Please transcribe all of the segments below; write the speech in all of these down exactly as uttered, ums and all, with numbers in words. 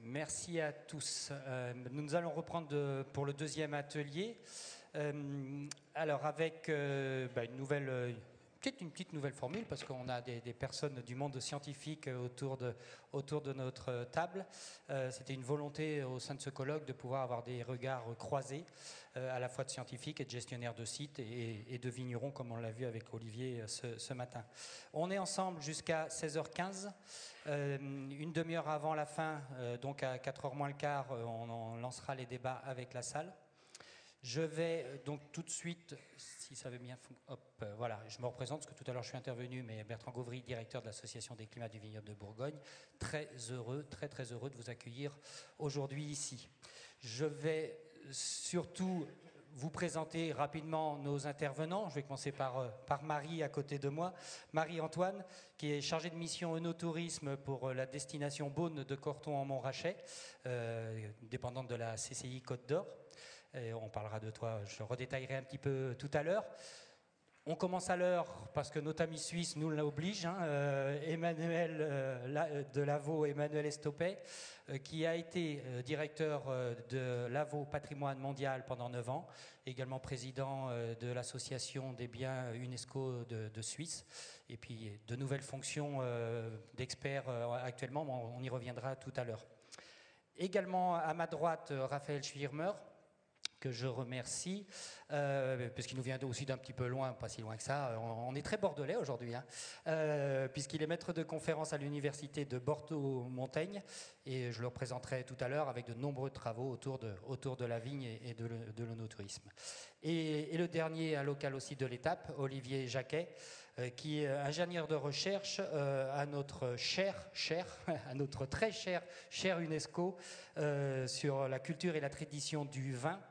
Merci à tous. Euh, nous allons reprendre de, pour le deuxième atelier. Euh, alors avec euh, bah, une nouvelle, euh, peut-être une petite nouvelle formule parce qu'on a des, des personnes du monde scientifique autour de, autour de notre table. Euh, C'était une volonté au sein de ce colloque de pouvoir avoir des regards croisés, euh, à la fois de scientifiques et de gestionnaires de sites et, et de vignerons, comme on l'a vu avec Olivier ce, ce matin. On est ensemble jusqu'à seize heures quinze. Euh, une demi-heure avant la fin, euh, donc à quatre heures moins le quart, euh, on, on lancera les débats avec la salle. Je vais euh, donc tout de suite, si ça veut bien, hop, euh, voilà, je me représente parce que tout à l'heure je suis intervenu, mais Bertrand Gauvry, directeur de l'Association des climats du vignoble de Bourgogne, très heureux, très très heureux de vous accueillir aujourd'hui ici. Je vais surtout vous présenter rapidement nos intervenants. Je vais commencer par, par Marie à côté de moi. Marie-Antoine, qui est chargée de mission œnotourisme pour la destination Beaune de Corton en Montrachet, euh, dépendante de la C C I Côte d'Or. Et on parlera de toi, je redétaillerai un petit peu tout à l'heure. On commence à l'heure parce que notre ami suisse nous l'oblige, hein, euh, Emmanuel euh, de Lavaux, Emmanuel Estopet, euh, qui a été euh, directeur euh, de Lavaux Patrimoine Mondial pendant neuf ans, également président euh, de l'association des biens UNESCO de, de Suisse, et puis de nouvelles fonctions euh, d'expert euh, actuellement, on, on y reviendra tout à l'heure. Également à ma droite, Raphaël Schwirmer, que je remercie, euh, parce qu'il nous vient aussi d'un petit peu loin, pas si loin que ça. On, on est très bordelais aujourd'hui, hein, euh, puisqu'il est maître de conférence à l'université de Bordeaux-Montaigne, et je le représenterai tout à l'heure avec de nombreux travaux autour de, autour de la vigne et de, de l'œnotourisme. Et, et le dernier, un local aussi de l'étape, Olivier Jacquet, euh, qui est ingénieur de recherche euh, à notre cher, cher, à notre très cher, cher UNESCO, euh, sur la culture et la tradition du vin.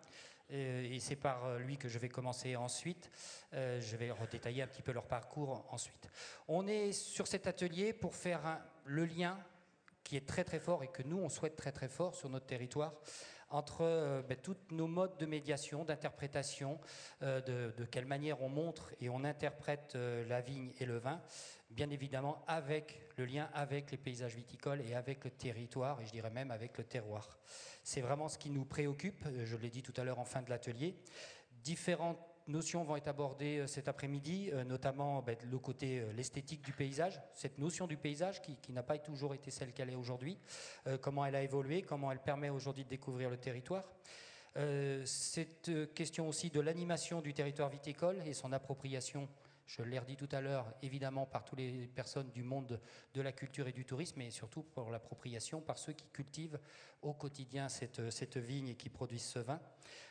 Et c'est par lui que je vais commencer ensuite. Euh, je vais redétailler un petit peu leur parcours ensuite. On est sur cet atelier pour faire un, le lien qui est très très fort et que nous on souhaite très très fort sur notre territoire entre euh, ben, toutes nos modes de médiation, d'interprétation, euh, de, de quelle manière on montre et on interprète euh, la vigne et le vin, bien évidemment avec le lien avec les paysages viticoles et avec le territoire, et je dirais même avec le terroir. C'est vraiment ce qui nous préoccupe, je l'ai dit tout à l'heure en fin de l'atelier. Différentes notions vont être abordées cet après-midi, notamment ben, le côté, l'esthétique du paysage, cette notion du paysage qui, qui n'a pas toujours été celle qu'elle est aujourd'hui, euh, comment elle a évolué, comment elle permet aujourd'hui de découvrir le territoire. Euh, cette question aussi de l'animation du territoire viticole et son appropriation, je l'ai redit tout à l'heure, évidemment par toutes les personnes du monde de la culture et du tourisme, mais surtout pour l'appropriation par ceux qui cultivent au quotidien cette, cette vigne et qui produisent ce vin.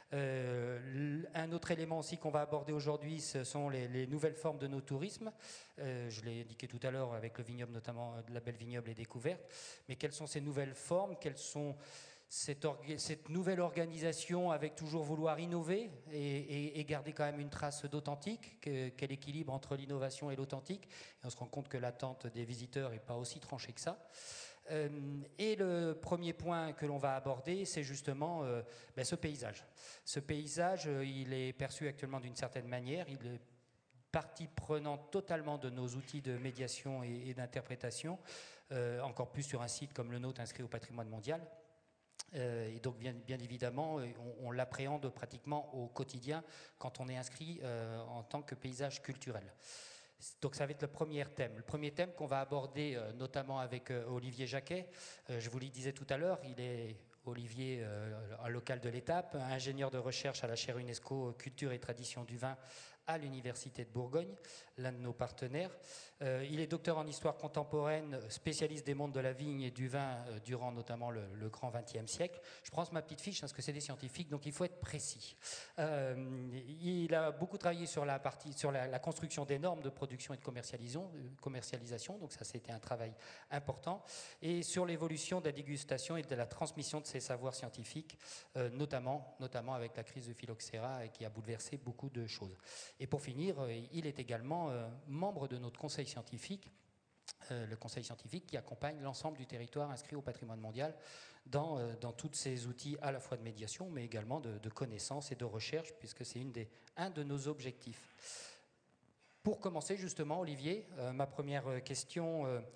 Euh, un autre élément aussi qu'on va aborder aujourd'hui, ce sont les, les nouvelles formes de nos tourismes. Euh, je l'ai indiqué tout à l'heure avec le vignoble, notamment de la belle vignoble et découverte. Mais quelles sont ces nouvelles formes? Quelles sont cette, cette nouvelle organisation avec toujours vouloir innover et, et, et garder quand même une trace d'authentique? que, Quel équilibre entre l'innovation et l'authentique? Et on se rend compte que l'attente des visiteurs n'est pas aussi tranchée que ça. Euh, et le premier point que l'on va aborder, c'est justement euh, ben, ce paysage. Ce paysage, euh, il est perçu actuellement d'une certaine manière, il est partie prenante totalement de nos outils de médiation et, et d'interprétation, euh, encore plus sur un site comme le nôtre inscrit au patrimoine mondial. Euh, et donc bien, bien évidemment, on, on l'appréhende pratiquement au quotidien quand on est inscrit euh, en tant que paysage culturel. Donc ça va être le premier thème. Le premier thème qu'on va aborder euh, notamment avec euh, Olivier Jacquet, euh, je vous le disais tout à l'heure, il est Olivier, euh, un local de l'étape, ingénieur de recherche à la chaire UNESCO Culture et Tradition du Vin à l'Université de Bourgogne, l'un de nos partenaires. Euh, il est docteur en histoire contemporaine, spécialiste des mondes de la vigne et du vin euh, durant notamment le, le grand vingtième siècle. Je prends ma petite fiche parce que c'est des scientifiques, donc il faut être précis. Euh, il a beaucoup travaillé sur la, partie, sur la, la construction des normes de production et de commercialisation, commercialisation, donc ça c'était un travail important, et sur l'évolution de la dégustation et de la transmission de ces savoirs scientifiques, euh, notamment, notamment avec la crise de phylloxéra et qui a bouleversé beaucoup de choses. Et pour finir, il est également euh, membre de notre conseil scientifique, euh, le conseil scientifique qui accompagne l'ensemble du territoire inscrit au patrimoine mondial dans, euh, dans tous ces outils à la fois de médiation, mais également de, de connaissance et de recherche, puisque c'est une des, un de nos objectifs. Pour commencer justement, Olivier, euh, ma première question, euh,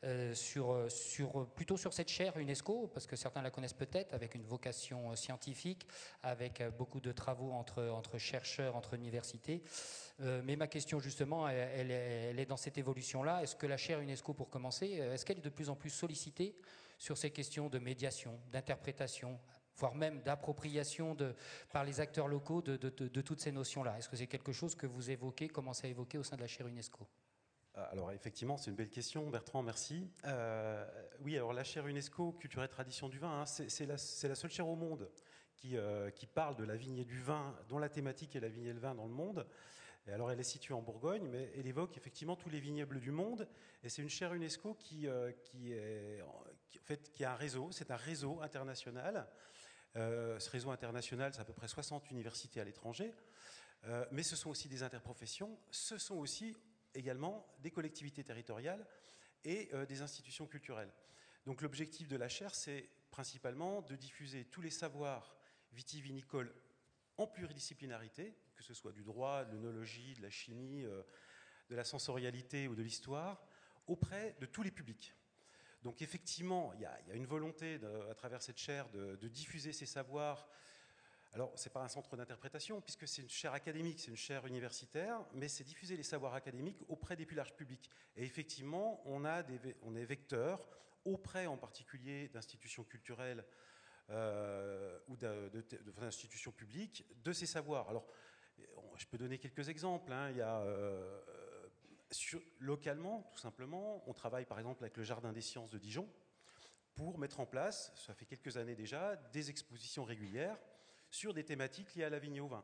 euh, sur, sur, plutôt sur cette chaire UNESCO, parce que certains la connaissent peut-être, avec une vocation scientifique, avec beaucoup de travaux entre, entre chercheurs, entre universités. Euh, mais ma question justement, elle, elle, est, elle est dans cette évolution-là. Est-ce que la chaire UNESCO, pour commencer, est-ce qu'elle est de plus en plus sollicitée sur ces questions de médiation, d'interprétation, voire même d'appropriation de, par les acteurs locaux de, de, de, de toutes ces notions-là? Est-ce que c'est quelque chose que vous évoquez, commencez à évoquer au sein de la chaire UNESCO? Alors effectivement, c'est une belle question, Bertrand, merci. Euh, oui, alors la chaire UNESCO, Culture et Tradition du Vin, hein, c'est la, la seule chaire au monde qui, euh, qui parle de la vigne et du vin, dont la thématique est la vigne et le vin dans le monde. Et alors elle est située en Bourgogne, mais elle évoque effectivement tous les vignobles du monde. Et c'est une chaire UNESCO qui, euh, qui, est, qui, en fait, qui a un réseau, c'est un réseau international. Euh, ce réseau international, c'est à peu près soixante universités à l'étranger. Euh, mais ce sont aussi des interprofessions, ce sont aussi également des collectivités territoriales et euh, des institutions culturelles. Donc l'objectif de la chaire, c'est principalement de diffuser tous les savoirs vitivinicoles en pluridisciplinarité, que ce soit du droit, de l'œnologie, de la chimie, euh, de la sensorialité ou de l'histoire, auprès de tous les publics. Donc effectivement, il y, y a une volonté de, à travers cette chaire de, de diffuser ces savoirs. Alors, ce n'est pas un centre d'interprétation, puisque c'est une chaire académique, c'est une chaire universitaire, mais c'est diffuser les savoirs académiques auprès des plus larges publics. Et effectivement, on, a des, on est vecteur auprès en particulier d'institutions culturelles euh, ou d'institutions publiques de ces savoirs. Alors, je peux donner quelques exemples. Hein. Il y a... Euh, Sur, localement, tout simplement, on travaille par exemple avec le Jardin des Sciences de Dijon pour mettre en place, ça fait quelques années déjà, des expositions régulières sur des thématiques liées à la vigne et au vin.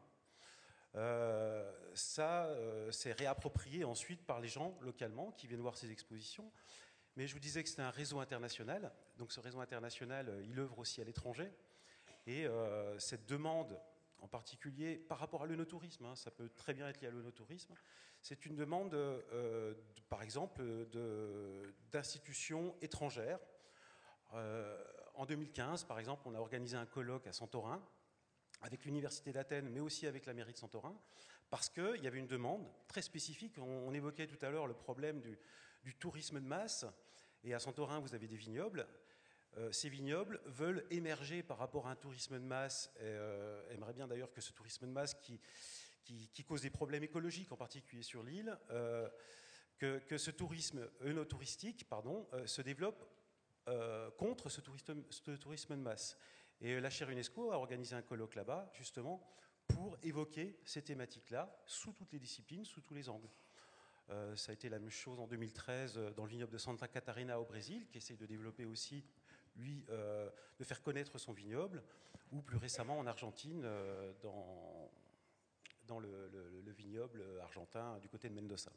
Euh, ça, euh, c'est réapproprié ensuite par les gens localement qui viennent voir ces expositions. Mais je vous disais que c'était un réseau international. Donc ce réseau international, il œuvre aussi à l'étranger. Et euh, cette demande, en particulier par rapport à l'œnotourisme, hein, ça peut très bien être lié à l'œnotourisme, c'est une demande, euh, de, par exemple, d'institutions étrangères. Euh, en deux mille quinze, par exemple, on a organisé un colloque à Santorin, avec l'Université d'Athènes, mais aussi avec la mairie de Santorin, parce qu'il y avait une demande très spécifique. On, on évoquait tout à l'heure le problème du, du tourisme de masse, et à Santorin, vous avez des vignobles. Euh, ces vignobles veulent émerger par rapport à un tourisme de masse, et euh, aimeraient bien d'ailleurs que ce tourisme de masse qui... Qui, qui cause des problèmes écologiques, en particulier sur l'île, euh, que, que ce tourisme œnotouristique pardon, euh, se développe euh, contre ce tourisme, ce tourisme de masse. Et la chaire UNESCO a organisé un colloque là-bas, justement, pour évoquer ces thématiques-là, sous toutes les disciplines, sous tous les angles. Euh, ça a été la même chose en deux mille treize dans le vignoble de Santa Catarina au Brésil, qui essaye de développer aussi, lui, euh, de faire connaître son vignoble, ou plus récemment en Argentine, euh, dans... dans le, le, le vignoble argentin du côté de Mendoza.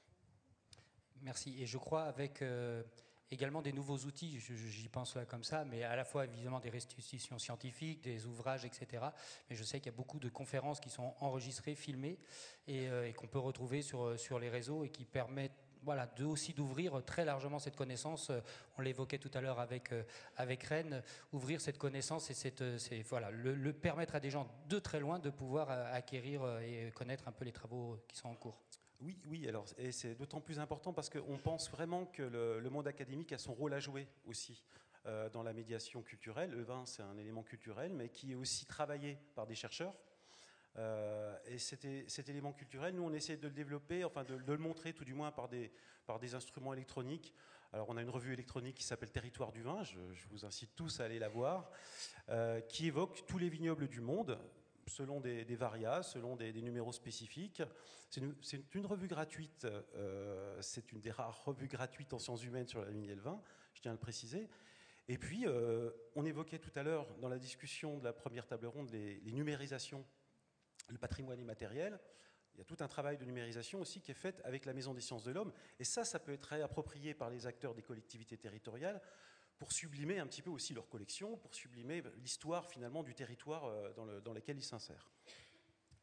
Merci. Et je crois avec euh, également des nouveaux outils, j'y pense là comme ça, mais à la fois évidemment des restitutions scientifiques, des ouvrages, et cetera. Mais je sais qu'il y a beaucoup de conférences qui sont enregistrées, filmées, et, euh, et qu'on peut retrouver sur, sur les réseaux et qui permettent voilà, de, aussi d'ouvrir très largement cette connaissance. On l'évoquait tout à l'heure avec, euh, avec Rennes, ouvrir cette connaissance et cette, c'est, voilà, le, le permettre à des gens de très loin de pouvoir acquérir et connaître un peu les travaux qui sont en cours. Oui, oui, alors, et c'est d'autant plus important parce qu'on pense vraiment que le, le monde académique a son rôle à jouer aussi euh, dans la médiation culturelle. Le vin, c'est un élément culturel, mais qui est aussi travaillé par des chercheurs. Euh, et cet, cet élément culturel, nous on essaie de le développer, enfin de, de le montrer tout du moins par des, par des instruments électroniques. Alors on a une revue électronique qui s'appelle Territoire du vin, je, je vous incite tous à aller la voir, euh, qui évoque tous les vignobles du monde, selon des, des varias, selon des, des numéros spécifiques. C'est une, c'est une revue gratuite, euh, c'est une des rares revues gratuites en sciences humaines sur la vigne et le vin, je tiens à le préciser. Et puis, euh, on évoquait tout à l'heure dans la discussion de la première table ronde les, les numérisations, le patrimoine immatériel. Il y a tout un travail de numérisation aussi qui est fait avec la Maison des sciences de l'homme. Et ça, ça peut être réapproprié par les acteurs des collectivités territoriales pour sublimer un petit peu aussi leur collection, pour sublimer l'histoire finalement du territoire dans, le, dans lequel ils s'insèrent.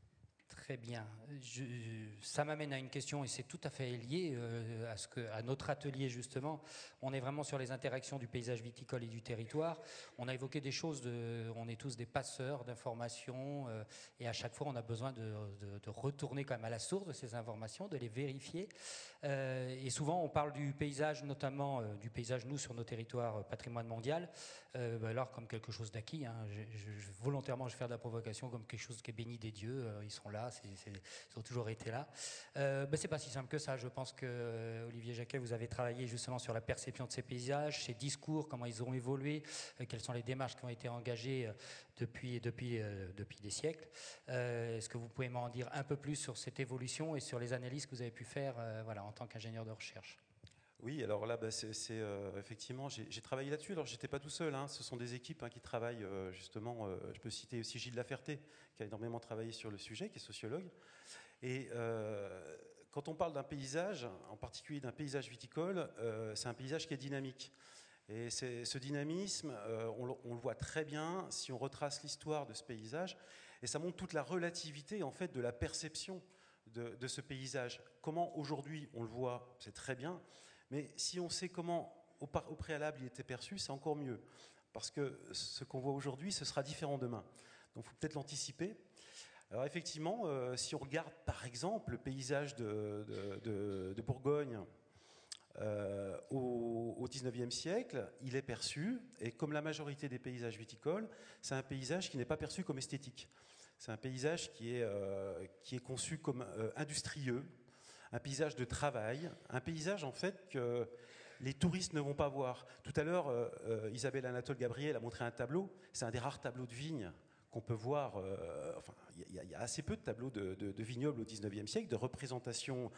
Très bien. Je, ça m'amène à une question, et c'est tout à fait lié euh, à, ce que, à notre atelier justement. On est vraiment sur les interactions du paysage viticole et du territoire. On a évoqué des choses, de, on est tous des passeurs d'informations, euh, et à chaque fois on a besoin de, de, de retourner quand même à la source de ces informations, de les vérifier. Euh, et souvent on parle du paysage, notamment euh, du paysage nous sur nos territoires euh, patrimoine mondial, euh, bah, alors comme quelque chose d'acquis. Hein. Je, je, je, volontairement je vais faire de la provocation comme quelque chose qui est béni des dieux. Euh, ils sont là. C'est, c'est, ils ont toujours été là. Euh, ben c'est pas si simple que ça. Je pense que euh, Olivier Jacquet, vous avez travaillé justement sur la perception de ces paysages, ces discours, comment ils ont évolué, euh, quelles sont les démarches qui ont été engagées euh, depuis, depuis, euh, depuis des siècles. Euh, est-ce que vous pouvez m'en dire un peu plus sur cette évolution et sur les analyses que vous avez pu faire euh, voilà, en tant qu'ingénieur de recherche? Oui, alors là, bah, c'est, c'est euh, effectivement, j'ai, j'ai travaillé là-dessus. Alors, j'étais pas tout seul. Hein. Ce sont des équipes hein, qui travaillent euh, justement. Euh, je peux citer aussi Gilles Laferté, qui a énormément travaillé sur le sujet, qui est sociologue. Et euh, quand on parle d'un paysage, en particulier d'un paysage viticole, euh, c'est un paysage qui est dynamique. Et c'est, ce dynamisme, euh, on, on le voit très bien si on retrace l'histoire de ce paysage. Et ça montre toute la relativité en fait de la perception de, de ce paysage. Comment aujourd'hui on le voit, c'est très bien. Mais si on sait comment, au, au préalable, il était perçu, c'est encore mieux. Parce que ce qu'on voit aujourd'hui, ce sera différent demain. Donc il faut peut-être l'anticiper. Alors effectivement, euh, si on regarde par exemple le paysage de, de, de, de Bourgogne euh, au, au dix-neuvième siècle, il est perçu, et comme la majorité des paysages viticoles, c'est un paysage qui n'est pas perçu comme esthétique. C'est un paysage qui est, euh, qui est conçu comme euh, industrieux, un paysage de travail, un paysage en fait que les touristes ne vont pas voir. Tout à l'heure, euh, euh, Isabelle Anatole Gabriel a montré un tableau, c'est un des rares tableaux de vignes qu'on peut voir, euh, enfin, il y, y a assez peu de tableaux de, de, de vignobles au dix-neuvième siècle, de représentations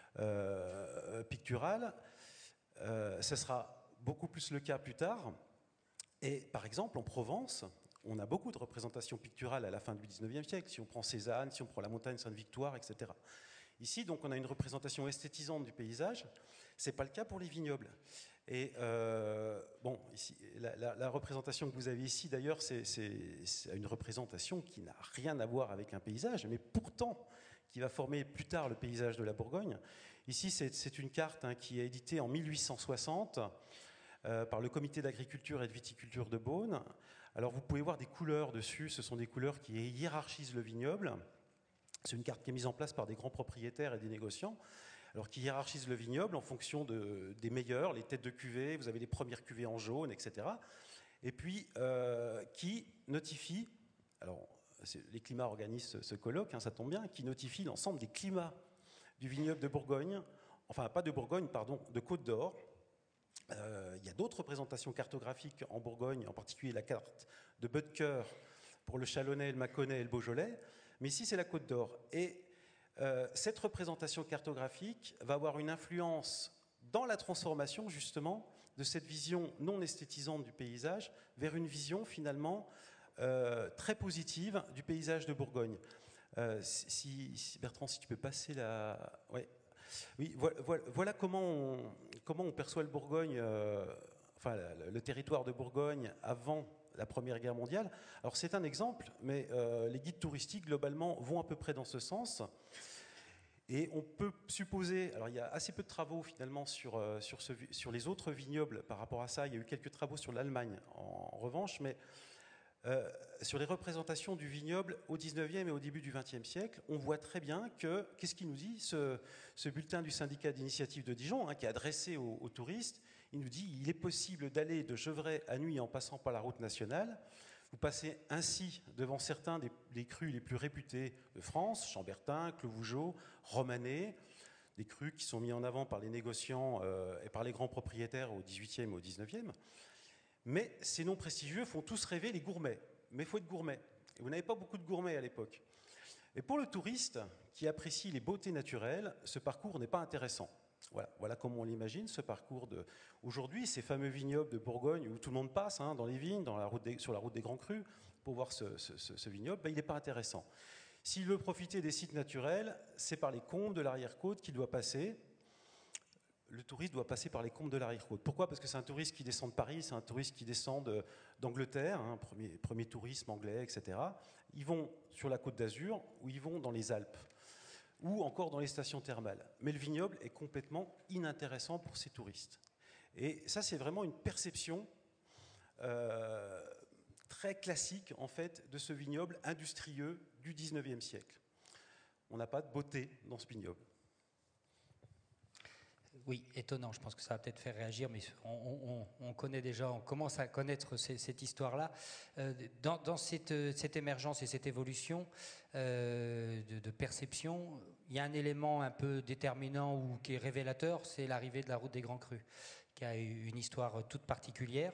euh, picturales. Euh, ce sera beaucoup plus le cas plus tard. Et par exemple, en Provence, on a beaucoup de représentations picturales à la fin du dix-neuvième siècle, si on prend Cézanne, si on prend la montagne Sainte-Victoire, et cetera. Ici, donc, on a une représentation esthétisante du paysage. Ce n'est pas le cas pour les vignobles. Et euh, bon, ici, la, la, la représentation que vous avez ici, d'ailleurs, c'est, c'est, c'est une représentation qui n'a rien à voir avec un paysage, mais pourtant qui va former plus tard le paysage de la Bourgogne. Ici, c'est, c'est une carte hein, qui est éditée en mille huit cent soixante euh, par le Comité d'agriculture et de viticulture de Beaune. Alors, vous pouvez voir des couleurs dessus. Ce sont des couleurs qui hiérarchisent le vignoble. C'est une carte qui est mise en place par des grands propriétaires et des négociants, alors qui hiérarchisent le vignoble en fonction de, des meilleurs, les têtes de cuvée, vous avez les premières cuvées en jaune, et cetera. Et puis euh, qui notifie, alors les climats organisent ce, ce colloque, hein, ça tombe bien, qui notifie l'ensemble des climats du vignoble de Bourgogne, enfin pas de Bourgogne, pardon, de Côte d'Or. Euh, il y a d'autres représentations cartographiques en Bourgogne, en particulier la carte de Böttger pour le Chalonnais, le Mâconnais et le Beaujolais. Mais ici, c'est la Côte d'Or. Et euh, cette représentation cartographique va avoir une influence dans la transformation, justement, de cette vision non esthétisante du paysage vers une vision, finalement, euh, très positive du paysage de Bourgogne. Euh, si, si, Bertrand, si tu peux passer la... Ouais. Oui, voilà, voilà, voilà comment, on, comment on perçoit le Bourgogne, euh, enfin, le, le territoire de Bourgogne avant la Première Guerre mondiale. Alors c'est un exemple, mais euh, les guides touristiques globalement vont à peu près dans ce sens. Et on peut supposer, alors il y a assez peu de travaux finalement sur, euh, sur, ce, sur les autres vignobles par rapport à ça. Il y a eu quelques travaux sur l'Allemagne en, en revanche, mais euh, sur les représentations du vignoble au dix-neuvième et au début du vingtième siècle, on voit très bien que, qu'est-ce qu'il nous dit, ce, ce bulletin du syndicat d'initiative de Dijon, hein, qui est adressé aux, aux touristes. Il nous dit il est possible d'aller de Gevrey à Nuits en passant par la route nationale. Vous passez ainsi devant certains des, des crus les plus réputés de France, Chambertin, Clos-Vougeot, Romanée, des crus qui sont mis en avant par les négociants euh, et par les grands propriétaires au dix-huitième et au dix-neuvième. Mais ces noms prestigieux font tous rêver les gourmets. Mais il faut être gourmet. Et vous n'avez pas beaucoup de gourmets à l'époque. Et pour le touriste qui apprécie les beautés naturelles, ce parcours n'est pas intéressant. Voilà, voilà comment on l'imagine, ce parcours de... Aujourd'hui, ces fameux vignobles de Bourgogne où tout le monde passe hein, dans les vignes, dans la route des... sur la route des Grands Crus, pour voir ce, ce, ce vignoble, ben, il n'est pas intéressant. S'il veut profiter des sites naturels, c'est par les combes de l'arrière-côte qu'il doit passer. Le touriste doit passer par les combes de l'arrière-côte. Pourquoi ? Parce que c'est un touriste qui descend de Paris, c'est un touriste qui descend de, d'Angleterre, hein, premier, premier tourisme anglais, et cetera. ils vont sur la Côte d'Azur ou ils vont dans les Alpes ou encore dans les stations thermales. Mais le vignoble est complètement inintéressant pour ces touristes. Et ça, c'est vraiment une perception euh, très classique, en fait, de ce vignoble industrieux du dix-neuvième siècle. On n'a pas de beauté dans ce vignoble. Oui, étonnant. Je pense que ça va peut-être faire réagir, mais on, on, on connaît déjà, on commence à connaître ces, cette histoire-là. Euh, dans dans cette, cette émergence et cette évolution euh, de, de perception, il y a un élément un peu déterminant ou qui est révélateur, c'est l'arrivée de la route des Grands Crus, qui a eu une histoire toute particulière.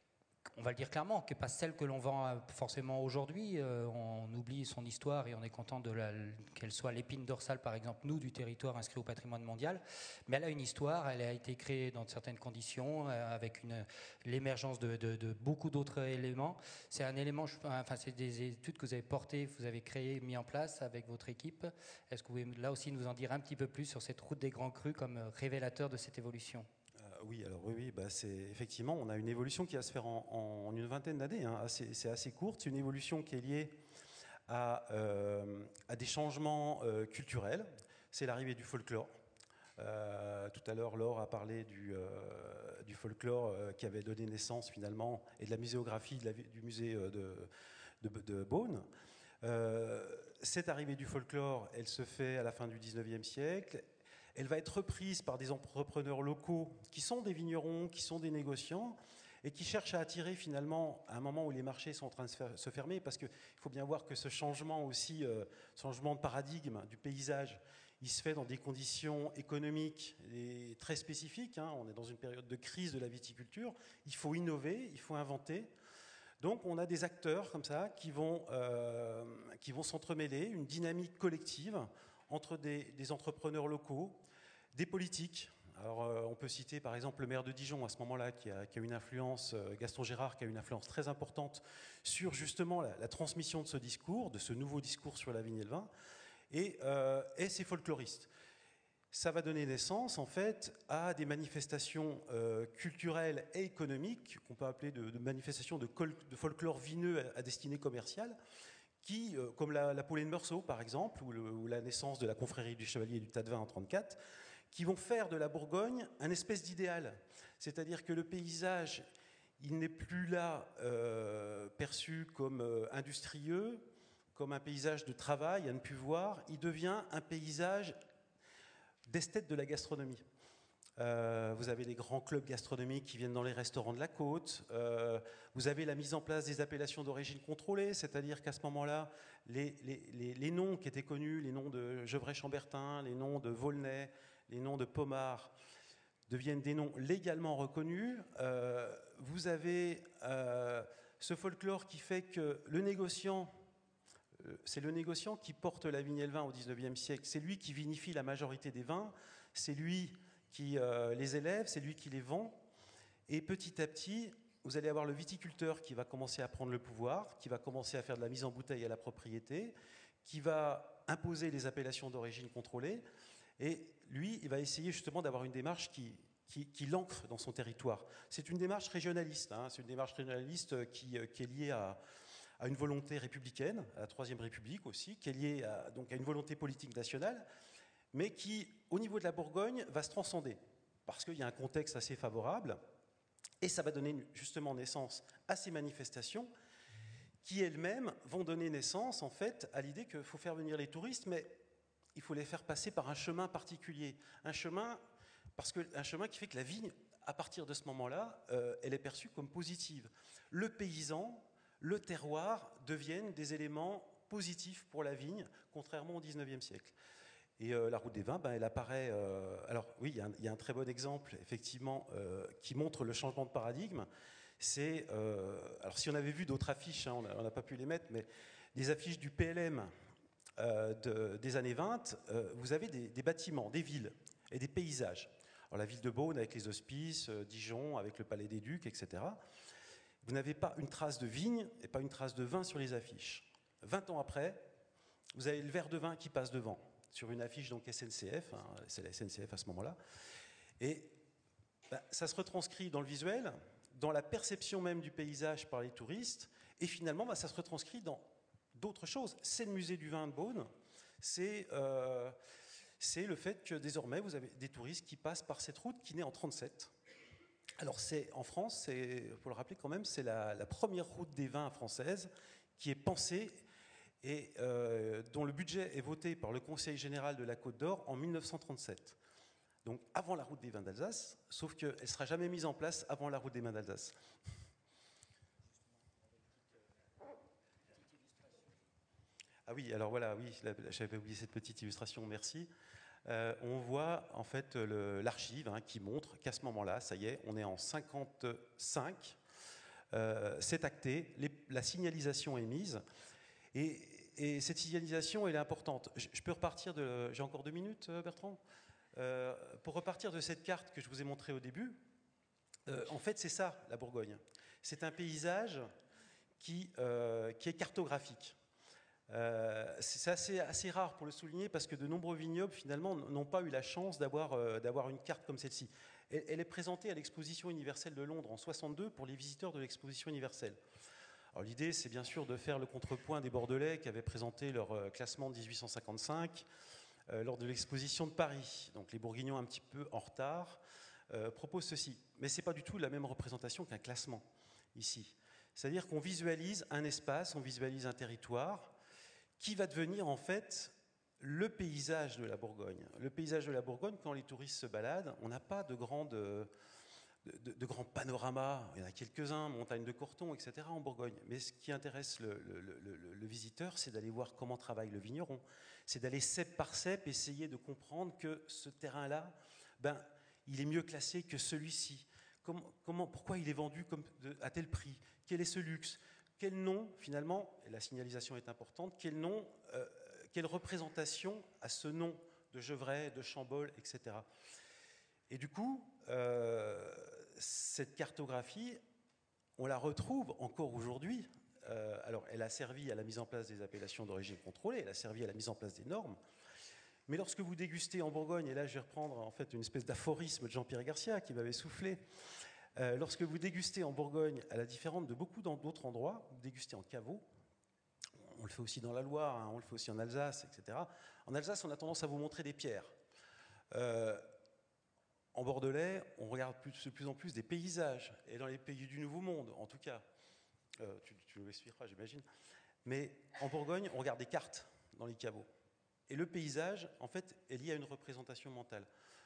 On va le dire clairement, qui n'est pas celle que l'on vend forcément aujourd'hui. Euh, on oublie son histoire et on est content de la, qu'elle soit l'épine dorsale, par exemple, nous, du territoire inscrit au patrimoine mondial. Mais elle a une histoire, elle a été créée dans certaines conditions, euh, avec une, l'émergence de, de, de beaucoup d'autres éléments. C'est un élément, enfin, c'est des études que vous avez portées, vous avez créées, mis en place avec votre équipe. Est-ce que vous pouvez là aussi nous en dire un petit peu plus sur cette route des Grands Crus comme révélateur de cette évolution ? Oui, alors oui, oui bah c'est, effectivement, on a une évolution qui va se faire en, en une vingtaine d'années. Hein, assez, c'est assez courte. C'est une évolution qui est liée à, euh, à des changements euh, culturels. C'est l'arrivée du folklore. Euh, tout à l'heure, Laure a parlé du, euh, du folklore euh, qui avait donné naissance finalement, et de la muséographie de la, du musée de, de, de Beaune. Euh, cette arrivée du folklore, elle se fait à la fin du dix-neuvième siècle. Elle va être reprise par des entrepreneurs locaux qui sont des vignerons, qui sont des négociants et qui cherchent à attirer finalement à un moment où les marchés sont en train de se fermer, parce qu'il faut bien voir que ce changement aussi, euh, changement de paradigme du paysage, il se fait dans des conditions économiques et très spécifiques. Hein. On est dans une période de crise de la viticulture. Il faut innover, il faut inventer. Donc on a des acteurs comme ça qui vont, euh, qui vont s'entremêler, une dynamique collective entre des, des entrepreneurs locaux, des politiques. Alors, euh, on peut citer par exemple le maire de Dijon à ce moment-là, qui a, qui a une influence, euh, Gaston Gérard, qui a une influence très importante sur justement la, la transmission de ce discours, de ce nouveau discours sur la vigne et le vin, et, euh, et ces folkloristes. Ça va donner naissance en fait à des manifestations euh, culturelles et économiques, qu'on peut appeler de, de manifestations de, col, de folklore vineux à, à destinée commerciale, qui, euh, comme la, la Pauline Meursault par exemple, ou, le, ou la naissance de la confrérie du Chevalier et du Tas de Vin en trente-quatre, qui vont faire de la Bourgogne un espèce d'idéal. C'est-à-dire que le paysage, il n'est plus là euh, perçu comme euh, industrieux, comme un paysage de travail à ne plus voir, il devient un paysage d'esthète de la gastronomie. Euh, vous avez les grands clubs gastronomiques qui viennent dans les restaurants de la côte. Euh, vous avez la mise en place des appellations d'origine contrôlée, c'est-à-dire qu'à ce moment-là, les, les, les, les noms qui étaient connus, les noms de Gevrey-Chambertin, les noms de Volnay, les noms de Pommard, deviennent des noms légalement reconnus. Euh, vous avez euh, ce folklore qui fait que le négociant, euh, c'est le négociant qui porte la vigne et le vin au dix-neuvième siècle. C'est lui qui vinifie la majorité des vins. C'est lui qui euh, les élève, c'est lui qui les vend. Et petit à petit, vous allez avoir le viticulteur qui va commencer à prendre le pouvoir, qui va commencer à faire de la mise en bouteille à la propriété, qui va imposer les appellations d'origine contrôlée. Et lui, il va essayer justement d'avoir une démarche qui, qui, qui l'ancre dans son territoire. C'est une démarche régionaliste, hein, c'est une démarche régionaliste qui, qui est liée à, à une volonté républicaine, à la Troisième République aussi, qui est liée à, donc à une volonté politique nationale, mais qui, au niveau de la Bourgogne, va se transcender, parce qu'il y a un contexte assez favorable, et ça va donner justement naissance à ces manifestations, qui elles-mêmes vont donner naissance, en fait, à l'idée qu'il faut faire venir les touristes, mais il faut les faire passer par un chemin particulier, un chemin, parce que, un chemin qui fait que la vigne, à partir de ce moment-là, euh, elle est perçue comme positive. Le paysan, le terroir deviennent des éléments positifs pour la vigne, contrairement au dix-neuvième siècle. Et euh, la route des vins, ben, elle apparaît... Euh, alors oui, il y, y a un très bon exemple, effectivement, euh, qui montre le changement de paradigme. C'est... Euh, alors si on avait vu d'autres affiches, hein, on n'a pas pu les mettre, mais des affiches du P L M euh, de, des années vingt, euh, vous avez des, des bâtiments, des villes et des paysages. Alors la ville de Beaune avec les hospices, euh, Dijon avec le Palais des Ducs, et cetera. Vous n'avez pas une trace de vigne et pas une trace de vin sur les affiches. vingt ans après, vous avez le verre de vin qui passe devant, sur une affiche donc S N C F, hein, c'est la S N C F à ce moment-là, et bah, ça se retranscrit dans le visuel, dans la perception même du paysage par les touristes, et finalement bah, ça se retranscrit dans, d'autre chose. C'est le musée du vin de Beaune. C'est euh, c'est le fait que désormais, vous avez des touristes qui passent par cette route qui naît en trente-sept. Alors, c'est, en France, il faut le rappeler quand même, c'est la, la première route des vins française qui est pensée et euh, dont le budget est voté par le Conseil général de la Côte d'Or en mille neuf cent trente-sept. Donc avant la route des vins d'Alsace, sauf qu'elle ne sera jamais mise en place avant la route des vins d'Alsace. Ah oui, alors voilà, oui, j'avais oublié cette petite illustration, merci. Euh, on voit en fait l'archive hein, qui montre qu'à ce moment-là, ça y est, on est en cinquante-cinq, euh, c'est acté, les, la signalisation est mise, et, et cette signalisation, elle est importante. Je, je peux repartir de... J'ai encore deux minutes, Bertrand euh, Pour repartir de cette carte que je vous ai montrée au début, euh, en fait, c'est ça, la Bourgogne. C'est un paysage qui, euh, qui est cartographique. Euh, c'est assez, assez rare pour le souligner parce que de nombreux vignobles finalement n'ont pas eu la chance d'avoir euh, d'avoir une carte comme celle-ci. Elle, elle est présentée à l'exposition universelle de Londres en soixante-deux pour les visiteurs de l'exposition universelle. Alors l'idée c'est bien sûr de faire le contrepoint des Bordelais qui avaient présenté leur euh, classement de dix-huit cent cinquante-cinq euh, lors de l'exposition de Paris. Donc les Bourguignons un petit peu en retard euh, proposent ceci. Mais c'est pas du tout la même représentation qu'un classement ici. C'est-à-dire qu'on visualise un espace, on visualise un territoire qui va devenir en fait le paysage de la Bourgogne. Le paysage de la Bourgogne, quand les touristes se baladent, on n'a pas de, grandes, de, de, de grands panoramas, il y en a quelques-uns, montagne de Corton, et cetera en Bourgogne. Mais ce qui intéresse le, le, le, le visiteur, c'est d'aller voir comment travaille le vigneron. C'est d'aller cep par cep, essayer de comprendre que ce terrain-là, ben, il est mieux classé que celui-ci. Comment, comment, pourquoi il est vendu comme de, à tel prix? Quel est ce luxe? Quel nom, finalement, et la signalisation est importante, quel nom, euh, quelle représentation à ce nom de Gevrey, de Chambol, et cetera. Et du coup, euh, cette cartographie, on la retrouve encore aujourd'hui. Euh, alors, elle a servi à la mise en place des appellations d'origine contrôlée, elle a servi à la mise en place des normes. Mais lorsque vous dégustez en Bourgogne, et là je vais reprendre en fait une espèce d'aphorisme de Jean-Pierre Garcia qui m'avait soufflé, Euh, lorsque vous dégustez en Bourgogne, à la différence de beaucoup d'autres endroits, vous dégustez en caveau, on le fait aussi dans la Loire, hein, on le fait aussi en Alsace, et cetera. En Alsace, on a tendance à vous montrer des pierres. Euh, en Bordelais, on regarde plus, de plus en plus des paysages, et dans les pays du Nouveau Monde, en tout cas, euh, tu, tu nous expliqueras, j'imagine, mais en Bourgogne, on regarde des cartes dans les caveaux. Et le paysage, en fait, est lié à une représentation mentale.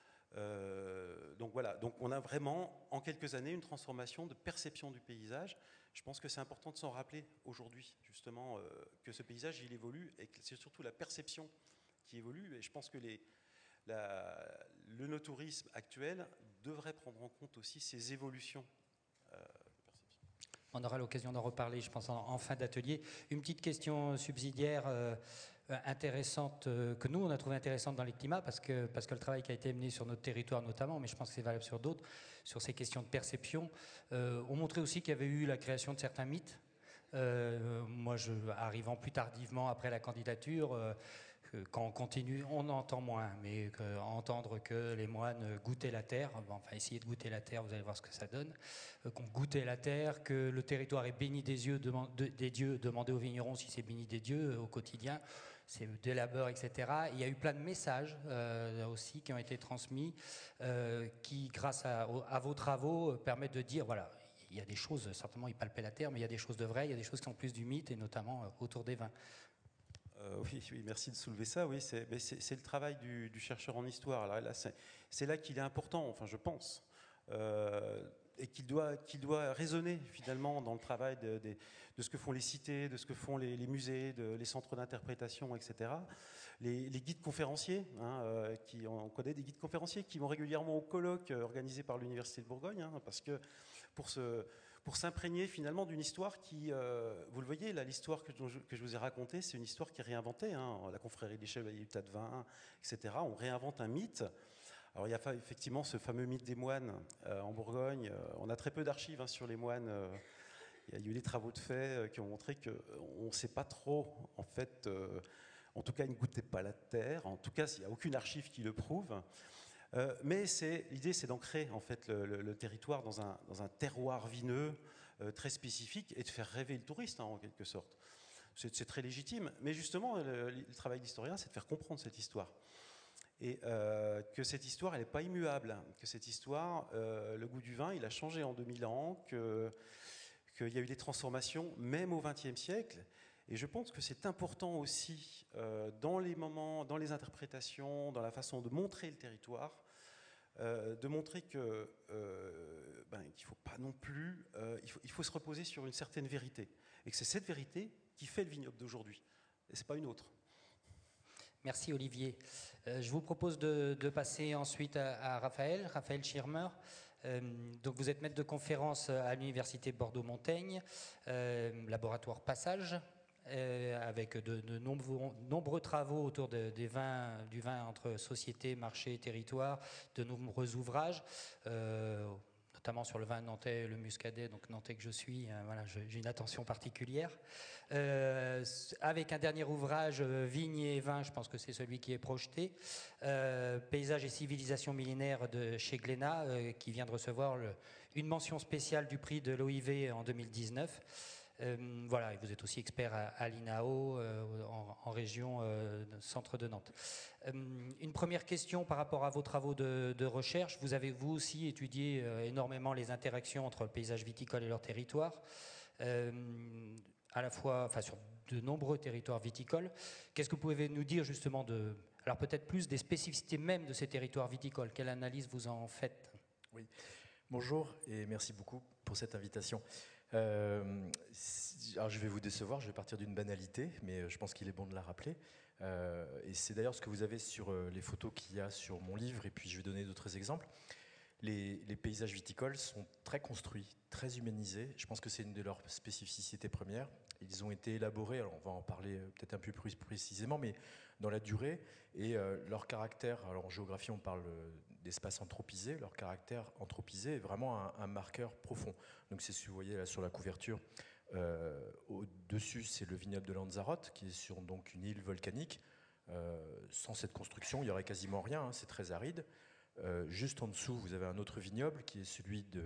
Euh, donc voilà, donc on a vraiment en quelques années une transformation de perception du paysage. Je pense que c'est important de s'en rappeler aujourd'hui, justement, euh, que ce paysage il évolue et que c'est surtout la perception qui évolue. Et je pense que les, la, le no-tourisme actuel devrait prendre en compte aussi ces évolutions. Euh, On aura l'occasion d'en reparler, je pense, en, en fin d'atelier. Une petite question subsidiaire. Euh, intéressante, euh, que nous on a trouvé intéressante dans les climats parce que, parce que le travail qui a été mené sur notre territoire notamment, mais je pense que c'est valable sur d'autres, sur ces questions de perception, euh, on montrait aussi qu'il y avait eu la création de certains mythes. Euh, moi, je, arrivant plus tardivement après la candidature, euh, quand on continue, on entend moins, mais que, entendre que les moines goûtaient la terre, bon, enfin essayer de goûter la terre, vous allez voir ce que ça donne, euh, qu'on goûtait la terre, que le territoire est béni des, yeux, demande, de, des dieux, demandez aux vignerons si c'est béni des dieux euh, au quotidien, c'est des labeurs, et cetera. Il y a eu plein de messages euh, aussi qui ont été transmis, euh, qui, grâce à, à vos travaux, euh, permettent de dire, voilà, il y a des choses, certainement ils palpaient la terre, mais il y a des choses de vraies, il y a des choses qui sont plus du mythe, et notamment euh, autour des vins. Euh, oui, oui, merci de soulever ça. Oui, c'est, mais c'est, c'est le travail du, du chercheur en histoire. Là, là, c'est, c'est là qu'il est important, enfin, je pense, euh, et qu'il doit, qu'il doit résonner finalement dans le travail de, de, de ce que font les cités, de ce que font les, les musées, de, les centres d'interprétation, et cetera. Les, les guides conférenciers, hein, euh, qui, on connaît des guides conférenciers qui vont régulièrement au colloque euh, organisé par l'Université de Bourgogne, hein, parce que pour se pour s'imprégner finalement d'une histoire qui, euh, vous le voyez, là, l'histoire que je, que je vous ai racontée, c'est une histoire qui est réinventée, hein, la confrérie des chevaliers du tas de vin, et cetera. On réinvente un mythe. Alors il y a effectivement ce fameux mythe des moines euh, en Bourgogne. On a très peu d'archives hein, sur les moines. Euh, il y a eu des travaux de fait euh, qui ont montré qu'on ne sait pas trop, en fait, euh, en tout cas, ils ne goûtaient pas la terre. En tout cas, il n'y a aucune archive qui le prouve. Euh, mais c'est, l'idée, c'est d'ancrer en fait le, le, le territoire dans un, dans un terroir vineux euh, très spécifique et de faire rêver le touriste hein, en quelque sorte. c'est très légitime. Mais justement, le, le travail d'historien, c'est de faire comprendre cette histoire. Et euh, que cette histoire, elle n'est pas immuable. Que cette histoire, euh, le goût du vin, il a changé en deux mille ans, que, qu'il y a eu des transformations, même au vingtième siècle. Et je pense que c'est important aussi, euh, dans les moments, dans les interprétations, dans la façon de montrer le territoire, euh, de montrer que, euh, ben, qu'il ne faut pas non plus... Euh, il, faut, il faut se reposer sur une certaine vérité. Et que c'est cette vérité qui fait le vignoble d'aujourd'hui. Et ce n'est pas une autre. Merci Olivier. Euh, je vous propose de, de passer ensuite à, à Raphaël, Raphaël Schirmer. Euh, donc vous êtes maître de conférence à l'Université Bordeaux-Montaigne, euh, laboratoire Passage, euh, avec de, de nombreux, nombreux travaux autour de, des vins, du vin entre société, marché, territoire, de nombreux ouvrages. Euh, notamment sur le vin nantais, le muscadet, donc nantais que je suis, euh, voilà, j'ai une attention particulière. Euh, avec un dernier ouvrage, euh, Vignes et vin, je pense que c'est celui qui est projeté, euh, Paysages et civilisation millénaire de chez Glénat, euh, qui vient de recevoir le, une mention spéciale du prix de l'O I V en deux mille dix-neuf. Euh, voilà, et vous êtes aussi expert à, à l'I N A O, euh, en, en région euh, centre de Nantes. Euh, une première question par rapport à vos travaux de, de recherche. Vous avez vous aussi étudié euh, énormément les interactions entre le paysage viticole et leur territoire, euh, à la fois, enfin sur de nombreux territoires viticoles. Qu'est-ce que vous pouvez nous dire justement de, alors peut-être plus des spécificités même de ces territoires viticoles? Quelle analyse vous en faites? Oui, bonjour et merci beaucoup pour cette invitation. Euh, alors je vais vous décevoir, je vais partir d'une banalité, mais je pense qu'il est bon de la rappeler. Euh, et c'est d'ailleurs ce que vous avez sur les photos qu'il y a sur mon livre, et puis je vais donner d'autres exemples. Les, les paysages viticoles sont très construits, très humanisés. Je pense que c'est une de leurs spécificités premières. Ils ont été élaborés, alors on va en parler peut-être un peu plus précisément, mais dans la durée et euh, leur caractère. Alors en géographie, on parle d'espace anthropisé. Leur caractère anthropisé est vraiment un, un marqueur profond. Donc c'est ce que vous voyez là sur la couverture. Euh, au-dessus, c'est le vignoble de Lanzarote, qui est sur donc une île volcanique. Euh, sans cette construction, il n'y aurait quasiment rien. Hein, c'est très aride. Euh, juste en dessous, vous avez un autre vignoble qui est celui de,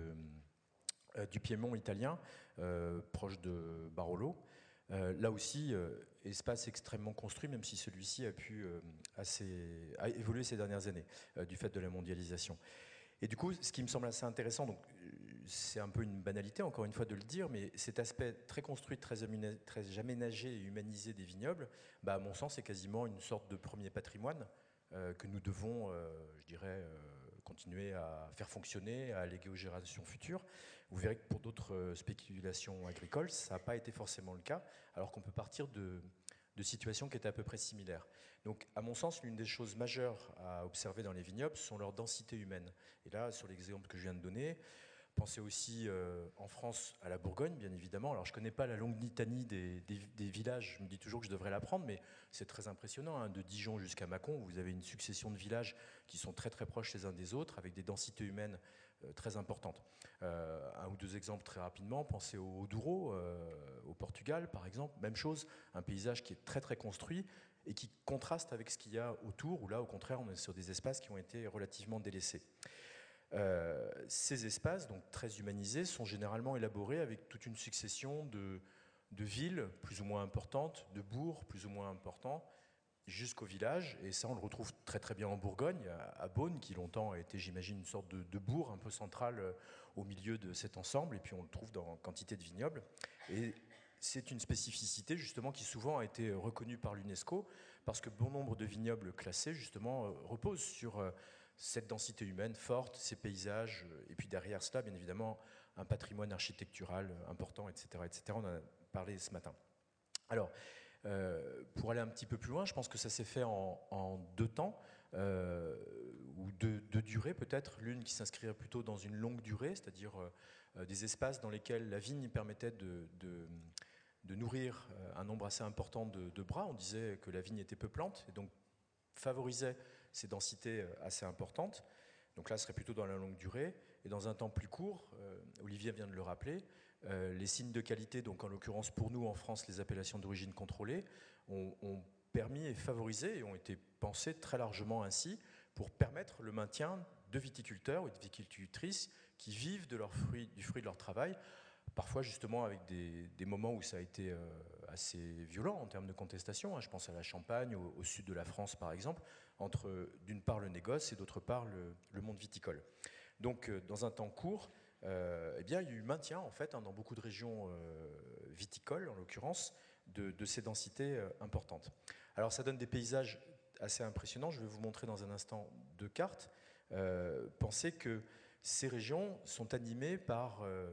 euh, du Piémont italien, euh, proche de Barolo. Euh, là aussi, euh, espace extrêmement construit, même si celui-ci a pu euh, assez, a évolué ces dernières années euh, du fait de la mondialisation. Et du coup, ce qui me semble assez intéressant, donc c'est un peu une banalité, encore une fois, de le dire, mais cet aspect très construit, très, très aménagé et humanisé des vignobles, bah, à mon sens, c'est quasiment une sorte de premier patrimoine euh, que nous devons, euh, je dirais, euh, continuer à faire fonctionner, à alléguer aux générations futures. Vous verrez que pour d'autres spéculations agricoles, ça n'a pas été forcément le cas, alors qu'on peut partir de, de situations qui étaient à peu près similaires. Donc, à mon sens, l'une des choses majeures à observer dans les vignobles sont leur densité humaine. Et là, sur l'exemple que je viens de donner, pensez aussi euh, en France à la Bourgogne, bien évidemment. Alors, je ne connais pas la longue litanie des, des, des villages, je me dis toujours que je devrais l'apprendre, mais c'est très impressionnant. Hein. De Dijon jusqu'à Mâcon, vous avez une succession de villages qui sont très très proches les uns des autres, avec des densités humaines euh, très importantes. Euh, un ou deux exemples très rapidement, pensez au Douro, euh, au Portugal par exemple, même chose, un paysage qui est très très construit et qui contraste avec ce qu'il y a autour, où là au contraire on est sur des espaces qui ont été relativement délaissés. Euh, ces espaces, donc très humanisés, sont généralement élaborés avec toute une succession de, de villes plus ou moins importantes, de bourgs plus ou moins importants, jusqu'au village. Et ça, on le retrouve très très bien en Bourgogne, à, à Beaune, qui longtemps a été, j'imagine, une sorte de, de bourg un peu central euh, au milieu de cet ensemble. Et puis on le trouve dans quantité de vignobles. Et c'est une spécificité justement qui souvent a été reconnue par l'UNESCO, parce que bon nombre de vignobles classés justement euh, reposent sur euh, cette densité humaine forte, ces paysages, et puis derrière cela, bien évidemment, un patrimoine architectural important, et cetera, et cetera. On en a parlé ce matin. Alors, euh, pour aller un petit peu plus loin, je pense que ça s'est fait en, en deux temps, euh, ou deux, deux durées peut-être. L'une qui s'inscrirait plutôt dans une longue durée, c'est-à-dire euh, des espaces dans lesquels la vigne permettait de, de, de nourrir un nombre assez important de, de bras. On disait que la vigne était peuplante, et donc favorisait ces densités assez importantes. Donc là, ce serait plutôt dans la longue durée. Et dans un temps plus court, euh, Olivier vient de le rappeler, euh, les signes de qualité, donc en l'occurrence pour nous en France, les appellations d'origine contrôlée, ont, ont permis et favorisé et ont été pensées très largement ainsi pour permettre le maintien de viticulteurs ou de viticultrices qui vivent de leur fruit, du fruit de leur travail, parfois justement avec des, des moments où ça a été euh, assez violents en termes de contestation. Hein. Je pense à la Champagne, au, au sud de la France par exemple, entre d'une part le négoce et d'autre part le, le monde viticole. Donc euh, dans un temps court, euh, eh bien, il y a eu maintien en fait hein, dans beaucoup de régions euh, viticoles en l'occurrence de, de ces densités euh, importantes. Alors ça donne des paysages assez impressionnants. Je vais vous montrer dans un instant deux cartes. Euh, pensez que ces régions sont animées par euh,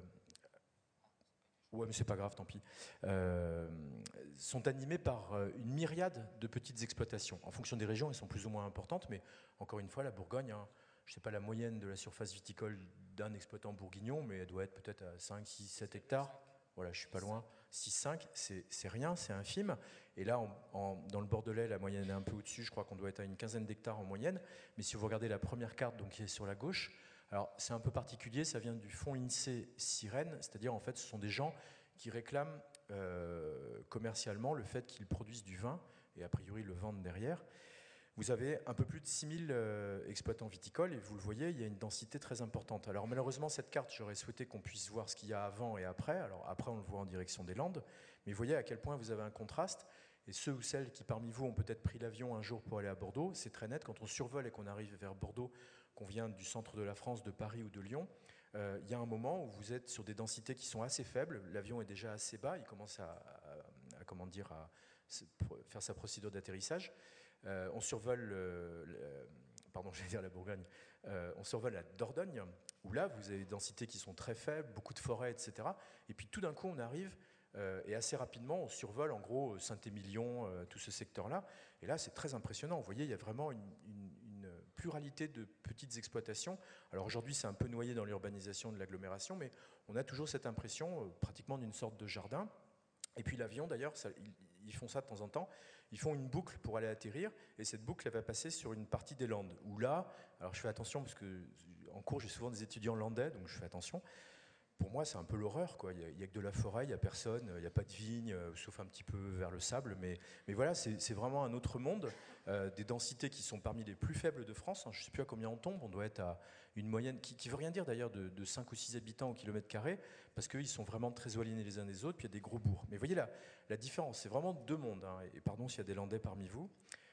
ouais mais c'est pas grave, tant pis euh, sont animées par une myriade de petites exploitations. En fonction des régions, elles sont plus ou moins importantes, mais encore une fois, la Bourgogne, hein, je ne sais pas la moyenne de la surface viticole d'un exploitant bourguignon, mais elle doit être peut-être à cinq, six, sept hectares. Voilà, je ne suis pas loin. six, cinq, c'est, c'est rien, c'est infime. Et là, en, en, dans le Bordelais, la moyenne est un peu au-dessus. Je crois qu'on doit être à une quinzaine d'hectares en moyenne. Mais si vous regardez la première carte, donc, qui est sur la gauche, alors c'est un peu particulier, ça vient du fonds INSEE Sirène, c'est-à-dire en fait, ce sont des gens qui réclament euh, commercialement le fait qu'ils produisent du vin et a priori le vendent derrière. Vous avez un peu plus de six mille euh, exploitants viticoles et vous le voyez, il y a une densité très importante. Alors malheureusement, cette carte, j'aurais souhaité qu'on puisse voir ce qu'il y a avant et après. Alors après, on le voit en direction des Landes, mais vous voyez à quel point vous avez un contraste. Et ceux ou celles qui parmi vous ont peut-être pris l'avion un jour pour aller à Bordeaux, c'est très net. Quand on survole et qu'on arrive vers Bordeaux, qu'on vient du centre de la France, de Paris ou de Lyon, euh, il y a un moment où vous êtes sur des densités qui sont assez faibles. L'avion est déjà assez bas, il commence à, à, à comment dire, à faire sa procédure d'atterrissage. Euh, on survole, euh, le, pardon, j'allais dire la Bourgogne, euh, on survole la Dordogne, où là, vous avez des densités qui sont très faibles, beaucoup de forêts, et cetera. Et puis tout d'un coup, on arrive, euh, et assez rapidement, on survole en gros Saint-Émilion, euh, tout ce secteur-là. Et là, c'est très impressionnant. Vous voyez, il y a vraiment une, une, une pluralité de petites exploitations. Alors aujourd'hui, c'est un peu noyé dans l'urbanisation de l'agglomération, mais on a toujours cette impression, euh, pratiquement d'une sorte de jardin. Et puis l'avion, d'ailleurs, ça, ils, ils font ça de temps en temps. Ils font une boucle pour aller atterrir, et cette boucle, elle va passer sur une partie des Landes. Où là, alors je fais attention, parce que en cours, j'ai souvent des étudiants landais, donc je fais attention. Pour moi, c'est un peu l'horreur, quoi. Il n'y a, a que de la forêt, il n'y a personne, il n'y a pas de vigne, euh, sauf un petit peu vers le sable. Mais, mais voilà, c'est, c'est vraiment un autre monde. Euh, des densités qui sont parmi les plus faibles de France. Hein, je ne sais plus à combien on tombe. On doit être à une moyenne, qui ne veut rien dire d'ailleurs, de, de cinq ou six habitants au kilomètre carré, parce qu'ils sont vraiment très éloignés les uns des autres, puis il y a des gros bourgs. Mais vous voyez la, la différence, c'est vraiment deux mondes. Hein, et pardon s'il y a des Landais parmi vous.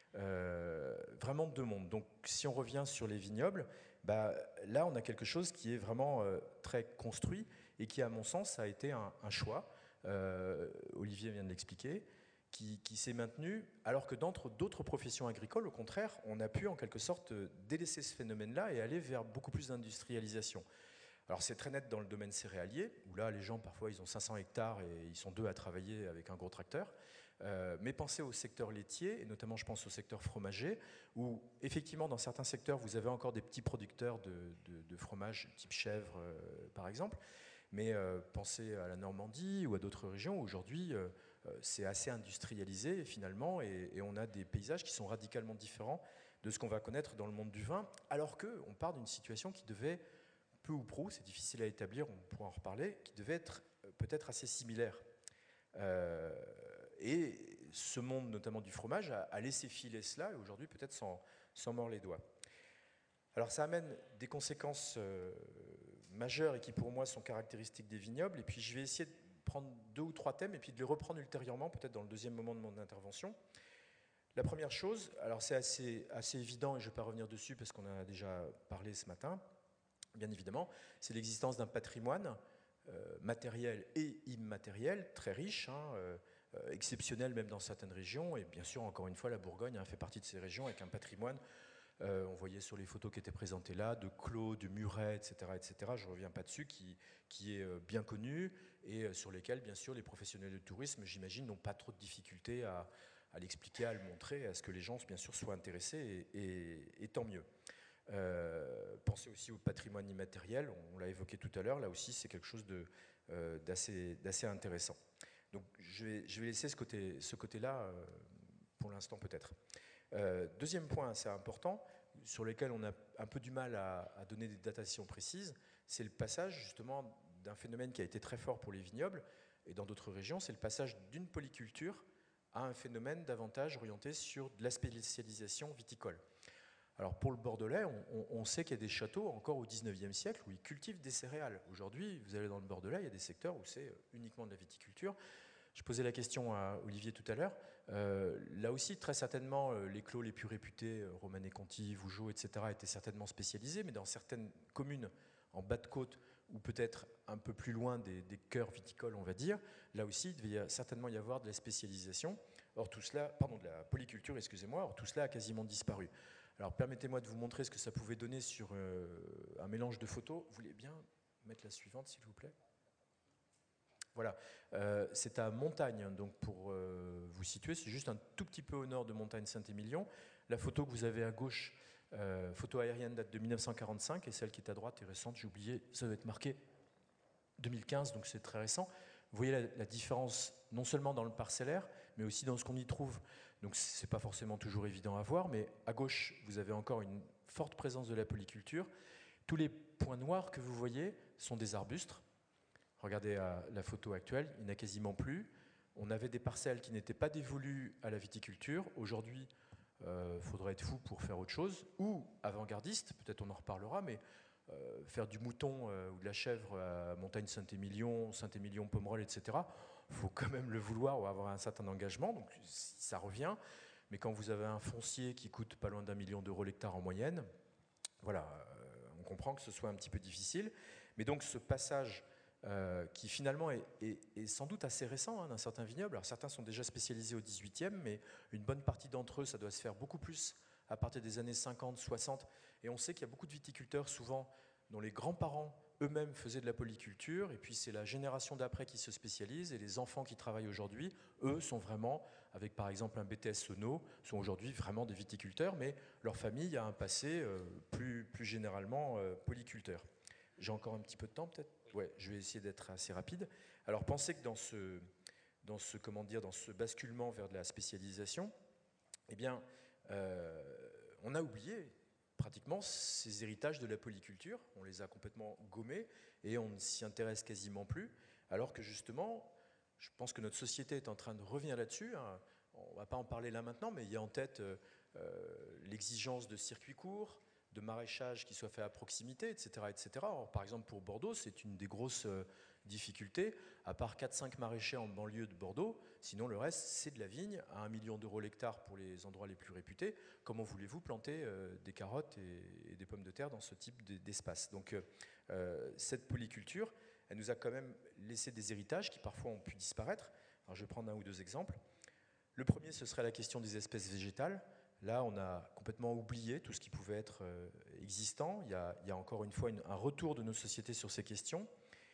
Euh, vraiment deux mondes. Donc si on revient sur les vignobles, bah, là on a quelque chose qui est vraiment euh, très construit et qui à mon sens a été un, un choix, euh, Olivier vient de l'expliquer, qui, qui s'est maintenu alors que dans d'autres professions agricoles, au contraire, on a pu en quelque sorte délaisser ce phénomène-là et aller vers beaucoup plus d'industrialisation. Alors c'est très net dans le domaine céréalier, où là les gens parfois ils ont cinq cents hectares et ils sont deux à travailler avec un gros tracteur. Euh, mais pensez au secteur laitier, et notamment je pense au secteur fromager, où effectivement dans certains secteurs vous avez encore des petits producteurs de, de, de fromage type chèvre euh, par exemple, mais euh, pensez à la Normandie ou à d'autres régions où aujourd'hui euh, c'est assez industrialisé finalement, et, et on a des paysages qui sont radicalement différents de ce qu'on va connaître dans le monde du vin, alors qu'on part d'une situation qui devait, peu ou prou, c'est difficile à établir, on pourra en reparler, qui devait être euh, peut-être assez similaire. Euh, Et ce monde, notamment du fromage, a, a laissé filer cela, et aujourd'hui peut-être s'en, s'en mord les doigts. Alors ça amène des conséquences euh, majeures et qui pour moi sont caractéristiques des vignobles, et puis je vais essayer de prendre deux ou trois thèmes et puis de les reprendre ultérieurement, peut-être dans le deuxième moment de mon intervention. La première chose, alors c'est assez, assez évident et je ne vais pas revenir dessus parce qu'on en a déjà parlé ce matin, bien évidemment, c'est l'existence d'un patrimoine euh, matériel et immatériel très riche, hein, euh, Euh, exceptionnel même dans certaines régions, et bien sûr encore une fois la Bourgogne hein, fait partie de ces régions avec un patrimoine, euh, on voyait sur les photos qui étaient présentées là, de clos, de murets, et cetera, et cetera, je ne reviens pas dessus, qui, qui est bien connu et sur lesquels bien sûr les professionnels de tourisme, j'imagine, n'ont pas trop de difficultés à, à l'expliquer, à le montrer, à ce que les gens bien sûr soient intéressés, et, et, et tant mieux. Euh, pensez aussi au patrimoine immatériel, on l'a évoqué tout à l'heure, là aussi c'est quelque chose de, euh, d'assez, d'assez intéressant. Donc je vais, je vais laisser ce, côté, ce côté-là euh, pour l'instant peut-être. Euh, deuxième point assez important, sur lequel on a un peu du mal à, à donner des datations précises, c'est le passage justement d'un phénomène qui a été très fort pour les vignobles, et dans d'autres régions, c'est le passage d'une polyculture à un phénomène davantage orienté sur de la spécialisation viticole. Alors pour le Bordelais, on, on, on sait qu'il y a des châteaux encore au dix-neuvième siècle où ils cultivent des céréales. Aujourd'hui, vous allez dans le Bordelais, il y a des secteurs où c'est uniquement de la viticulture. Je posais la question à Olivier tout à l'heure. Euh, là aussi, très certainement, euh, les clos les plus réputés, euh, Romanée-Conti, Vougeot, et cetera, étaient certainement spécialisés, mais dans certaines communes en bas de côte, ou peut-être un peu plus loin des, des cœurs viticoles, on va dire, là aussi, il devait certainement y avoir de la spécialisation. Or, tout cela, pardon, de la polyculture, excusez-moi, or tout cela a quasiment disparu. Alors, permettez-moi de vous montrer ce que ça pouvait donner sur euh, un mélange de photos. Vous voulez bien mettre la suivante, s'il vous plaît ? Voilà, euh, c'est à Montagne, donc pour euh, vous situer, c'est juste un tout petit peu au nord de Montagne-Saint-Émilion. La photo que vous avez à gauche, euh, photo aérienne, date de mille neuf cent quarante-cinq, et celle qui est à droite est récente, j'ai oublié, ça doit être marqué deux mille quinze, donc c'est très récent. Vous voyez la, la différence, non seulement dans le parcellaire, mais aussi dans ce qu'on y trouve. Donc c'est pas forcément toujours évident à voir, mais à gauche, vous avez encore une forte présence de la polyculture. Tous les points noirs que vous voyez sont des arbustes. Regardez la photo actuelle, il n'y en a quasiment plus. On avait des parcelles qui n'étaient pas dévolues à la viticulture. Aujourd'hui, il euh, faudrait être fou pour faire autre chose. Ou avant-gardiste, peut-être on en reparlera, mais euh, faire du mouton euh, ou de la chèvre à Montagne-Saint-Émilion, Saint-Émilion-Pomerol, et cetera, il faut quand même le vouloir ou avoir un certain engagement. Donc ça revient. Mais quand vous avez un foncier qui coûte pas loin d'un million d'euros l'hectare en moyenne, voilà, euh, on comprend que ce soit un petit peu difficile. Mais donc ce passage... Euh, qui finalement est, est, est sans doute assez récent hein, d'un certain vignoble. Alors certains sont déjà spécialisés au dix-huitième, mais une bonne partie d'entre eux, ça doit se faire beaucoup plus à partir des années cinquante, soixante. Et on sait qu'il y a beaucoup de viticulteurs, souvent, dont les grands-parents eux-mêmes faisaient de la polyculture, et puis c'est la génération d'après qui se spécialise, et les enfants qui travaillent aujourd'hui, eux, sont vraiment, avec par exemple un B T S Sono, sont aujourd'hui vraiment des viticulteurs, mais leur famille a un passé euh, plus, plus généralement euh, polyculteur. J'ai encore un petit peu de temps peut-être ? Ouais, je vais essayer d'être assez rapide. Alors, pensez que dans ce, dans ce, comment dire, dans ce basculement vers de la spécialisation, eh bien, euh, on a oublié pratiquement ces héritages de la polyculture. On les a complètement gommés et on ne s'y intéresse quasiment plus. Alors que justement, je pense que notre société est en train de revenir là-dessus. Hein. On ne va pas en parler là maintenant, mais il y a en tête euh, euh, l'exigence de circuits courts, de maraîchage qui soit fait à proximité, et cetera, et cetera. Alors, par exemple, pour Bordeaux, c'est une des grosses euh, difficultés. À part quatre cinq maraîchers en banlieue de Bordeaux, sinon le reste, c'est de la vigne à un million d'euros l'hectare pour les endroits les plus réputés. Comment voulez-vous planter euh, des carottes et, et des pommes de terre dans ce type d'espace ? Donc, euh, cette polyculture, elle nous a quand même laissé des héritages qui parfois ont pu disparaître. Alors, je vais prendre un ou deux exemples. Le premier, ce serait la question des espèces végétales. Là, on a complètement oublié tout ce qui pouvait être euh, existant. Il y, a, il y a encore une fois une, un retour de nos sociétés sur ces questions.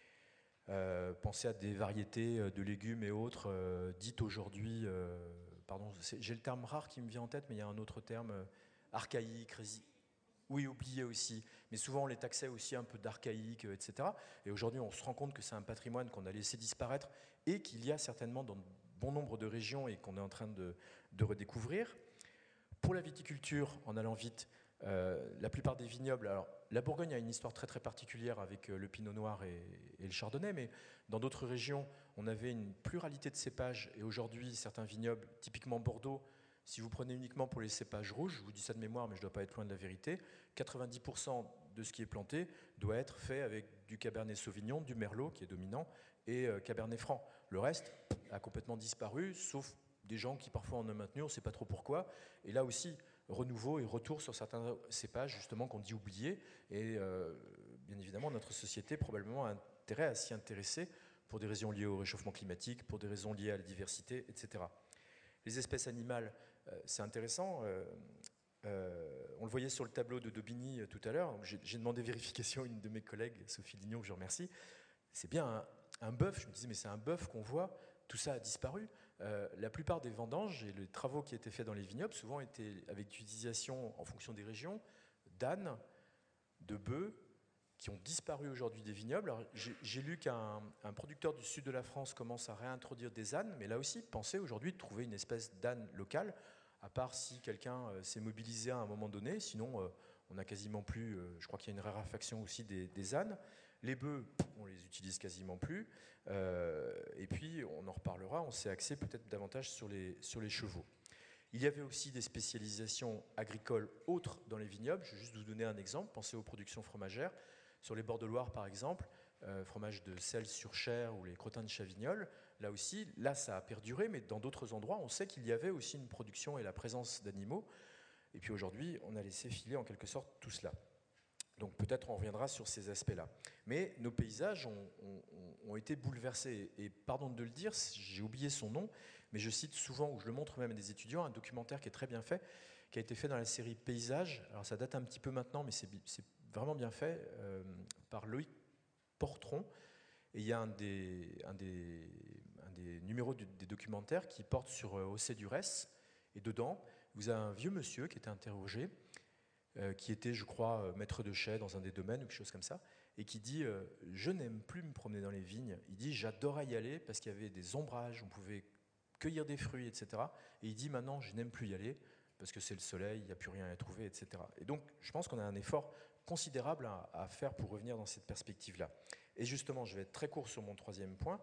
Euh, pensez à des variétés de légumes et autres euh, dites aujourd'hui, euh, pardon, j'ai le terme rare qui me vient en tête, mais il y a un autre terme, euh, archaïque, rési... oui, oublié aussi. Mais souvent, on les taxait aussi un peu d'archaïque, euh, et cetera. Et aujourd'hui, on se rend compte que c'est un patrimoine qu'on a laissé disparaître et qu'il y a certainement dans bon nombre de régions et qu'on est en train de, de redécouvrir. Pour la viticulture, en allant vite, euh, la plupart des vignobles, alors la Bourgogne a une histoire très très particulière avec euh, le pinot noir et, et le chardonnay, mais dans d'autres régions, on avait une pluralité de cépages et aujourd'hui, certains vignobles, typiquement Bordeaux, si vous prenez uniquement pour les cépages rouges, je vous dis ça de mémoire, mais je ne dois pas être loin de la vérité, quatre-vingt-dix pour cent de ce qui est planté doit être fait avec du Cabernet Sauvignon, du Merlot qui est dominant, et euh, Cabernet Franc. Le reste a complètement disparu, sauf des gens qui parfois en ont maintenu, on ne sait pas trop pourquoi. Et là aussi, renouveau et retour sur certains cépages justement qu'on dit oubliés. Et euh, bien évidemment, notre société probablement a intérêt à s'y intéresser pour des raisons liées au réchauffement climatique, pour des raisons liées à la diversité, et cetera. Les espèces animales, euh, c'est intéressant. Euh, euh, on le voyait sur le tableau de Daubigny euh, tout à l'heure. J'ai demandé vérification à une de mes collègues, Sophie Lignon, que je remercie. C'est bien un, un bœuf. Je me disais, mais c'est un bœuf qu'on voit. Tout ça a disparu. Euh, la plupart des vendanges et les travaux qui étaient faits dans les vignobles souvent étaient avec l'utilisation, en fonction des régions, d'ânes, de bœufs, qui ont disparu aujourd'hui des vignobles. J'ai lu qu'un un producteur du sud de la France commence à réintroduire des ânes, mais là aussi, pensez aujourd'hui de trouver une espèce d'âne local, à part si quelqu'un euh, s'est mobilisé à un moment donné, sinon euh, on n'a quasiment plus, euh, je crois qu'il y a une raréfaction aussi des, des ânes. Les bœufs, on les utilise quasiment plus. Euh, et puis, on en reparlera, on s'est axé peut-être davantage sur les, sur les chevaux. Il y avait aussi des spécialisations agricoles autres dans les vignobles. Je vais juste vous donner un exemple. Pensez aux productions fromagères. Sur les bords de Loire, par exemple, euh, fromage de sel sur chair ou les crottins de Chavignol. Là aussi, là ça a perduré, mais dans d'autres endroits, on sait qu'il y avait aussi une production et la présence d'animaux. Et puis aujourd'hui, on a laissé filer en quelque sorte tout cela. Donc peut-être on reviendra sur ces aspects-là. Mais nos paysages ont, ont, ont été bouleversés. Et pardon de le dire, j'ai oublié son nom, mais je cite souvent, ou je le montre même à des étudiants, un documentaire qui est très bien fait, qui a été fait dans la série Paysages. Alors ça date un petit peu maintenant, mais c'est vraiment bien fait, euh, par Loïc Portron. Et il y a un des, un des, un des numéros du, des documentaires qui porte sur euh, José Durés. Et dedans, vous avez un vieux monsieur qui était interrogé, euh, qui était, je crois, euh, maître de chai dans un des domaines ou quelque chose comme ça, et qui dit euh, « Je n'aime plus me promener dans les vignes. » Il dit « J'adorais y aller parce qu'il y avait des ombrages, on pouvait cueillir des fruits, et cetera. » Et il dit « Maintenant, je n'aime plus y aller parce que c'est le soleil, il n'y a plus rien à trouver, et cetera » Et donc, je pense qu'on a un effort considérable à, à faire pour revenir dans cette perspective-là. Et justement, je vais être très court sur mon troisième point.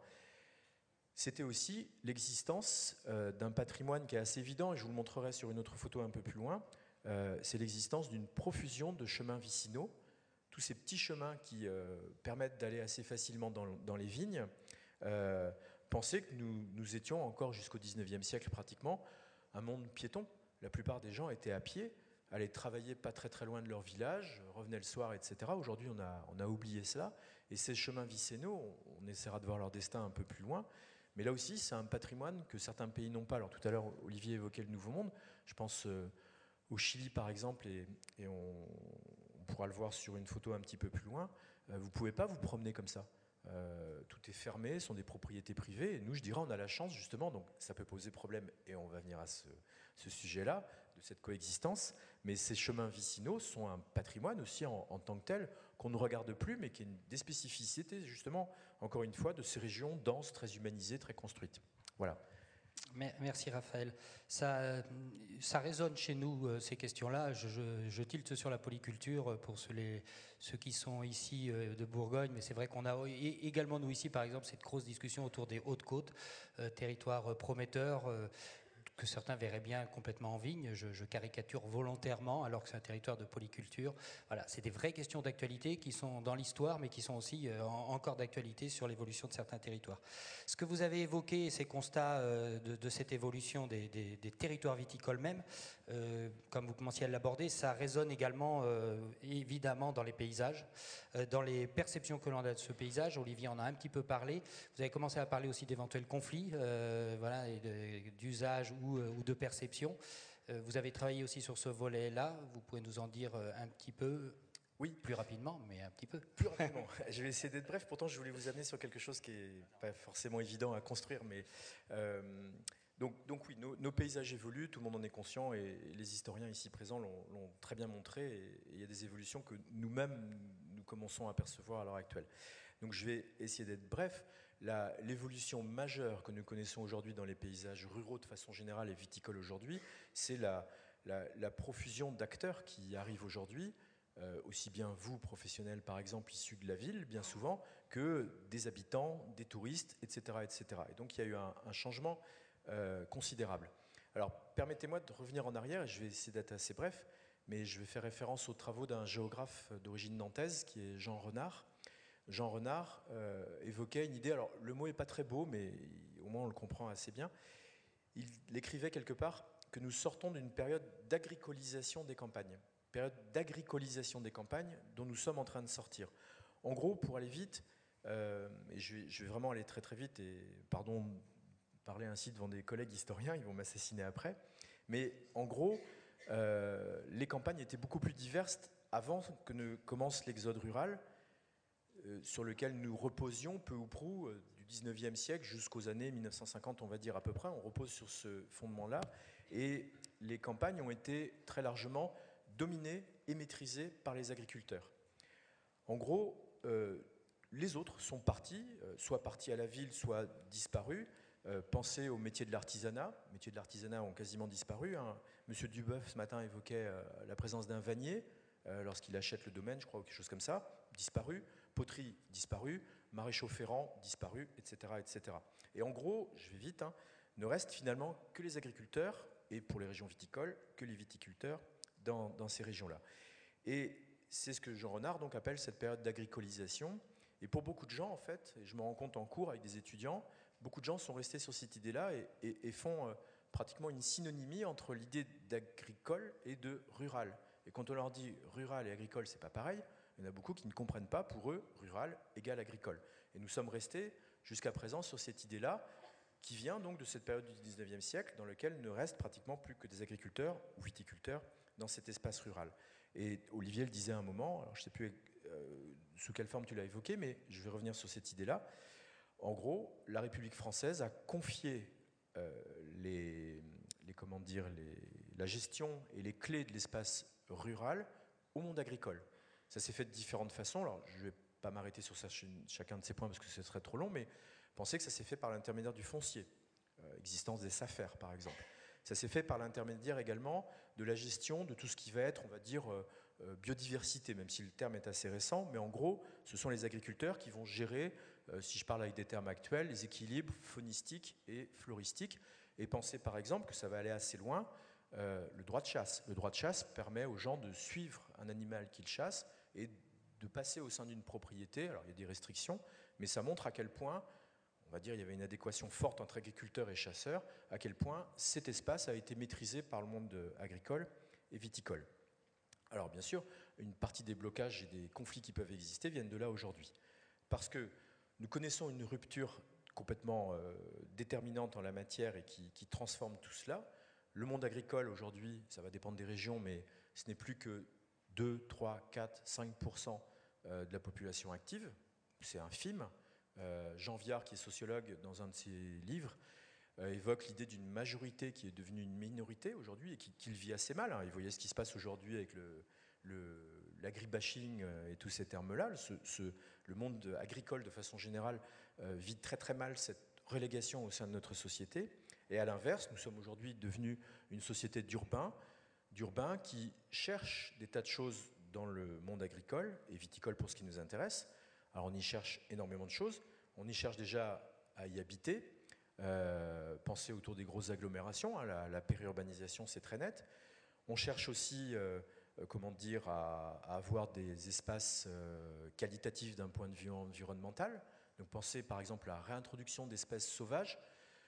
C'était aussi l'existence euh, d'un patrimoine qui est assez évident, et je vous le montrerai sur une autre photo un peu plus loin. Euh, c'est l'existence d'une profusion de chemins vicinaux, tous ces petits chemins qui euh, permettent d'aller assez facilement dans, dans les vignes. Euh, pensez que nous, nous étions encore jusqu'au dix-neuvième siècle pratiquement un monde piéton. La plupart des gens étaient à pied, allaient travailler pas très très loin de leur village, revenaient le soir, et cetera. Aujourd'hui, on a, on a oublié cela. Et ces chemins vicinaux, on, on essaiera de voir leur destin un peu plus loin. Mais là aussi, c'est un patrimoine que certains pays n'ont pas. Alors tout à l'heure, Olivier évoquait le Nouveau Monde. Je pense euh, au Chili, par exemple, et, et on, on pourra le voir sur une photo un petit peu plus loin. Euh, vous ne pouvez pas vous promener comme ça. Euh, tout est fermé, ce sont des propriétés privées. Et nous, je dirais, on a la chance, justement, donc ça peut poser problème, et on va venir à ce, ce sujet-là, de cette coexistence. Mais ces chemins vicinaux sont un patrimoine aussi en, en tant que tel, qu'on ne regarde plus, mais qui est une des spécificités, justement, encore une fois, de ces régions denses, très humanisées, très construites. Voilà. Merci Raphaël. Ça, ça résonne chez nous, ces questions-là. Je, je, je tilte sur la polyculture pour ceux, les, ceux qui sont ici de Bourgogne, mais c'est vrai qu'on a également, nous ici, par exemple, cette grosse discussion autour des Hautes-Côtes, euh, territoire prometteur, euh, que certains verraient bien complètement en vigne. Je, je caricature volontairement, alors que c'est un territoire de polyculture. Voilà, c'est des vraies questions d'actualité qui sont dans l'histoire, mais qui sont aussi euh, en, encore d'actualité sur l'évolution de certains territoires. Ce que vous avez évoqué, ces constats euh, de, de cette évolution des, des, des territoires viticoles même, euh, comme vous commenciez à l'aborder, ça résonne également euh, évidemment dans les paysages, euh, dans les perceptions que l'on a de ce paysage. Olivier en a un petit peu parlé. Vous avez commencé à parler aussi d'éventuels conflits, euh, voilà, et de, d'usage ou, ou de perception. Euh, vous avez travaillé aussi sur ce volet-là. Vous pouvez nous en dire un petit peu? Oui, plus rapidement, mais un petit peu. Plus rapidement. Je vais essayer d'être bref. Pourtant, je voulais vous amener sur quelque chose qui n'est pas forcément évident à construire. Mais euh, donc, donc oui, nos, nos paysages évoluent, tout le monde en est conscient, et les historiens ici présents l'ont, l'ont très bien montré. Et il y a des évolutions que nous-mêmes, nous commençons à percevoir à l'heure actuelle. Donc je vais essayer d'être bref. La, l'évolution majeure que nous connaissons aujourd'hui dans les paysages ruraux de façon générale et viticoles aujourd'hui, c'est la, la, la profusion d'acteurs qui arrivent aujourd'hui. Euh, aussi bien vous, professionnels par exemple, issus de la ville, bien souvent, que des habitants, des touristes, et cetera, et cetera. Et donc il y a eu un, un changement euh, considérable. Alors permettez-moi de revenir en arrière, et je vais essayer d'être assez bref, mais je vais faire référence aux travaux d'un géographe d'origine nantaise, qui est Jean Renard. Jean Renard euh, évoquait une idée, alors le mot n'est pas très beau, mais au moins on le comprend assez bien. Il écrivait quelque part que nous sortons d'une période d'agricolisation des campagnes. Période d'agricolisation des campagnes dont nous sommes en train de sortir. En gros, pour aller vite, euh, et je vais, je vais vraiment aller très très vite, et pardon de parler ainsi devant des collègues historiens, ils vont m'assassiner après, mais en gros, euh, les campagnes étaient beaucoup plus diverses avant que ne commence l'exode rural, euh, sur lequel nous reposions peu ou prou euh, du dix-neuvième siècle jusqu'aux années mille neuf cent cinquante, on va dire à peu près, on repose sur ce fondement-là, et les campagnes ont été très largement dominés et maîtrisés par les agriculteurs. En gros, euh, les autres sont partis, euh, soit partis à la ville, soit disparus. Euh, pensez aux métiers de l'artisanat. Les métiers de l'artisanat ont quasiment disparu. Hein. Monsieur Duboeuf, ce matin, évoquait euh, la présence d'un vannier euh, lorsqu'il achète le domaine, je crois, ou quelque chose comme ça, disparu. Poterie, disparu. Maréchaux ferrants, disparu, et cetera, et cetera. Et en gros, je vais vite, hein, ne reste finalement que les agriculteurs, et pour les régions viticoles, que les viticulteurs, Dans, dans ces régions-là. Et c'est ce que Jean Renard donc appelle cette période d'agricolisation. Et pour beaucoup de gens, en fait, et je me rends compte en cours avec des étudiants, beaucoup de gens sont restés sur cette idée-là et, et, et font euh, pratiquement une synonymie entre l'idée d'agricole et de rural. Et quand on leur dit rural et agricole, c'est pas pareil, il y en a beaucoup qui ne comprennent pas, pour eux, rural égale agricole. Et nous sommes restés jusqu'à présent sur cette idée-là, qui vient donc de cette période du dix-neuvième siècle, dans laquelle ne reste pratiquement plus que des agriculteurs ou viticulteurs dans cet espace rural. Et Olivier le disait à un moment, alors je ne sais plus euh, sous quelle forme tu l'as évoqué, mais je vais revenir sur cette idée-là. En gros, la République française a confié euh, les, les, comment dire, les, la gestion et les clés de l'espace rural au monde agricole. Ça s'est fait de différentes façons. Alors, je ne vais pas m'arrêter sur ça, chacun de ces points parce que ce serait trop long, mais pensez que ça s'est fait par l'intermédiaire du foncier, euh, existence des SAFER par exemple. Ça s'est fait par l'intermédiaire également de la gestion de tout ce qui va être, on va dire, euh, euh, biodiversité, même si le terme est assez récent, mais en gros, ce sont les agriculteurs qui vont gérer, euh, si je parle avec des termes actuels, les équilibres faunistiques et floristiques. Et pensez par exemple que ça va aller assez loin, euh, le droit de chasse. Le droit de chasse permet aux gens de suivre un animal qu'ils chassent et de passer au sein d'une propriété. Alors il y a des restrictions, mais ça montre à quel point, on va dire, il y avait une adéquation forte entre agriculteurs et chasseurs, à quel point cet espace a été maîtrisé par le monde agricole et viticole. Alors bien sûr, une partie des blocages et des conflits qui peuvent exister viennent de là aujourd'hui. Parce que nous connaissons une rupture complètement euh, déterminante en la matière et qui, qui transforme tout cela. Le monde agricole aujourd'hui, ça va dépendre des régions, mais ce n'est plus que deux, trois, quatre, cinq pour cent de la population active. C'est infime. Euh, Jean Viard, qui est sociologue, dans un de ses livres, euh, évoque l'idée d'une majorité qui est devenue une minorité aujourd'hui et qui, qui le vit assez mal. Hein. Et vous voyez ce qui se passe aujourd'hui avec le, le, l'agribashing et tous ces termes-là. Ce, ce, le monde agricole, de façon générale, euh, vit très très mal cette relégation au sein de notre société. Et à l'inverse, nous sommes aujourd'hui devenus une société d'urbains, d'urbains qui cherchent des tas de choses dans le monde agricole et viticole pour ce qui nous intéresse. Alors on y cherche énormément de choses. On y cherche déjà à y habiter. Euh, pensez autour des grosses agglomérations, hein, la, la périurbanisation c'est très net. On cherche aussi, euh, comment dire, à, à avoir des espaces euh, qualitatifs d'un point de vue environnemental. Donc pensez par exemple à la réintroduction d'espèces sauvages.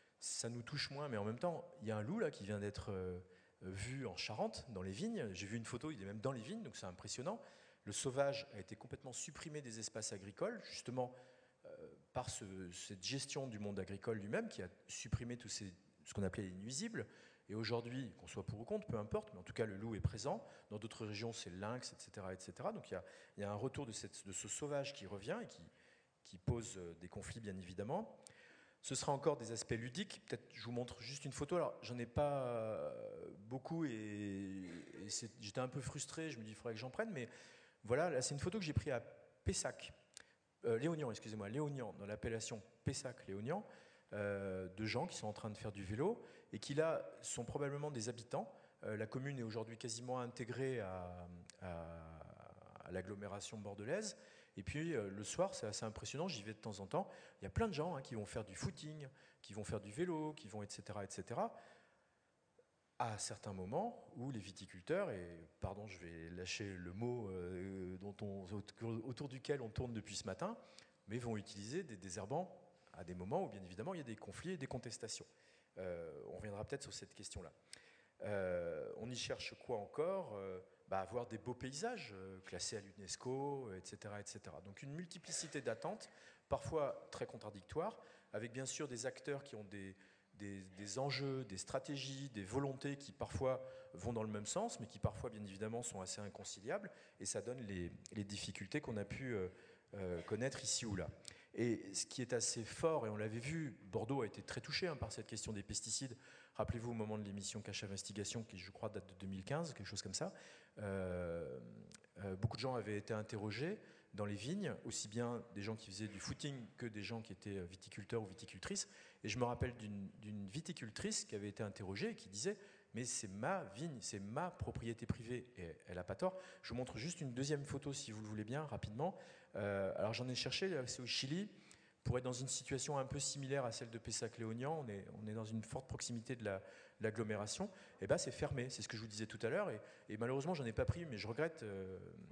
Ça nous touche moins, mais en même temps, il y a un loup là qui vient d'être euh, vu en Charente, dans les vignes. J'ai vu une photo, il est même dans les vignes, donc c'est impressionnant. Le sauvage a été complètement supprimé des espaces agricoles, justement euh, par ce, cette gestion du monde agricole lui-même qui a supprimé tous ces, ce qu'on appelait les nuisibles. Et aujourd'hui, qu'on soit pour ou contre, peu importe, mais en tout cas le loup est présent. Dans d'autres régions, c'est le lynx, et cetera, et cetera. Donc il y a, il y a un retour de, cette, de ce sauvage qui revient et qui, qui pose des conflits, bien évidemment. Ce sera encore des aspects ludiques. Peut-être je vous montre juste une photo. Alors, j'en ai pas beaucoup et, et j'étais un peu frustré. Je me dis, il faudrait que j'en prenne. Mais voilà, là, c'est une photo que j'ai prise à Pessac, euh, Léognan, excusez-moi, Léognan, dans l'appellation Pessac-Léognan, euh, de gens qui sont en train de faire du vélo et qui, là, sont probablement des habitants. Euh, la commune est aujourd'hui quasiment intégrée à, à, à l'agglomération bordelaise. Et puis euh, le soir, c'est assez impressionnant, j'y vais de temps en temps, il y a plein de gens hein, qui vont faire du footing, qui vont faire du vélo, qui vont et cetera, et cetera. À certains moments où les viticulteurs, et pardon, je vais lâcher le mot euh, dont on, autour duquel on tourne depuis ce matin, mais vont utiliser des désherbants à des moments où bien évidemment il y a des conflits et des contestations. Euh, on reviendra peut-être sur cette question-là. Euh, on y cherche quoi encore ? euh, bah, avoir des beaux paysages euh, classés à l'UNESCO, et cetera, et cetera. Donc une multiplicité d'attentes, parfois très contradictoires, avec bien sûr des acteurs qui ont des, des, des enjeux, des stratégies, des volontés qui parfois vont dans le même sens, mais qui parfois bien évidemment sont assez inconciliables, et ça donne les, les difficultés qu'on a pu euh, euh, connaître ici ou là. Et ce qui est assez fort, et on l'avait vu, Bordeaux a été très touché hein, par cette question des pesticides. Rappelez-vous au moment de l'émission Cache Investigation, qui je crois date de deux mille quinze, quelque chose comme ça, euh, euh, beaucoup de gens avaient été interrogés dans les vignes, aussi bien des gens qui faisaient du footing que des gens qui étaient viticulteurs ou viticultrices. Et je me rappelle d'une, d'une viticultrice qui avait été interrogée et qui disait « mais c'est ma vigne, c'est ma propriété privée ». Et elle n'a pas tort. Je vous montre juste une deuxième photo, si vous le voulez bien, rapidement. Euh, alors j'en ai cherché, c'est au Chili, pour être dans une situation un peu similaire à celle de Pessac-Léognan, on est, on est dans une forte proximité de, la, de l'agglomération, et ben c'est fermé, c'est ce que je vous disais tout à l'heure, et, et malheureusement j'en ai pas pris, mais je regrette, euh, il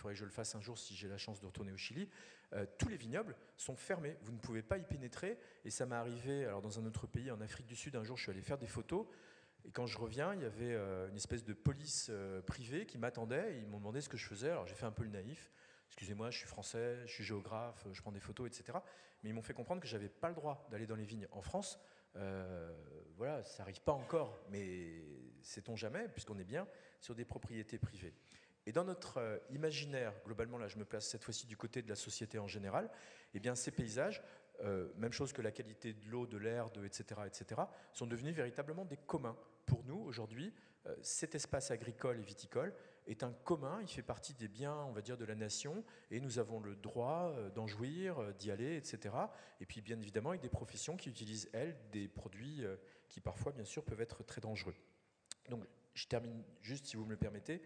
faudrait que je le fasse un jour si j'ai la chance de retourner au Chili, euh, tous les vignobles sont fermés. Vous ne pouvez pas y pénétrer. Et ça m'est arrivé alors, dans un autre pays, en Afrique du Sud, un jour je suis allé faire des photos. Et quand je reviens, il y avait euh, une espèce de police euh, privée qui m'attendait. Ils m'ont demandé ce que je faisais. Alors j'ai fait un peu le naïf. Excusez-moi, je suis français, je suis géographe, je prends des photos, et cetera. Mais ils m'ont fait comprendre que je n'avais pas le droit d'aller dans les vignes en France. Euh, voilà, ça n'arrive pas encore, mais sait-on jamais, puisqu'on est bien sur des propriétés privées. Et dans notre euh, imaginaire, globalement, là je me place cette fois-ci du côté de la société en général, eh bien ces paysages, euh, même chose que la qualité de l'eau, de l'air, de, et cetera, et cetera, sont devenus véritablement des communs. Pour nous, aujourd'hui, euh, cet espace agricole et viticole est un commun, il fait partie des biens, on va dire, de la nation, et nous avons le droit euh, d'en jouir, euh, d'y aller, et cetera. Et puis, bien évidemment, avec des professions qui utilisent, elles, des produits euh, qui parfois, bien sûr, peuvent être très dangereux. Donc, je termine juste, si vous me le permettez.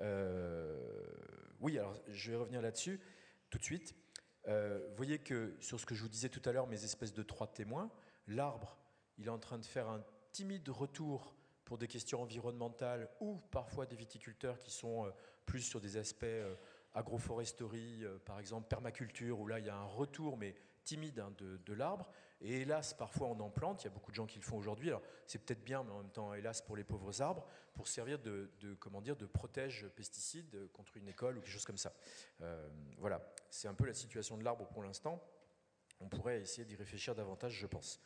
Euh, oui, alors, je vais revenir là-dessus tout de suite. Euh, vous voyez que, sur ce que je vous disais tout à l'heure, mes espèces de trois témoins, l'arbre, il est en train de faire un timide retour pour des questions environnementales ou parfois des viticulteurs qui sont plus sur des aspects agroforesterie, par exemple permaculture, où là il y a un retour mais timide hein, de, de l'arbre. Et hélas, parfois on en plante, il y a beaucoup de gens qui le font aujourd'hui, alors c'est peut-être bien, mais en même temps, hélas, pour les pauvres arbres, pour servir de, de, comment dire, de protège pesticides contre une école ou quelque chose comme ça. Euh, voilà, c'est un peu la situation de l'arbre pour l'instant. On pourrait essayer d'y réfléchir davantage, je pense.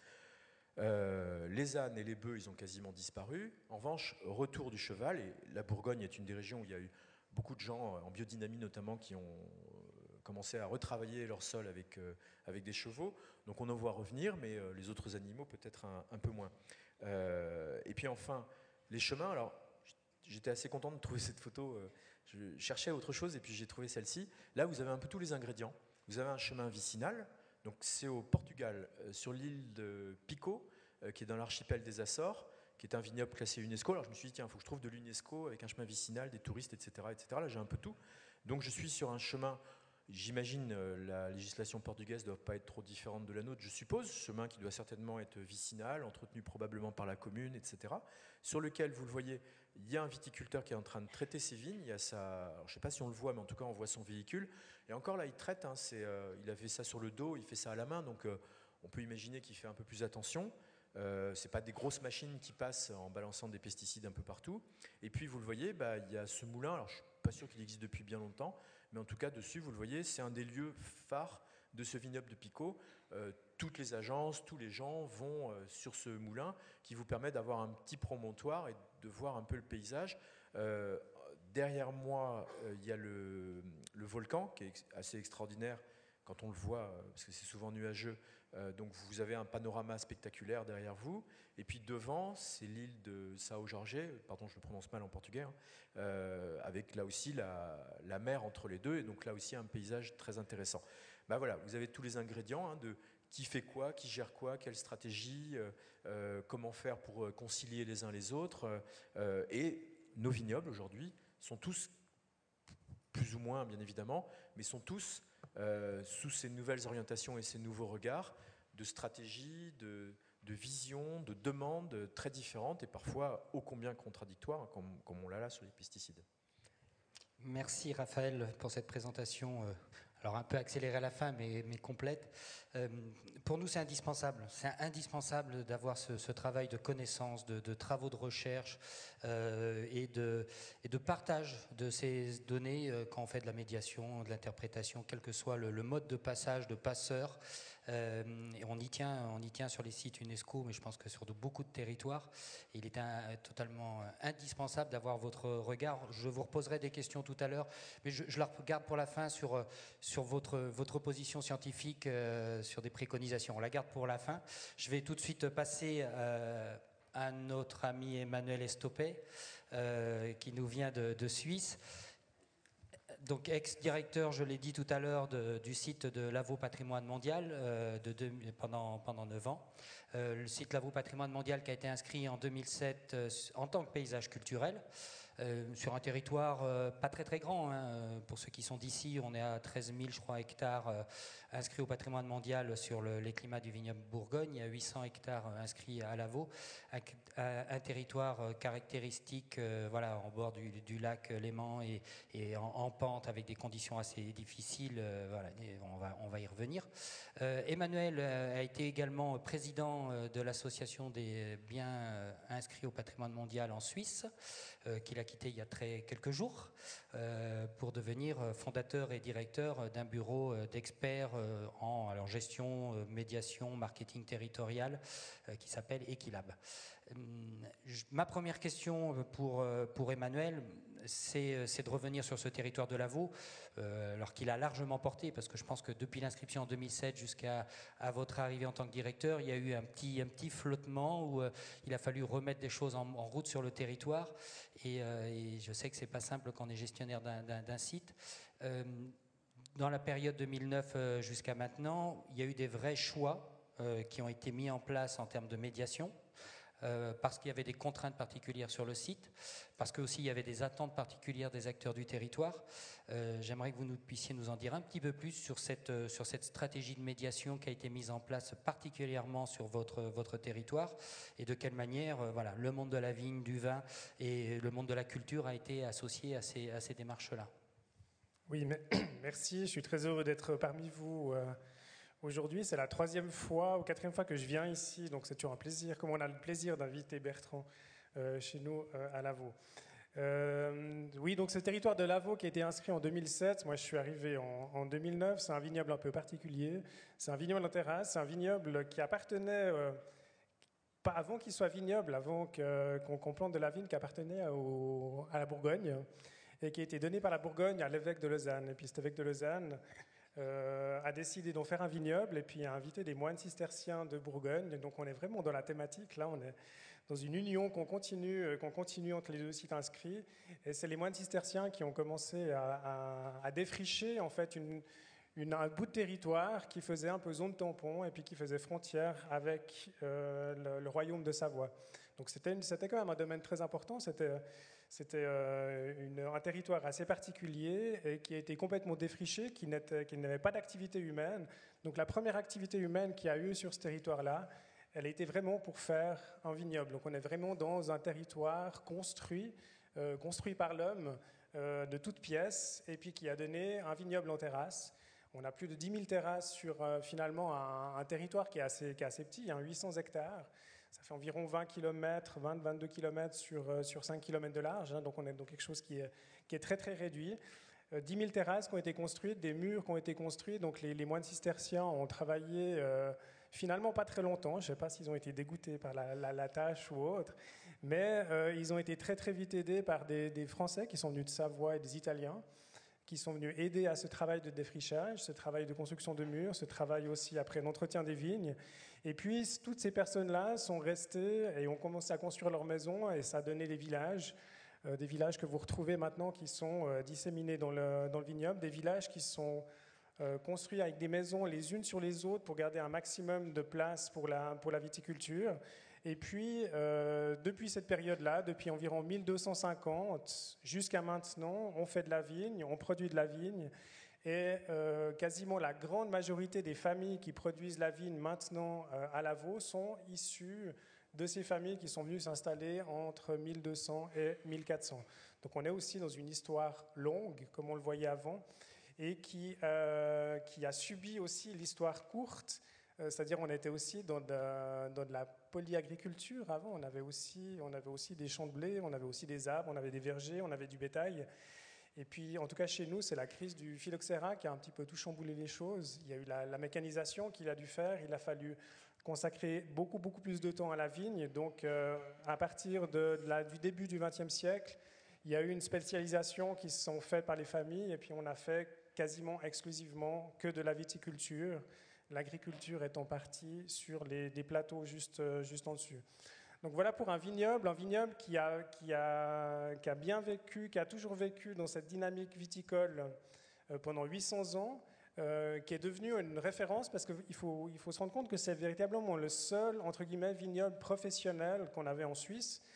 Euh, les ânes et les bœufs, ils ont quasiment disparu. En revanche, retour du cheval, et la Bourgogne est une des régions où il y a eu beaucoup de gens, en biodynamie notamment, qui ont commencé à retravailler leur sol avec, euh, avec des chevaux. Donc on en voit revenir, mais euh, les autres animaux peut-être un, un peu moins. Euh, et puis enfin, les chemins, alors j'étais assez content de trouver cette photo, euh, je cherchais autre chose et puis j'ai trouvé celle-ci. Là, vous avez un peu tous les ingrédients. Vous avez un chemin vicinal. Donc c'est au Portugal, euh, sur l'île de Pico, euh, qui est dans l'archipel des Açores, qui est un vignoble classé UNESCO. Alors je me suis dit, tiens, il faut que je trouve de l'UNESCO avec un chemin vicinal, des touristes, et cetera, et cetera. Là, j'ai un peu tout. Donc je suis sur un chemin, j'imagine euh, la législation portugaise ne doit pas être trop différente de la nôtre, je suppose, chemin qui doit certainement être vicinal, entretenu probablement par la commune, et cetera, sur lequel, vous le voyez, il y a un viticulteur qui est en train de traiter ses vignes. Il y a sa, alors, je ne sais pas si on le voit, mais en tout cas, on voit son véhicule. Et encore là, il traite, hein, c'est, euh, il a fait ça sur le dos, il fait ça à la main, donc euh, on peut imaginer qu'il fait un peu plus attention. Euh, ce n'est pas des grosses machines qui passent en balançant des pesticides un peu partout. Et puis, vous le voyez, bah, il y a ce moulin, alors je ne suis pas sûr qu'il existe depuis bien longtemps, mais en tout cas, dessus, vous le voyez, c'est un des lieux phares de ce vignoble de Pico. Euh, toutes les agences, tous les gens vont euh, sur ce moulin qui vous permet d'avoir un petit promontoire et de voir un peu le paysage. Euh, derrière moi, euh, il y a le, le volcan qui est assez extraordinaire quand on le voit, parce que c'est souvent nuageux. Euh, donc vous avez un panorama spectaculaire derrière vous. Et puis devant, c'est l'île de São Jorge, pardon, je le prononce mal en portugais, hein, euh, avec là aussi la, la mer entre les deux. Et donc là aussi un paysage très intéressant. Ben voilà, vous avez tous les ingrédients hein, de qui fait quoi, qui gère quoi, quelle stratégie, euh, euh, comment faire pour concilier les uns les autres. Euh, et nos vignobles aujourd'hui sont tous, plus ou moins bien évidemment, mais sont tous euh, sous ces nouvelles orientations et ces nouveaux regards de stratégie, de, de vision, de demandes très différentes et parfois ô combien contradictoires, comme, comme on l'a là sur les pesticides. Merci Raphaël pour cette présentation. Euh... Alors un peu accélérée à la fin, mais, mais complète. Euh, pour nous, c'est indispensable. C'est indispensable d'avoir ce, ce travail de connaissance, de, de travaux de recherche euh, et, de, et de partage de ces données euh, quand on fait de la médiation, de l'interprétation, quel que soit le, le mode de passage, de passeur. Euh, et on y tient, on y tient sur les sites UNESCO, mais je pense que sur de beaucoup de territoires. Il est un, totalement indispensable d'avoir votre regard. Je vous reposerai des questions tout à l'heure, mais je, je la regarde pour la fin sur, sur votre, votre position scientifique, euh, sur des préconisations. On la garde pour la fin. Je vais tout de suite passer euh, à notre ami Emmanuel Estopé, euh, qui nous vient de, de Suisse. Donc ex-directeur, je l'ai dit tout à l'heure, du site de Lavaux Patrimoine Mondial euh, de deux, pendant, pendant neuf ans. Euh, le site Lavaux Patrimoine Mondial qui a été inscrit en deux mille sept euh, en tant que paysage culturel. euh, sur un territoire euh, pas très très grand. Hein. Pour ceux qui sont d'ici, on est à treize mille, je crois, hectares euh, inscrits au patrimoine mondial sur le, les climats du vignoble Bourgogne. Il y a huit cents hectares euh, inscrits à Lavaux, un, un territoire euh, caractéristique, euh, voilà, en bord du, du lac Léman et, et en, en pente avec des conditions assez difficiles. Euh, voilà, on va, on va y revenir. Euh, Emmanuel euh, a été également président euh, de l'association des biens euh, inscrits au patrimoine mondial en Suisse, euh, qu'il a quitté il y a très quelques jours, euh, pour devenir fondateur et directeur d'un bureau d'experts euh, en alors, gestion, euh, médiation, marketing territorial, euh, qui s'appelle Equilab. Euh, ma première question pour, pour Emmanuel, c'est de revenir sur ce territoire de Lavaux, euh, alors qu'il a largement porté, parce que je pense que depuis l'inscription en deux mille sept jusqu'à à votre arrivée en tant que directeur, il y a eu un petit, un petit flottement où euh, il a fallu remettre des choses en, en route sur le territoire, et, euh, et je sais que c'est pas simple quand on est gestionnaire d'un site. Euh, dans la période deux mille neuf euh, jusqu'à maintenant, il y a eu des vrais choix euh, qui ont été mis en place en termes de médiation. Euh, parce qu'il y avait des contraintes particulières sur le site, parce qu'aussi il y avait des attentes particulières des acteurs du territoire. Euh, J'aimerais que vous nous, puissiez nous en dire un petit peu plus sur cette, euh, sur cette stratégie de médiation qui a été mise en place particulièrement sur votre, votre territoire, et de quelle manière euh, voilà, le monde de la vigne, du vin et le monde de la culture a été associé à ces, à ces démarches-là. Oui, mais, merci. Je suis très heureux d'être parmi vous euh, aujourd'hui. C'est la troisième fois ou quatrième fois que je viens ici, donc c'est toujours un plaisir, comme on a le plaisir d'inviter Bertrand euh, chez nous euh, à Lavaux. Euh, oui, donc ce territoire de Lavaux qui a été inscrit en deux mille sept, moi je suis arrivé en, en deux mille neuf, c'est un vignoble un peu particulier, c'est un vignoble en terrasse, c'est un vignoble qui appartenait, euh, pas avant qu'il soit vignoble, avant qu'on qu'on plante de la vigne, qui appartenait au, à la Bourgogne, et qui a été donné par la Bourgogne à l'évêque de Lausanne. Et puis cet évêque de Lausanne euh, a décidé d'en faire un vignoble et puis a invité des moines cisterciens de Bourgogne. Donc on est vraiment dans la thématique. Là, on est dans une union qu'on continue, qu'on continue entre les deux sites inscrits. Et c'est les moines cisterciens qui ont commencé à, à, à défricher en fait une, une, un bout de territoire qui faisait un peu zone tampon et puis qui faisait frontière avec euh, le, le royaume de Savoie. Donc c'était quand même un domaine très important. C'était C'était euh, une, un territoire assez particulier et qui a été complètement défriché, qui n'avait pas d'activité humaine. Donc la première activité humaine qu'il y a eu sur ce territoire-là, elle a été vraiment pour faire un vignoble. Donc on est vraiment dans un territoire construit, euh, construit par l'homme euh, de toutes pièces, et puis qui a donné un vignoble en terrasse. On a plus de dix mille terrasses sur euh, finalement un, un territoire qui est assez, qui est assez petit, hein, huit cents hectares. Ça fait environ vingt kilomètres, vingt à vingt-deux kilomètres sur, euh, sur cinq kilomètres de large, hein, donc on est dans quelque chose qui est, qui est très très réduit. Euh, dix mille terrasses qui ont été construites, des murs qui ont été construits, donc les, les moines cisterciens ont travaillé euh, finalement pas très longtemps, je ne sais pas s'ils ont été dégoûtés par la, la, la tâche ou autre, mais euh, ils ont été très très vite aidés par des, des Français qui sont venus de Savoie et des Italiens, qui sont venus aider à ce travail de défrichage, ce travail de construction de murs, ce travail aussi après l'entretien des vignes. Et puis, toutes ces personnes-là sont restées et ont commencé à construire leurs maisons, et ça a donné des villages, euh, des villages que vous retrouvez maintenant qui sont euh, disséminés dans le, dans le vignoble, des villages qui sont euh, construits avec des maisons les unes sur les autres pour garder un maximum de place pour la, pour la viticulture. Et puis, euh, depuis cette période-là, depuis environ mille deux cent cinquante jusqu'à maintenant, on fait de la vigne, on produit de la vigne, et euh, quasiment la grande majorité des familles qui produisent la vigne maintenant euh, à Lavaux sont issues de ces familles qui sont venues s'installer entre mille deux cents et mille quatre cents. Donc on est aussi dans une histoire longue, comme on le voyait avant, et qui, euh, qui a subi aussi l'histoire courte. C'est-à-dire on était aussi dans de, dans de la polyagriculture avant, on avait, aussi, on avait aussi des champs de blé, on avait aussi des arbres, on avait des vergers, on avait du bétail. Et puis en tout cas chez nous, c'est la crise du phylloxéra qui a un petit peu tout chamboulé les choses. Il y a eu la, la mécanisation qu'il a dû faire, il a fallu consacrer beaucoup, beaucoup plus de temps à la vigne. Donc euh, à partir de, de la, du début du vingtième siècle, il y a eu une spécialisation qui se sont faites par les familles, et puis on a fait quasiment exclusivement que de la viticulture, l'agriculture étant partie sur les, des plateaux juste, juste en dessus. Donc voilà pour un vignoble, un vignoble qui a, qui, a, qui a bien vécu, qui a toujours vécu dans cette dynamique viticole pendant huit cents ans, euh, qui est devenu une référence, parce qu'il faut, il faut se rendre compte que c'est véritablement le seul, entre guillemets, vignoble professionnel qu'on avait en Suisse.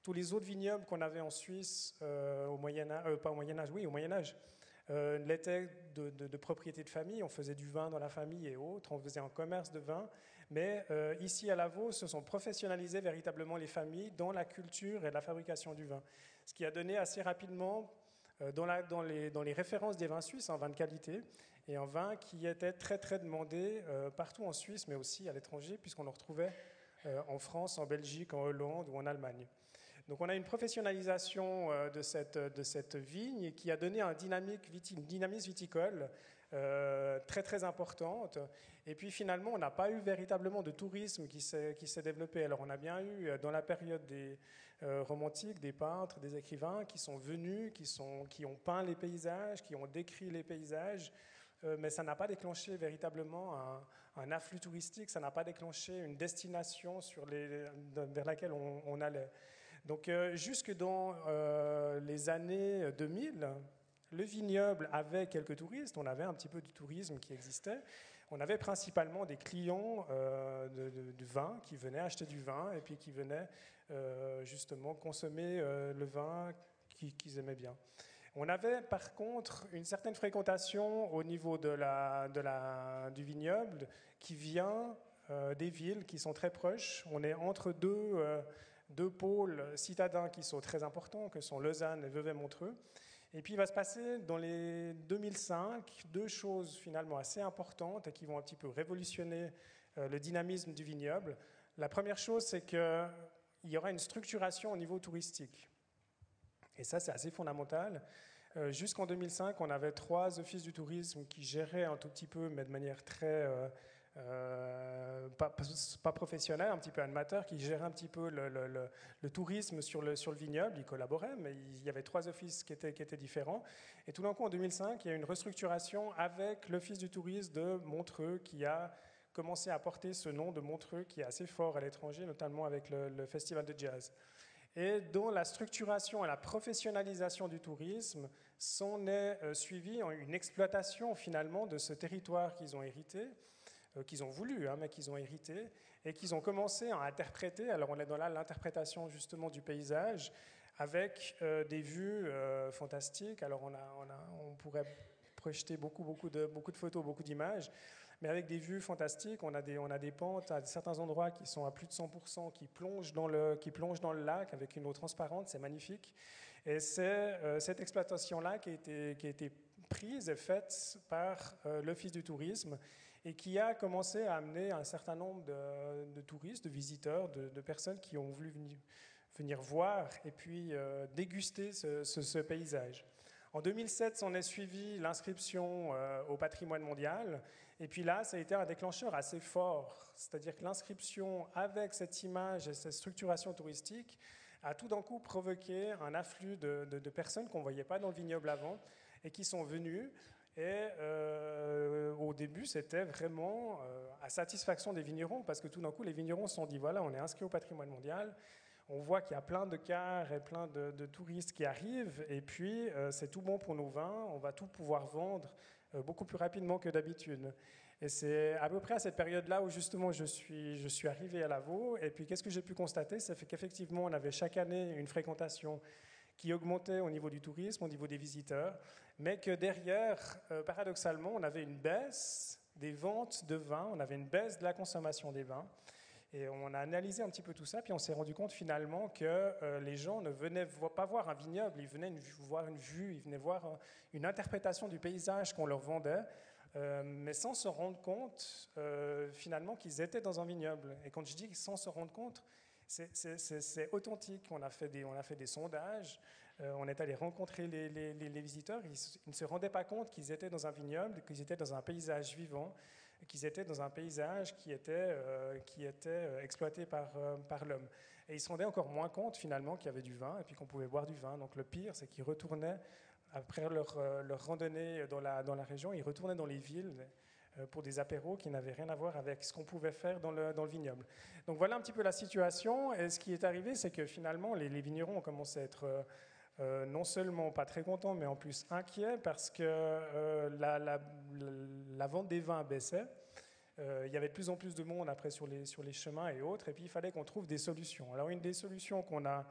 tous les autres vignobles qu'on avait en Suisse euh, au Moyen-Âge, euh, pas au Moyen-Âge, oui, au Moyen-Âge, euh, l'étaient de, de, de propriété de famille. On faisait du vin dans la famille et autres, on faisait un commerce de vin. Mais euh, ici à Lavaux, se sont professionnalisées véritablement les familles dans la culture et la fabrication du vin. Ce qui a donné assez rapidement, euh, dans, la, dans, les, dans les références des vins suisses, en vin de qualité, et en vin qui était très très demandé euh, partout en Suisse, mais aussi à l'étranger, puisqu'on en retrouvait euh, en France, en Belgique, en Hollande ou en Allemagne. Donc on a une professionnalisation euh, de, cette, de cette vigne qui a donné un dynamique viti, une dynamisme viticole euh, très très importante. Et puis finalement, on n'a pas eu véritablement de tourisme qui s'est, qui s'est développé. Alors on a bien eu, dans la période des euh, romantiques, des peintres, des écrivains qui sont venus, qui, sont, qui ont peint les paysages, qui ont décrit les paysages, euh, mais ça n'a pas déclenché véritablement un, un afflux touristique, ça n'a pas déclenché une destination sur les, vers laquelle on, on allait. Donc euh, jusque dans euh, les années deux mille, le vignoble avait quelques touristes, on avait un petit peu du tourisme qui existait. On avait principalement des clients euh, de, de, de vin qui venaient acheter du vin et puis qui venaient euh, justement consommer euh, le vin qu'ils, qu'ils aimaient bien. On avait par contre une certaine fréquentation au niveau de la, de la, du vignoble qui vient euh, des villes qui sont très proches. On est entre deux... Euh, deux pôles citadins qui sont très importants, que sont Lausanne et Vevey-Montreux. Et puis il va se passer dans les deux mille cinq deux choses finalement assez importantes et qui vont un petit peu révolutionner euh, le dynamisme du vignoble. La première chose, c'est qu'il y aura une structuration au niveau touristique. Et ça, c'est assez fondamental. Euh, jusqu'en deux mille cinq, on avait trois offices du tourisme qui géraient un tout petit peu, mais de manière très... Euh, Euh, pas, pas professionnel, un petit peu amateur, qui gérait un petit peu le, le, le, le tourisme sur le, sur le vignoble. Ils collaboraient, mais il y avait trois offices qui étaient, qui étaient différents. Et tout d'un coup, en deux mille cinq, il y a eu une restructuration avec l'office du tourisme de Montreux qui a commencé à porter ce nom de Montreux qui est assez fort à l'étranger, notamment avec le, le festival de jazz. Et dont la structuration et la professionnalisation du tourisme s'en est euh, suivie en une exploitation finalement de ce territoire qu'ils ont hérité, qu'ils ont voulu, hein, mais qu'ils ont hérité, et qu'ils ont commencé à interpréter. Alors on est dans là l'interprétation justement du paysage, avec euh, des vues euh, fantastiques. Alors on, a, on, a, on pourrait projeter beaucoup, beaucoup, de, beaucoup de photos, beaucoup d'images, mais avec des vues fantastiques. On a des, on a des pentes à certains endroits qui sont à plus de cent pour cent, qui plongent dans le, qui plongent dans le lac avec une eau transparente, c'est magnifique. Et c'est euh, cette exploitation-là qui a été, qui a été prise et faite par euh, l'Office du tourisme, et qui a commencé à amener un certain nombre de, de touristes, de visiteurs, de, de personnes qui ont voulu venir, venir voir et puis euh, déguster ce, ce, ce paysage. En deux mille sept, s'en est suivi l'inscription euh, au patrimoine mondial, et puis là, ça a été un déclencheur assez fort, c'est-à-dire que l'inscription avec cette image et cette structuration touristique a tout d'un coup provoqué un afflux de, de, de personnes qu'on ne voyait pas dans le vignoble avant, et qui sont venues. Et euh, au début, c'était vraiment euh, à satisfaction des vignerons, parce que tout d'un coup, les vignerons se sont dit, voilà, on est inscrit au patrimoine mondial, on voit qu'il y a plein de cars et plein de, de touristes qui arrivent, et puis euh, c'est tout bon pour nos vins, on va tout pouvoir vendre euh, beaucoup plus rapidement que d'habitude. Et c'est à peu près à cette période-là où justement je suis, je suis arrivé à Lavaux, et puis qu'est-ce que j'ai pu constater? Ça fait qu'effectivement, on avait chaque année une fréquentation qui augmentait au niveau du tourisme, au niveau des visiteurs, mais que derrière, euh, paradoxalement, on avait une baisse des ventes de vin, on avait une baisse de la consommation des vins, et on a analysé un petit peu tout ça, puis on s'est rendu compte finalement que euh, les gens ne venaient vo- pas voir un vignoble, ils venaient une, voir une vue, ils venaient voir euh, une interprétation du paysage qu'on leur vendait, euh, mais sans se rendre compte euh, finalement qu'ils étaient dans un vignoble. Et quand je dis sans se rendre compte, C'est, c'est, c'est, c'est authentique. On a fait des, on a fait des sondages, euh, on est allé rencontrer les, les, les visiteurs. Ils, ils ne se rendaient pas compte qu'ils étaient dans un vignoble, qu'ils étaient dans un paysage vivant, qu'ils étaient dans un paysage qui était, euh, qui était exploité par, euh, par l'homme. Et ils se rendaient encore moins compte finalement qu'il y avait du vin et puis qu'on pouvait boire du vin. Donc le pire, c'est qu'ils retournaient, après leur, euh, leur randonnée dans la, dans la région, ils retournaient dans les villes pour des apéros qui n'avaient rien à voir avec ce qu'on pouvait faire dans le, dans le vignoble. Donc voilà un petit peu la situation. Et ce qui est arrivé, c'est que finalement, les, les vignerons ont commencé à être euh, non seulement pas très contents, mais en plus inquiets parce que euh, la, la, la vente des vins baissait. Euh, il y avait de plus en plus de monde après sur les, sur les chemins et autres. Et puis il fallait qu'on trouve des solutions. Alors une des solutions qu'on a,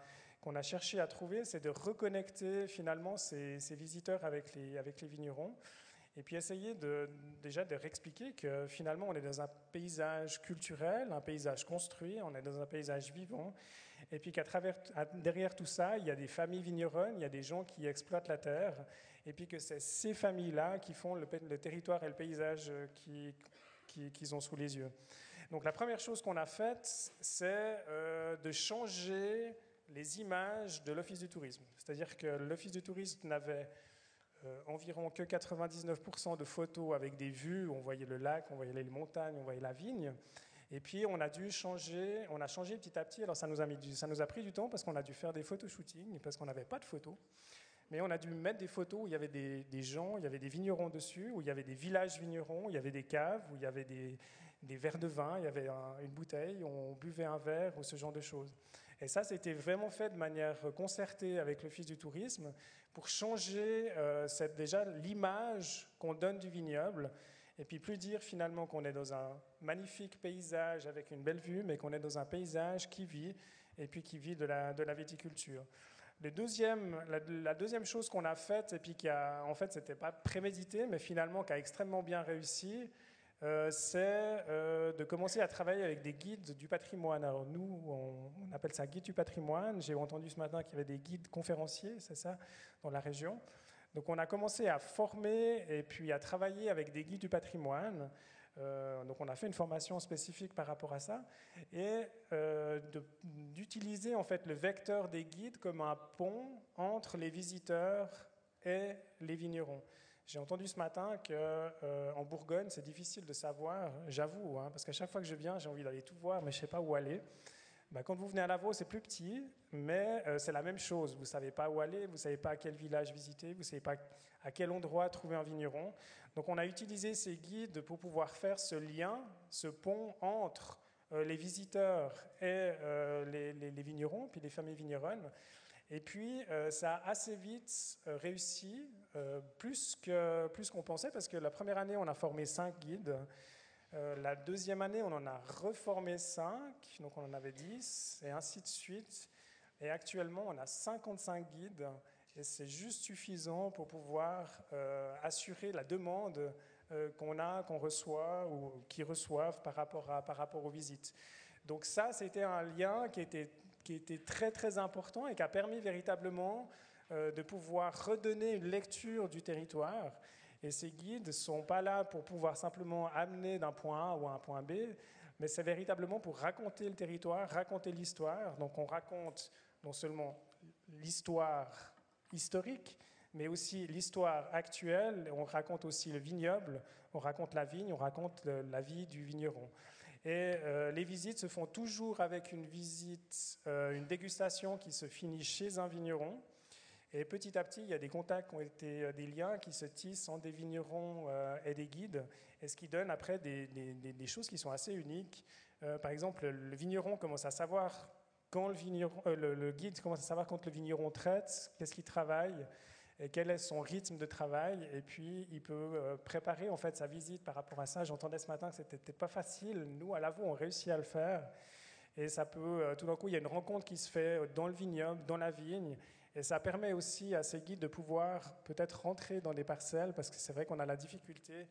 qu'on a cherché à trouver, c'est de reconnecter finalement ces, ces visiteurs avec les, avec les vignerons, et puis essayer de, déjà de réexpliquer que finalement on est dans un paysage culturel, un paysage construit, on est dans un paysage vivant, et puis qu'à travers, à, derrière tout ça, il y a des familles vigneronnes, il y a des gens qui exploitent la terre, et puis que c'est ces familles-là qui font le, le territoire et le paysage qui, qui, qu'ils ont sous les yeux. Donc la première chose qu'on a faite, c'est euh, de changer les images de l'Office du tourisme. C'est-à-dire que l'Office du tourisme n'avait euh, environ que quatre-vingt-dix-neuf pour cent de photos avec des vues, on voyait le lac, on voyait les montagnes, on voyait la vigne. Et puis on a dû changer, on a changé petit à petit. Alors ça nous a mis du, ça nous a pris du temps parce qu'on a dû faire des photoshootings, parce qu'on n'avait pas de photos. Mais on a dû mettre des photos où il y avait des, des gens, il y avait des vignerons dessus, où il y avait des villages vignerons, où il y avait des caves, où il y avait des, des verres de vin, il y avait un, une bouteille, on buvait un verre ou ce genre de choses. Et ça, c'était vraiment fait de manière concertée avec l'Office du tourisme pour changer euh, cette, déjà l'image qu'on donne du vignoble, et puis plus dire finalement qu'on est dans un magnifique paysage avec une belle vue, mais qu'on est dans un paysage qui vit, et puis qui vit de la, de la viticulture. Le deuxième, la, la deuxième chose qu'on a faite, et puis qui a, en fait, c'était pas prémédité, mais finalement qui a extrêmement bien réussi, euh, c'est euh, de commencer à travailler avec des guides du patrimoine. Alors nous, on, on appelle ça guide du patrimoine. J'ai entendu ce matin qu'il y avait des guides conférenciers, c'est ça, dans la région. Donc on a commencé à former et puis à travailler avec des guides du patrimoine. Euh, donc on a fait une formation spécifique par rapport à ça et euh, de, d'utiliser en fait le vecteur des guides comme un pont entre les visiteurs et les vignerons. J'ai entendu ce matin qu'en euh, Bourgogne c'est difficile de savoir, j'avoue, hein, parce qu'à chaque fois que je viens j'ai envie d'aller tout voir mais je ne sais pas où aller. Ben, quand vous venez à Lavaux, c'est plus petit, mais euh, c'est la même chose. Vous ne savez pas où aller, vous ne savez pas à quel village visiter, vous ne savez pas à quel endroit trouver un vigneron. Donc on a utilisé ces guides pour pouvoir faire ce lien, ce pont entre euh, les visiteurs et euh, les, les, les vignerons, puis les familles vigneronnes. Et puis euh, ça a assez vite euh, réussi, euh, plus, que, plus qu'on pensait, parce que la première année, on a formé cinq guides. Euh, la deuxième année, on en a reformé cinq, donc on en avait dix, et ainsi de suite. Et actuellement, on a cinquante-cinq guides, et c'est juste suffisant pour pouvoir euh, assurer la demande euh, qu'on a, qu'on reçoit, ou qu'ils reçoivent par rapport, à, par rapport aux visites. Donc ça, c'était un lien qui était, qui était très, très important et qui a permis véritablement euh, de pouvoir redonner une lecture du territoire. Et ces guides ne sont pas là pour pouvoir simplement amener d'un point A ou à un point B, mais c'est véritablement pour raconter le territoire, raconter l'histoire. Donc on raconte non seulement l'histoire historique, mais aussi l'histoire actuelle. On raconte aussi le vignoble, on raconte la vigne, on raconte le, la vie du vigneron. Et euh, les visites se font toujours avec une visite, euh, une dégustation qui se finit chez un vigneron. Et petit à petit, il y a des contacts qui ont été, des liens qui se tissent entre des vignerons euh, et des guides, et ce qui donne après des, des, des choses qui sont assez uniques. Euh, par exemple, le vigneron commence à savoir quand le, vigneron, euh, le, le guide commence à savoir quand le vigneron traite, qu'est-ce qu'il travaille, et quel est son rythme de travail, et puis il peut euh, préparer en fait sa visite par rapport à ça. J'entendais ce matin que c'était peut-être pas facile. Nous, à Lavaux, on réussit à le faire, et ça peut, euh, tout d'un coup, il y a une rencontre qui se fait dans le vignoble, dans la vigne. Et ça permet aussi à ces guides de pouvoir peut-être rentrer dans les parcelles, parce que c'est vrai qu'on a la difficulté,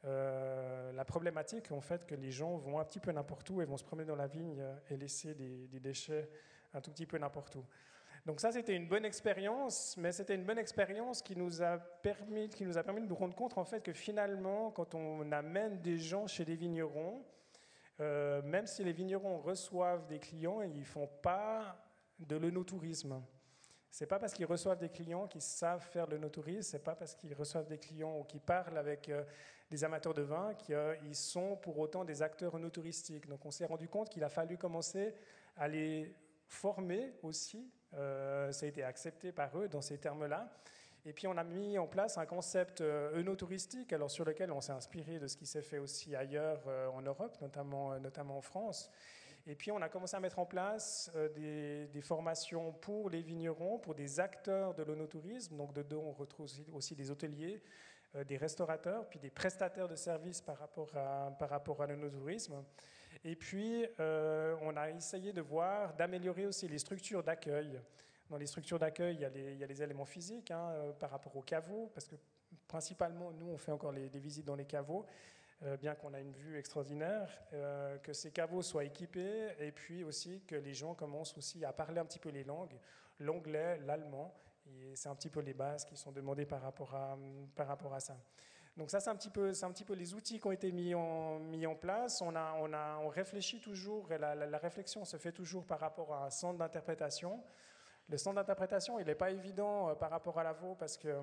euh, la problématique en fait que les gens vont un petit peu n'importe où et vont se promener dans la vigne et laisser des, des déchets un tout petit peu n'importe où. Donc ça, c'était une bonne expérience, mais c'était une bonne expérience qui nous a permis, qui nous a permis de nous rendre compte en fait que finalement, quand on amène des gens chez des vignerons, euh, même si les vignerons reçoivent des clients, ils ne font pas de l'œnotourisme. Ce n'est pas parce qu'ils reçoivent des clients qu'ils savent faire de l'œnotourisme, ce n'est pas parce qu'ils reçoivent des clients ou qu'ils parlent avec euh, des amateurs de vin qu'ils euh, sont pour autant des acteurs œnotouristiques. Donc on s'est rendu compte qu'il a fallu commencer à les former aussi. Euh, ça a été accepté par eux dans ces termes-là. Et puis on a mis en place un concept œnotouristique, alors sur lequel on s'est inspiré de ce qui s'est fait aussi ailleurs euh, en Europe, notamment, euh, notamment en France. Et puis on a commencé à mettre en place euh, des, des formations pour les vignerons, pour des acteurs de l'œnotourisme. Donc dedans on retrouve aussi, aussi des hôteliers, euh, des restaurateurs, puis des prestataires de services par rapport à, par rapport à l'œnotourisme. Et puis euh, on a essayé de voir, d'améliorer aussi les structures d'accueil. Dans les structures d'accueil, il y a les, il y a les éléments physiques hein, euh, par rapport aux caveaux, parce que principalement, nous, on fait encore les, des visites dans les caveaux, euh, bien qu'on a une vue extraordinaire, euh, que ces caveaux soient équipés, et puis aussi que les gens commencent aussi à parler un petit peu les langues, l'anglais, l'allemand, et c'est un petit peu les bases qui sont demandées par rapport à, par rapport à ça. Donc ça, c'est un petit peu, c'est un petit peu les outils qui ont été mis en, mis en place. On, a, on, a, on réfléchit toujours, et la, la, la réflexion se fait toujours par rapport à un centre d'interprétation. Le centre d'interprétation, il n'est pas évident par rapport à la V O parce que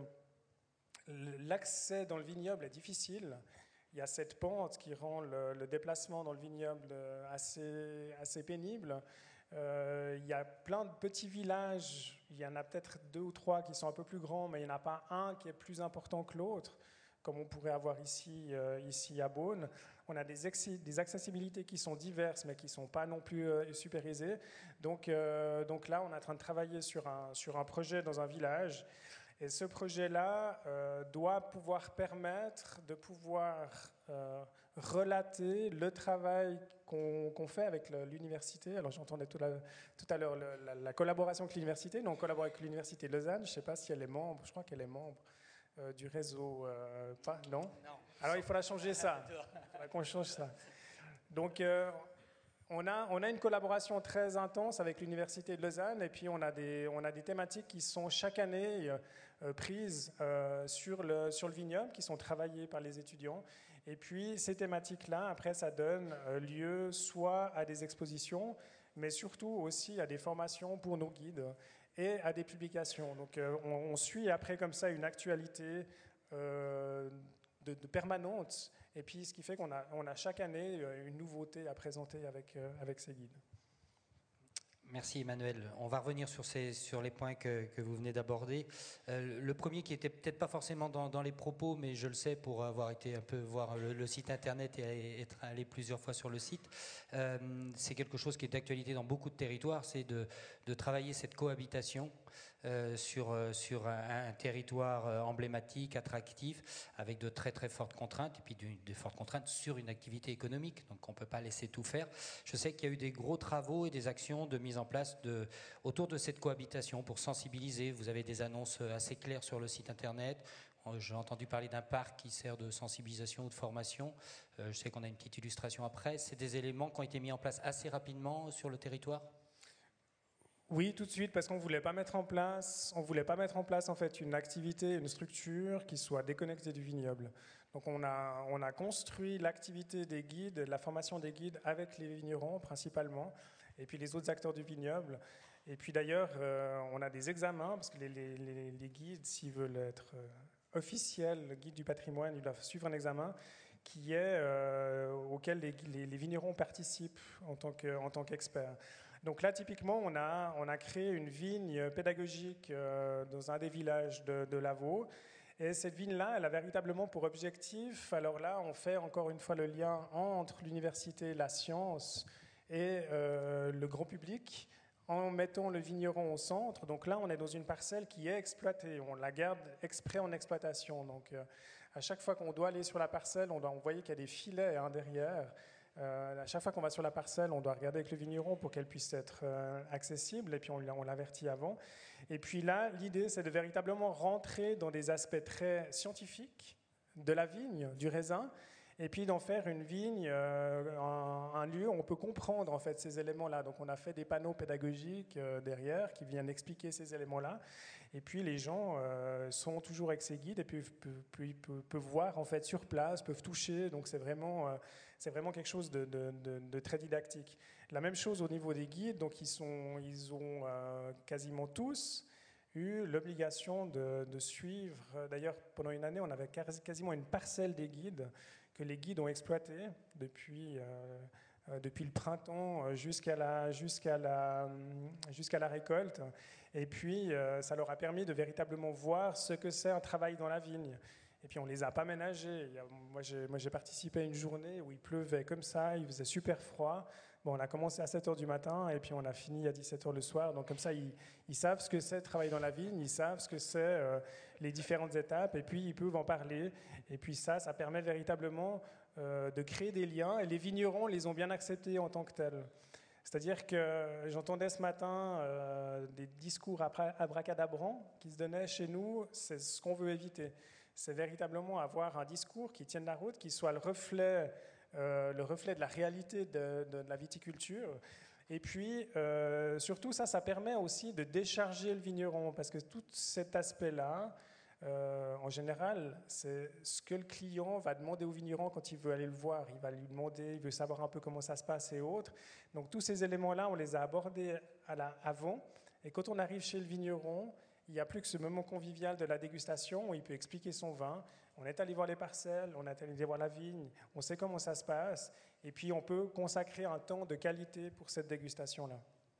l'accès dans le vignoble est difficile. Il y a cette pente qui rend le, le déplacement dans le vignoble assez, assez pénible. Euh, il y a plein de petits villages, il y en a peut-être deux ou trois qui sont un peu plus grands, mais il n'y en a pas un qui est plus important que l'autre, comme on pourrait avoir ici, euh, ici à Beaune. On a des, des accessibilités qui sont diverses, mais qui ne sont pas non plus euh, supervisées. Donc, euh, donc là, on est en train de travailler sur un, sur un projet dans un village. Et ce projet-là euh, doit pouvoir permettre de pouvoir euh, relater le travail qu'on qu'on fait avec l'université. Alors j'entendais tout, tout à l'heure la, la collaboration avec l'université. Nous, on collabore avec l'université de Lausanne. Je ne sais pas si elle est membre, je crois qu'elle est membre euh, du réseau. Euh, pas, non, non. Alors il faudra changer ça. Il faudra qu'on change ça. Donc... Euh, On a, on a une collaboration très intense avec l'Université de Lausanne et puis on a des, on a des thématiques qui sont chaque année euh, prises euh, sur, le, sur le vignoble, qui sont travaillées par les étudiants. Et puis ces thématiques-là, après, ça donne euh, lieu soit à des expositions, mais surtout aussi à des formations pour nos guides et à des publications. Donc euh, on, on suit après comme ça une actualité euh, de, de permanente. Et puis, ce qui fait qu'on a, on a chaque année une nouveauté à présenter avec, euh, avec ces guides. Merci Emmanuel. On va revenir sur, ces, sur les points que, que vous venez d'aborder. Euh, le premier qui était peut-être pas forcément dans, dans les propos, mais je le sais pour avoir été un peu voir le, le site internet et être allé plusieurs fois sur le site, euh, c'est quelque chose qui est d'actualité dans beaucoup de territoires, c'est de, de travailler cette cohabitation euh, sur, sur un, un territoire emblématique, attractif, avec de très très fortes contraintes, et puis de, de fortes contraintes sur une activité économique, donc on ne peut pas laisser tout faire. Je sais qu'il y a eu des gros travaux et des actions de mise en place de, autour de cette cohabitation pour sensibiliser. Vous avez des annonces assez claires sur le site internet. J'ai entendu parler d'un parc qui sert de sensibilisation ou de formation. Euh, je sais qu'on a une petite illustration après. C'est des éléments qui ont été mis en place assez rapidement sur le territoire ? Oui, tout de suite, parce qu'on ne voulait pas mettre en place, on voulait pas mettre en place en fait une activité, une structure qui soit déconnectée du vignoble. Donc on a, on a construit l'activité des guides, la formation des guides avec les vignerons principalement, et puis les autres acteurs du vignoble. Et puis d'ailleurs, euh, on a des examens, parce que les, les, les, les guides, s'ils veulent être euh, officiels, le guide du patrimoine, ils doivent suivre un examen qui est, euh, auquel les, les, les vignerons participent en tant que, en tant qu'experts. Donc là, typiquement, on a, on a créé une vigne pédagogique euh, dans un des villages de, de Lavaux. Et cette vigne-là, elle a véritablement pour objectif, alors là, on fait encore une fois le lien entre l'université, la science et euh, le grand public, en mettant le vigneron au centre. Donc là, on est dans une parcelle qui est exploitée. On la garde exprès en exploitation. Donc euh, à chaque fois qu'on doit aller sur la parcelle, on doit envoyer qu'il y a des filets hein, derrière. Euh, à chaque fois qu'on va sur la parcelle, on doit regarder avec le vigneron pour qu'elle puisse être euh, accessible, et puis on, on l'avertit avant. Et puis là, l'idée, c'est de véritablement rentrer dans des aspects très scientifiques de la vigne, du raisin, et puis d'en faire une vigne, euh, un, un lieu où on peut comprendre en fait ces éléments-là. Donc on a fait des panneaux pédagogiques euh, derrière qui viennent expliquer ces éléments-là. Et puis les gens euh, sont toujours avec ces guides et puis peuvent, peuvent, peuvent voir en fait sur place, peuvent toucher. Donc c'est vraiment, euh, c'est vraiment quelque chose de, de, de, de très didactique. La même chose au niveau des guides. Donc ils, sont, ils ont euh, quasiment tous eu l'obligation de, de suivre. D'ailleurs, pendant une année, on avait quasiment une parcelle des guides que les guides ont exploité depuis, euh, euh, depuis le printemps jusqu'à la, jusqu'à la, jusqu'à la récolte. Et puis, euh, ça leur a permis de véritablement voir ce que c'est un travail dans la vigne. Et puis, on ne les a pas ménagés. Moi j'ai, moi, j'ai participé à une journée où il pleuvait comme ça, il faisait super froid. Bon, on a commencé à sept heures du matin et puis on a fini à dix-sept heures le soir. Donc comme ça, ils, ils savent ce que c'est travailler dans la vigne, ils savent ce que c'est euh, les différentes étapes et puis ils peuvent en parler. Et puis ça, ça permet véritablement euh, de créer des liens et les vignerons les ont bien acceptés en tant que tels. C'est-à-dire que j'entendais ce matin euh, des discours abracadabrants qui se donnaient chez nous, c'est ce qu'on veut éviter. C'est véritablement avoir un discours qui tienne la route, qui soit le reflet, euh, le reflet de la réalité de, de, de la viticulture. Et puis, euh, surtout, ça, ça permet aussi de décharger le vigneron, parce que tout cet aspect-là, Euh, en général, c'est ce que le client va demander au vigneron quand il veut aller le voir. Il va lui demander, il veut savoir un peu comment ça se passe et autres. Donc tous ces éléments-là, on les a abordés à la, avant. Et quand on arrive chez le vigneron, il n'y a plus que ce moment convivial de la dégustation où il peut expliquer son vin. On est allé voir les parcelles, on est allé voir la vigne, on sait comment ça se passe. Et puis on peut consacrer un temps de qualité pour cette dégustation-là.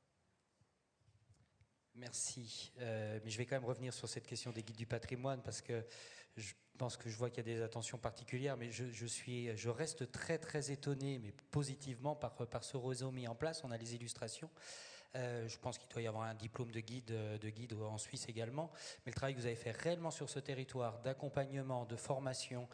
Merci. Euh, mais je vais quand même revenir sur cette question des guides du patrimoine parce que je pense que je vois qu'il y a des attentions particulières, mais je, je, suis, je reste très très étonné, mais positivement, par, par ce réseau mis en place. On a les illustrations. Euh, je pense qu'il doit y avoir un diplôme de guide, de guide en Suisse également. Mais le travail que vous avez fait réellement sur ce territoire, d'accompagnement, de formation,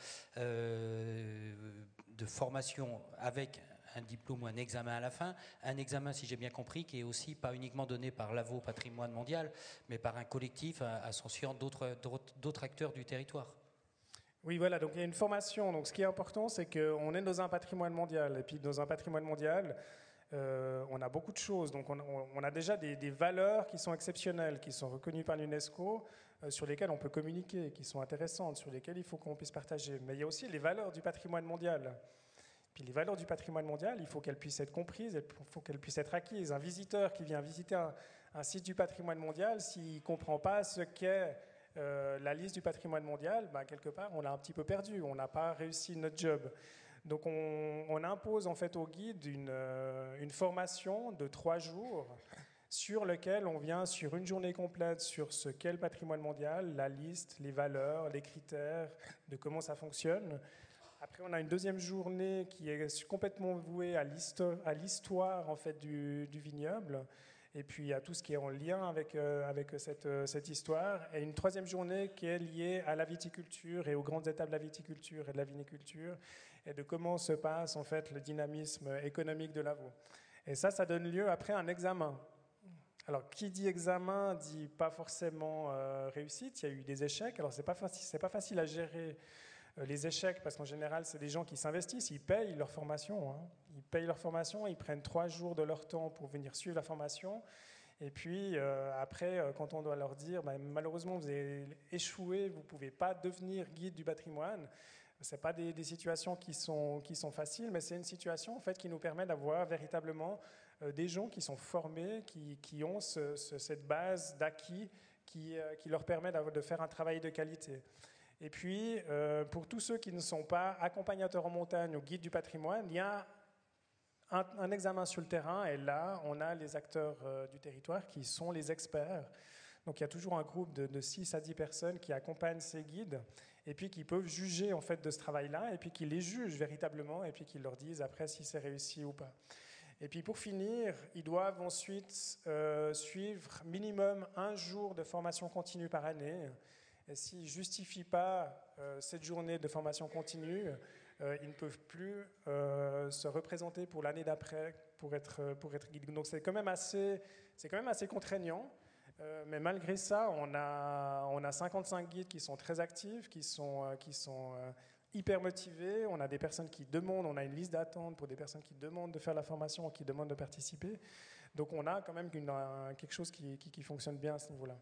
euh, de formation avec un diplôme ou un examen à la fin, un examen, si j'ai bien compris, qui est aussi pas uniquement donné par l'A V O Patrimoine Mondial, mais par un collectif associant d'autres, d'autres acteurs du territoire. Oui, voilà, donc il y a une formation. Donc ce qui est important, c'est qu'on est dans un patrimoine mondial. Et puis dans un patrimoine mondial, euh, on a beaucoup de choses. Donc on, on a déjà des, des valeurs qui sont exceptionnelles, qui sont reconnues par l'UNESCO, euh, sur lesquelles on peut communiquer, qui sont intéressantes, sur lesquelles il faut qu'on puisse partager. Mais il y a aussi les valeurs du patrimoine mondial. Puis les valeurs du patrimoine mondial, il faut qu'elles puissent être comprises, il faut qu'elles puissent être acquises. Un visiteur qui vient visiter un, un site du patrimoine mondial, s'il ne comprend pas ce qu'est euh, la liste du patrimoine mondial, ben, quelque part, on l'a un petit peu perdu, on n'a pas réussi notre job. Donc on, on impose en fait au guide une, euh, une formation de trois jours sur lequel on vient sur une journée complète sur ce qu'est le patrimoine mondial, la liste, les valeurs, les critères, de comment ça fonctionne. Après, on a une deuxième journée qui est complètement vouée à l'histoire en fait, du, du vignoble et puis à tout ce qui est en lien avec, euh, avec cette, cette histoire. Et une troisième journée qui est liée à la viticulture et aux grandes étapes de la viticulture et de la viniculture et de comment se passe en fait, le dynamisme économique de l'A V O. Et ça, ça donne lieu après à un examen. Alors, qui dit examen dit pas forcément euh, réussite. Il y a eu des échecs. Alors, c'est pas facile, c'est pas facile à gérer les échecs, parce qu'en général, c'est des gens qui s'investissent, ils payent leur formation. Hein. Ils payent leur formation, ils prennent trois jours de leur temps pour venir suivre la formation. Et puis, euh, après, quand on doit leur dire, bah, malheureusement, vous avez échoué, vous ne pouvez pas devenir guide du patrimoine, ce n'est pas des, des situations qui sont, qui sont faciles, mais c'est une situation en fait, qui nous permet d'avoir véritablement euh, des gens qui sont formés, qui, qui ont ce, ce, cette base d'acquis qui, euh, qui leur permet de faire un travail de qualité. Et puis, euh, pour tous ceux qui ne sont pas accompagnateurs en montagne ou guides du patrimoine, il y a un, un examen sur le terrain et là, on a les acteurs euh, du territoire qui sont les experts. Donc, il y a toujours un groupe de, de six à dix personnes qui accompagnent ces guides et puis qui peuvent juger en fait, de ce travail-là et puis qui les jugent véritablement et puis qui leur disent après si c'est réussi ou pas. Et puis pour finir, ils doivent ensuite euh, suivre minimum un jour de formation continue par année. Et s'ils ne justifient pas euh, cette journée de formation continue, euh, ils ne peuvent plus euh, se représenter pour l'année d'après pour être, pour être guide. Donc c'est quand même assez, c'est quand même assez contraignant. Euh, mais malgré ça, on a, on a cinquante-cinq guides qui sont très actifs, qui sont, euh, qui sont euh, hyper motivés. On a des personnes qui demandent, on a une liste d'attente pour des personnes qui demandent de faire la formation, qui demandent de participer. Donc on a quand même une, un, quelque chose qui, qui, qui fonctionne bien à ce niveau-là.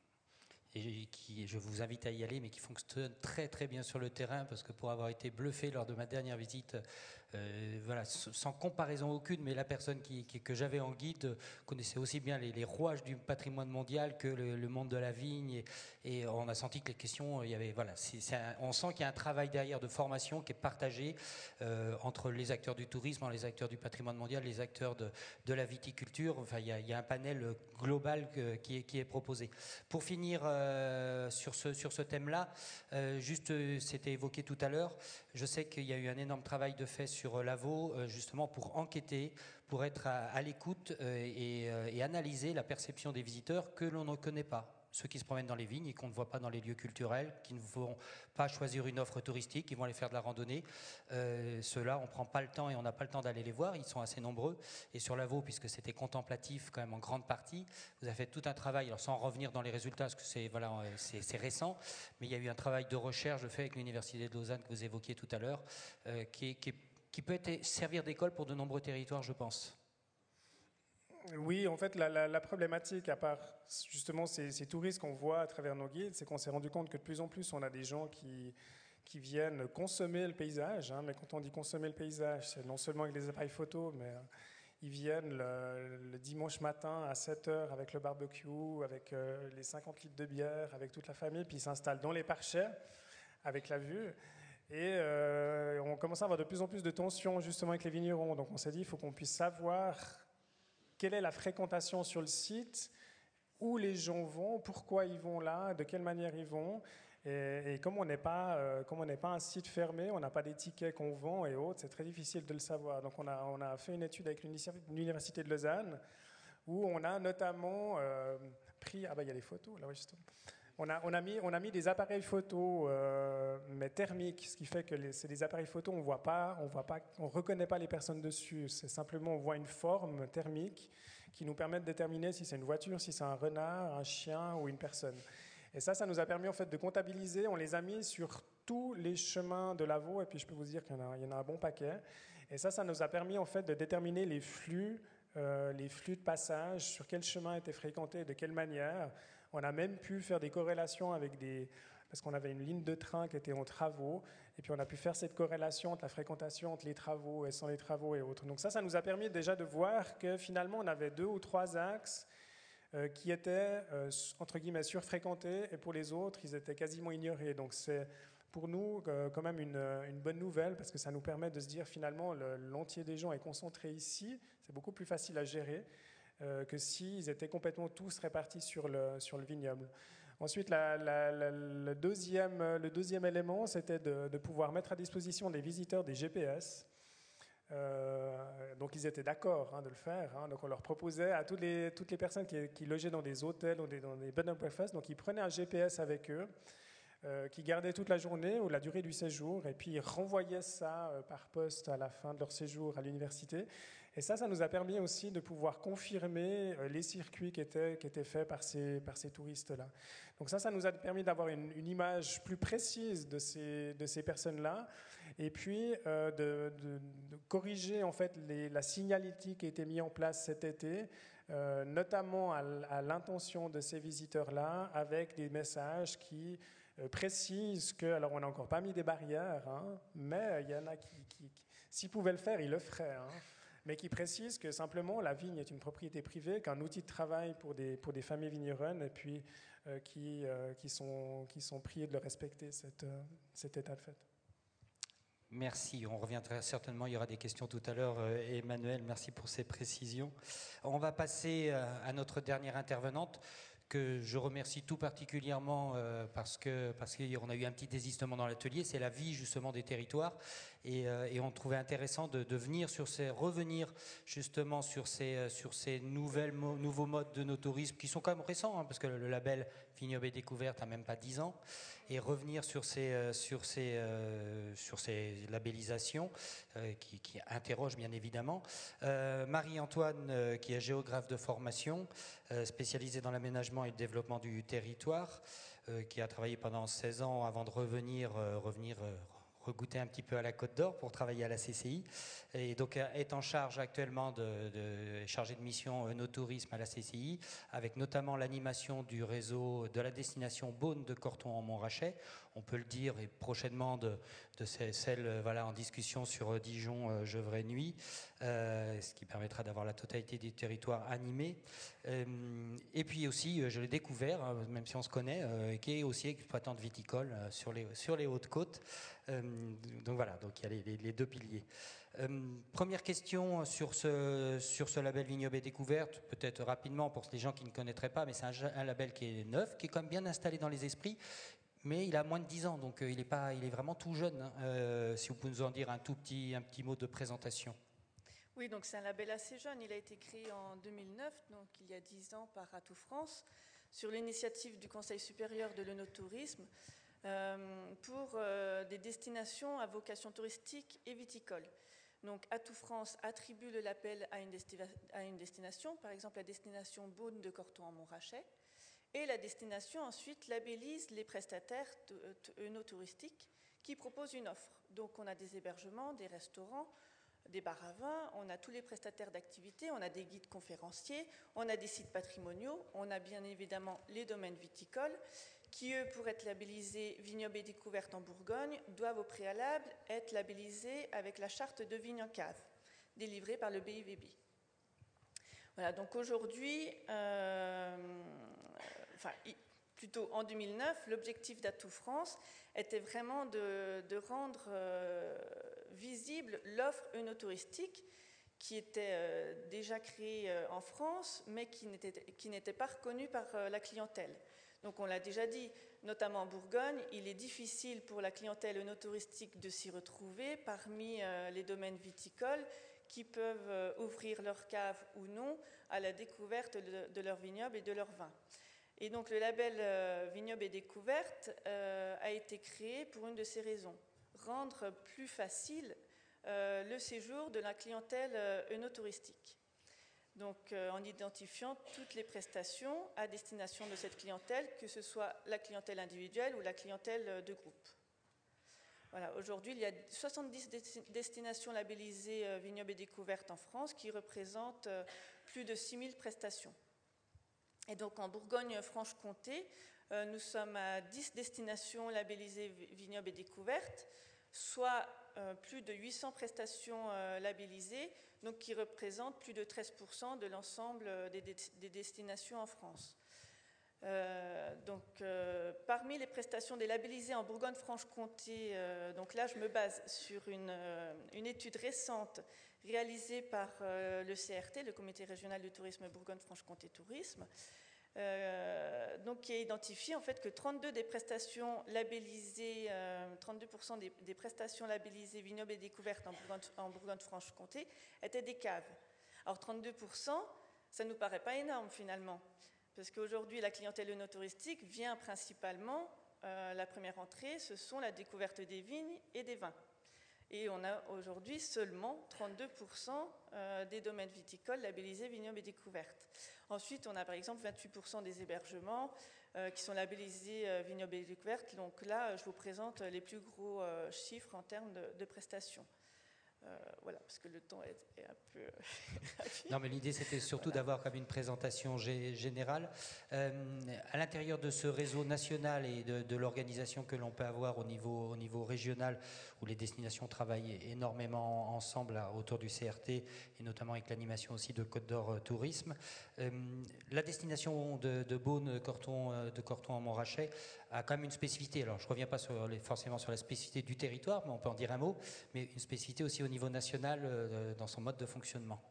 Et qui, je vous invite à y aller, mais qui fonctionne très très bien sur le terrain, parce que pour avoir été bluffé lors de ma dernière visite, euh, voilà, sans comparaison aucune, mais la personne qui, qui, que j'avais en guide connaissait aussi bien les, les rouages du patrimoine mondial que le, le monde de la vigne, et, et on a senti que les questions, il y avait, voilà, c'est, c'est un, on sent qu'il y a un travail derrière de formation qui est partagé euh, entre les acteurs du tourisme, les acteurs du patrimoine mondial, les acteurs de, de la viticulture. Enfin, il y a, il y a un panel global que, qui, est, qui est proposé. Pour finir, euh, Euh, sur ce, sur ce thème-là. Euh, juste, euh, c'était évoqué tout à l'heure. Je sais qu'il y a eu un énorme travail de fait sur euh, l'A V O, euh, justement pour enquêter, pour être à, à l'écoute euh, et, euh, et analyser la perception des visiteurs que l'on ne connaît pas. ceux qui se promènent dans les vignes et qu'on ne voit pas dans les lieux culturels, qui ne vont pas choisir une offre touristique, qui vont aller faire de la randonnée. Euh, Ceux-là, on ne prend pas le temps et on n'a pas le temps d'aller les voir, ils sont assez nombreux. Et sur Lavaux, puisque c'était contemplatif quand même en grande partie, vous avez fait tout un travail, alors sans revenir dans les résultats, parce que c'est voilà, c'est récent, mais il y a eu un travail de recherche fait avec l'Université de Lausanne que vous évoquiez tout à l'heure, euh, qui, qui, qui peut être, servir d'école pour de nombreux territoires, je pense. Oui, en fait, la, la, la problématique, à part justement ces, ces touristes qu'on voit à travers nos guides, c'est qu'on s'est rendu compte que de plus en plus, on a des gens qui, qui viennent consommer le paysage. Hein, mais quand on dit consommer le paysage, c'est non seulement avec des appareils photo, mais euh, ils viennent le, le dimanche matin à sept heures avec le barbecue, avec euh, les cinquante litres de bière, avec toute la famille, puis ils s'installent dans les parchets avec la vue. Et euh, on commence à avoir de plus en plus de tensions justement avec les vignerons. Donc on s'est dit, il faut qu'on puisse savoir quelle est la fréquentation sur le site, où les gens vont, pourquoi ils vont là, de quelle manière ils vont. Et, et comme on n'est pas, euh, comme on n'est pas un site fermé, on n'a pas des tickets qu'on vend et autres, c'est très difficile de le savoir. Donc on a, on a fait une étude avec l'Université de Lausanne, où on a notamment euh, pris... Ah ben il y a les photos là, oui, justement. On a, on, a mis, on a mis des appareils photo, euh, mais thermiques, ce qui fait que c'est des appareils photo, on voit pas, on voit pas, on reconnaît pas les personnes dessus. C'est simplement, on voit une forme thermique qui nous permet de déterminer si c'est une voiture, si c'est un renard, un chien ou une personne. Et ça, ça nous a permis en fait de comptabiliser. On les a mis sur tous les chemins de Lavaux, et puis je peux vous dire qu'il y en a, il y en a un bon paquet. Et ça, ça nous a permis en fait de déterminer les flux, euh, les flux de passage, sur quel chemin était fréquenté, de quelle manière. On a même pu faire des corrélations avec des... Parce qu'on avait une ligne de train qui était en travaux, et puis on a pu faire cette corrélation entre la fréquentation, entre les travaux et sans les travaux et autres. Donc ça, ça nous a permis déjà de voir que finalement, on avait deux ou trois axes euh, qui étaient, euh, entre guillemets, surfréquentés, et pour les autres, ils étaient quasiment ignorés. Donc c'est pour nous euh, quand même une, une bonne nouvelle, parce que ça nous permet de se dire finalement, l'entier des gens est concentré ici, c'est beaucoup plus facile à gérer. Euh, que s'ils étaient complètement tous répartis sur le, sur le vignoble. Ensuite, la, la, la, le, deuxième, le deuxième élément, c'était de, de pouvoir mettre à disposition des visiteurs des G P S. Euh, donc, ils étaient d'accord hein, de le faire. Hein. Donc, on leur proposait à toutes les, toutes les personnes qui, qui logeaient dans des hôtels ou des, dans des bed and breakfast, donc ils prenaient un G P S avec eux, euh, qui gardaient toute la journée ou la durée du séjour, et puis ils renvoyaient ça euh, par poste à la fin de leur séjour à l'université. Et ça, ça nous a permis aussi de pouvoir confirmer les circuits qui étaient, qui étaient faits par ces, par ces touristes-là. Donc ça, ça nous a permis d'avoir une, une image plus précise de ces, de ces personnes-là, et puis euh, de, de, de corriger en fait les, la signalétique qui a été mise en place cet été, euh, notamment à, à l'intention de ces visiteurs-là, avec des messages qui euh, précisent que, alors on n'a encore pas mis des barrières, hein, mais il y en a qui, qui, qui s'ils pouvaient le faire, ils le feraient. Hein. Mais qui précise que simplement la vigne est une propriété privée, qu'un outil de travail pour des, pour des familles vigneronnes, et puis euh, qui, euh, qui, sont, qui sont priés de le respecter, cette, euh, cet état de fait. Merci, on reviendra certainement, il y aura des questions tout à l'heure. Euh, Emmanuel, merci pour ces précisions. On va passer euh, à notre dernière intervenante, que je remercie tout particulièrement euh, parce que parce qu'on a eu un petit désistement dans l'atelier, c'est la vie justement des territoires, et, euh, et on trouvait intéressant de, de venir sur ces, revenir justement sur ces, sur ces nouvelles, nouveaux modes de no-tourisme qui sont quand même récents, hein, parce que le, le label Vignoble et Découverte n'a même pas dix ans, et revenir sur ces, sur ces, euh, sur ces labellisations euh, qui, qui interrogent bien évidemment. Euh, Marie-Antoine, euh, qui est géographe de formation, euh, spécialisée dans l'aménagement et le développement du territoire, euh, qui a travaillé pendant seize ans avant de revenir, euh, revenir euh, regoûter un petit peu à la Côte d'Or pour travailler à la C C I, et donc est en charge actuellement de, de chargé de mission euh, no-tourisme à la C C I, avec notamment l'animation du réseau de la destination Beaune de Corton en Montrachet, on peut le dire, et prochainement de, de celle euh, voilà, en discussion sur euh, Dijon, euh, Gevrey Nuit, euh, ce qui permettra d'avoir la totalité des territoires animés. Euh, et puis aussi, euh, je l'ai découvert, hein, même si on se connaît, euh, qui est aussi exploitante viticole euh, sur les, sur les Hautes-Côtes. Euh, donc voilà, donc il y a les, les, les deux piliers. Euh, première question sur ce, sur ce label Vignoble et Découverte, peut-être rapidement pour les gens qui ne connaîtraient pas, mais c'est un, un label qui est neuf, qui est quand même bien installé dans les esprits, mais il a moins de dix ans, donc euh, il, est pas, il est vraiment tout jeune. Hein. Euh, si vous pouvez nous en dire un tout petit, un petit mot de présentation. Oui, donc c'est un label assez jeune, il a été créé en deux mille neuf, donc il y a dix ans par Atout France. sur l'initiative du Conseil supérieur de l'œnotourisme euh, pour euh, des destinations à vocation touristique et viticole. Donc Atout France attribue le label à une, à une destination, par exemple la destination Beaune de Corton en Montrachet, et la destination ensuite labellise les prestataires œnotouristiques qui proposent une offre. Donc on a des hébergements, des restaurants, des bars à vin, on a tous les prestataires d'activités, on a des guides conférenciers, on a des sites patrimoniaux, on a bien évidemment les domaines viticoles qui, eux, pour être labellisés vignobles et découvertes en Bourgogne, doivent au préalable être labellisés avec la charte de vigne en cave, délivrée par le B I V B. Voilà, donc aujourd'hui, euh, enfin, plutôt en deux mille neuf, l'objectif d'Atout France était vraiment de, de rendre euh, visible l'offre œnotouristique qui était euh, déjà créée euh, en France, mais qui n'était, qui n'était pas reconnue par euh, la clientèle. Donc on l'a déjà dit, notamment en Bourgogne, il est difficile pour la clientèle œnotouristique de s'y retrouver parmi euh, les domaines viticoles qui peuvent euh, ouvrir leur cave ou non à la découverte de, de leurs vignobles et de leurs vins. Et donc le label euh, Vignobles et Découvertes euh, a été créé pour une de ces raisons, rendre plus facile euh, le séjour de la clientèle euh, œnotouristique. Donc euh, en identifiant toutes les prestations à destination de cette clientèle, que ce soit la clientèle individuelle ou la clientèle de groupe. Voilà, aujourd'hui, il y a soixante-dix destinations labellisées euh, Vignobles et Découvertes en France qui représentent euh, plus de six mille prestations. Et donc en Bourgogne-Franche-Comté, euh, nous sommes à dix destinations labellisées Vignobles et Découvertes, soit euh, plus de huit cents prestations euh, labellisées, donc qui représentent plus de treize pour cent de l'ensemble des, des destinations en France. Euh, donc, euh, parmi les prestations des labellisées en Bourgogne-Franche-Comté, euh, donc là je me base sur une, euh, une étude récente réalisée par euh, le C R T, le Comité régional du tourisme Bourgogne-Franche-Comté Tourisme, euh, donc qui a identifié en fait que trente-deux des prestations labellisées, euh, trente-deux pour cent des, des prestations labellisées vignobles et découvertes en, Bourgogne, en Bourgogne-Franche-Comté étaient des caves. Alors trente-deux pour cent, ça ne nous paraît pas énorme finalement. Parce qu'aujourd'hui, la clientèle œnotouristique vient principalement, euh, la première entrée, ce sont la découverte des vignes et des vins. Et on a aujourd'hui seulement trente-deux pour cent euh, des domaines viticoles labellisés vignobles et découvertes. Ensuite, on a par exemple vingt-huit pour cent des hébergements euh, qui sont labellisés euh, vignobles et découvertes. Donc là, je vous présente les plus gros euh, chiffres en termes de, de prestations. Euh, voilà, parce que le temps est, est un peu rapide. Non, mais l'idée, c'était surtout voilà. d'avoir comme une présentation g- générale. Euh, à l'intérieur de ce réseau national et de, de l'organisation que l'on peut avoir au niveau, au niveau régional, où les destinations travaillent énormément ensemble là, autour du C R T, et notamment avec l'animation aussi de Côte d'Or euh, Tourisme, euh, la destination de, de Beaune, Corton, euh, de Corton en Montrachet a quand même une spécificité. Alors, je ne reviens pas sur les, forcément sur la spécificité du territoire, mais on peut en dire un mot, mais une spécificité aussi au niveau national euh, dans son mode de fonctionnement.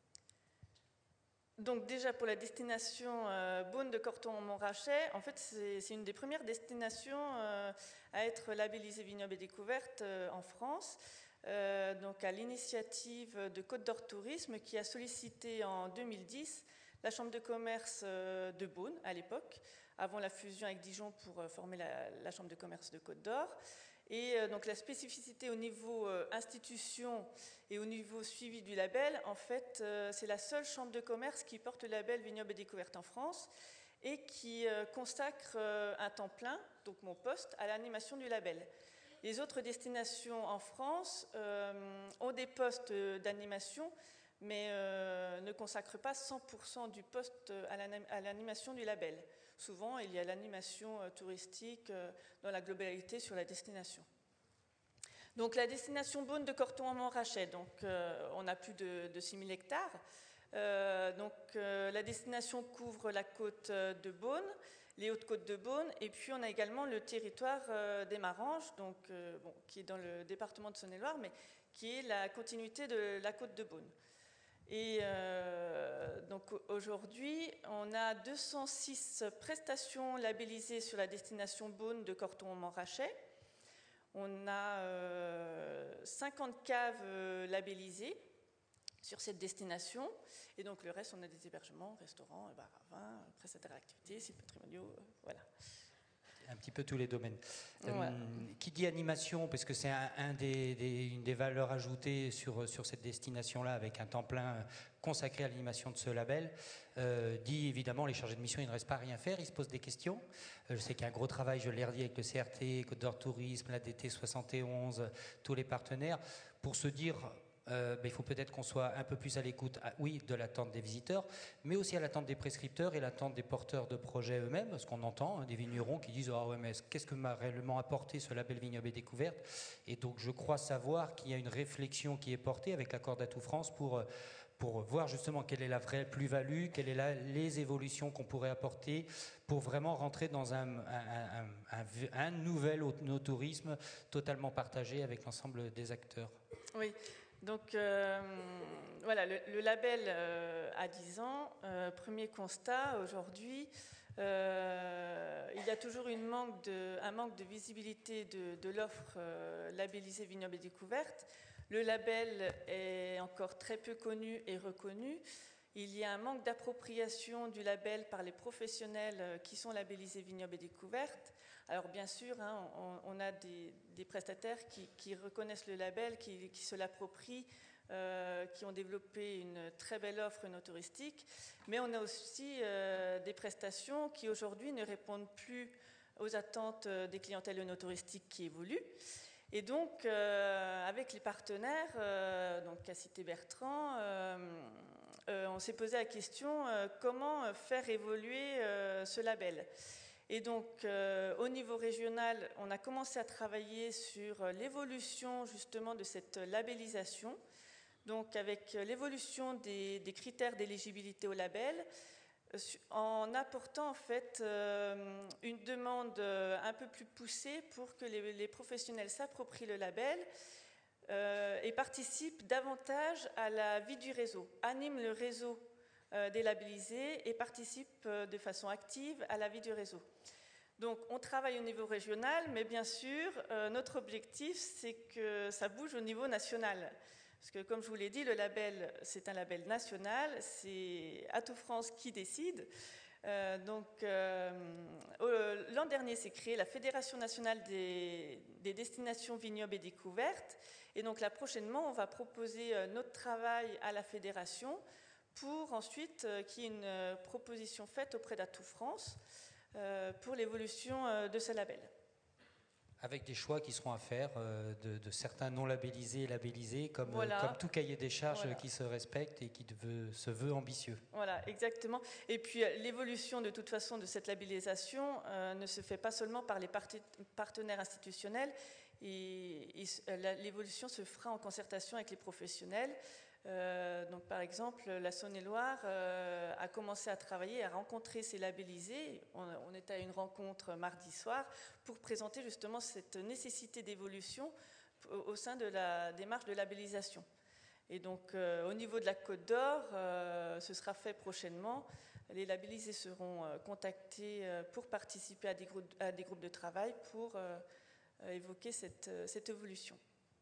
Donc déjà pour la destination euh, Beaune de Corton en Montrachet, en fait c'est, c'est une des premières destinations euh, à être labellisée vignoble et découverte euh, en France. Euh, donc à l'initiative de Côte d'Or Tourisme qui a sollicité en deux mille dix la Chambre de commerce euh, de Beaune à l'époque, avant la fusion avec Dijon pour euh, former la, la Chambre de commerce de Côte d'Or. Et euh, donc la spécificité au niveau euh, institution et au niveau suivi du label, en fait, euh, c'est la seule chambre de commerce qui porte le label Vignobles et Découvertes en France et qui euh, consacre euh, un temps plein, donc mon poste, à l'animation du label. Les autres destinations en France euh, ont des postes d'animation, mais euh, ne consacrent pas cent pour cent du poste à, l'anim- à l'animation du label. Souvent, il y a l'animation euh, touristique euh, dans la globalité sur la destination. Donc, la destination Beaune de Corton en Montrachet, donc euh, on a plus de, de six mille hectares. Euh, donc, euh, la destination couvre la côte de Beaune, les Hautes-Côtes de Beaune, et puis on a également le territoire euh, des Maranges, donc, euh, bon, qui est dans le département de Saône-et-Loire, mais qui est la continuité de la côte de Beaune. Et euh, donc aujourd'hui, on a deux cent six prestations labellisées sur la destination Beaune de Corton en Montrachet. On a euh, cinquante caves labellisées sur cette destination. Et donc le reste, on a des hébergements, restaurants, bars à vin, prestataires d'activités, sites patrimoniaux, euh, voilà. Un petit peu tous les domaines. Voilà. Euh, qui dit animation, parce que c'est un, un des, des, une des valeurs ajoutées sur, sur cette destination-là, avec un temps plein consacré à l'animation de ce label, euh, dit évidemment les chargés de mission, ils ne restent pas à rien faire, ils se posent des questions. Euh, je sais qu'il y a un gros travail, je l'ai redit, avec le C R T, Côte d'Or Tourisme, la D T soixante et onze, tous les partenaires, pour se dire... Euh, ben, il faut peut-être qu'on soit un peu plus à l'écoute, à, oui, de l'attente des visiteurs, mais aussi à l'attente des prescripteurs et l'attente des porteurs de projets eux-mêmes, parce qu'on entend hein, des vignerons qui disent « Ah ouais, mais qu'est-ce que m'a réellement apporté ce label Vignoble et Découverte ?» Et donc je crois savoir qu'il y a une réflexion qui est portée avec l'accord d'Atout France pour, pour voir justement quelle est la vraie plus-value, quelles sont les évolutions qu'on pourrait apporter pour vraiment rentrer dans un, un, un, un, un nouvel no-tourisme totalement partagé avec l'ensemble des acteurs. Oui. Donc euh, voilà, le, le label euh, a dix ans. Euh, premier constat, aujourd'hui, euh, il y a toujours une manque de, un manque de visibilité de, de l'offre euh, labellisée Vignoble et Découverte. Le label est encore très peu connu et reconnu. Il y a un manque d'appropriation du label par les professionnels qui sont labellisés Vignoble et Découverte. Alors bien sûr, hein, on, on a des, des prestataires qui, qui reconnaissent le label, qui, qui se l'approprient, euh, qui ont développé une très belle offre no touristique, mais on a aussi euh, des prestations qui aujourd'hui ne répondent plus aux attentes des clientèles no touristiques qui évoluent. Et donc, euh, avec les partenaires, euh, donc qu'a cité Bertrand, euh, euh, on s'est posé la question euh, comment faire évoluer euh, ce label. Et donc, euh, au niveau régional, on a commencé à travailler sur l'évolution justement de cette labellisation, donc avec l'évolution des, des critères d'éligibilité au label, en apportant en fait euh, une demande un peu plus poussée pour que les, les professionnels s'approprient le label euh, et participent davantage à la vie du réseau, animent le réseau euh, des labellisés et participent euh, de façon active à la vie du réseau. Donc on travaille au niveau régional, mais bien sûr, euh, notre objectif, c'est que ça bouge au niveau national. Parce que comme je vous l'ai dit, le label, c'est un label national, c'est Atout France qui décide. Euh, donc euh, l'an dernier s'est créée la Fédération nationale des, des destinations vignobles et découvertes. Et donc là, prochainement, on va proposer euh, notre travail à la fédération pour ensuite euh, qu'il y ait une euh, proposition faite auprès d'Atout France euh, pour l'évolution euh, de ce label. Avec des choix qui seront à faire euh, de, de certains non labellisés et labellisés, comme, voilà. euh, comme tout cahier des charges voilà. qui se respecte et qui veut, se veut ambitieux. Voilà, exactement. Et puis l'évolution de toute façon de cette labellisation euh, ne se fait pas seulement par les parti- partenaires institutionnels, et, et l'évolution se fera en concertation avec les professionnels. Euh, donc par exemple, la Saône-et-Loire euh, a commencé à travailler, à rencontrer ces labellisés. On, on était à une rencontre mardi soir pour présenter justement cette nécessité d'évolution au, au sein de la démarche de labellisation. Et donc euh, au niveau de la Côte d'Or, euh, ce sera fait prochainement. Les labellisés seront euh, contactés euh, pour participer à des groupes, à des groupes de travail pour euh, évoquer cette, cette évolution.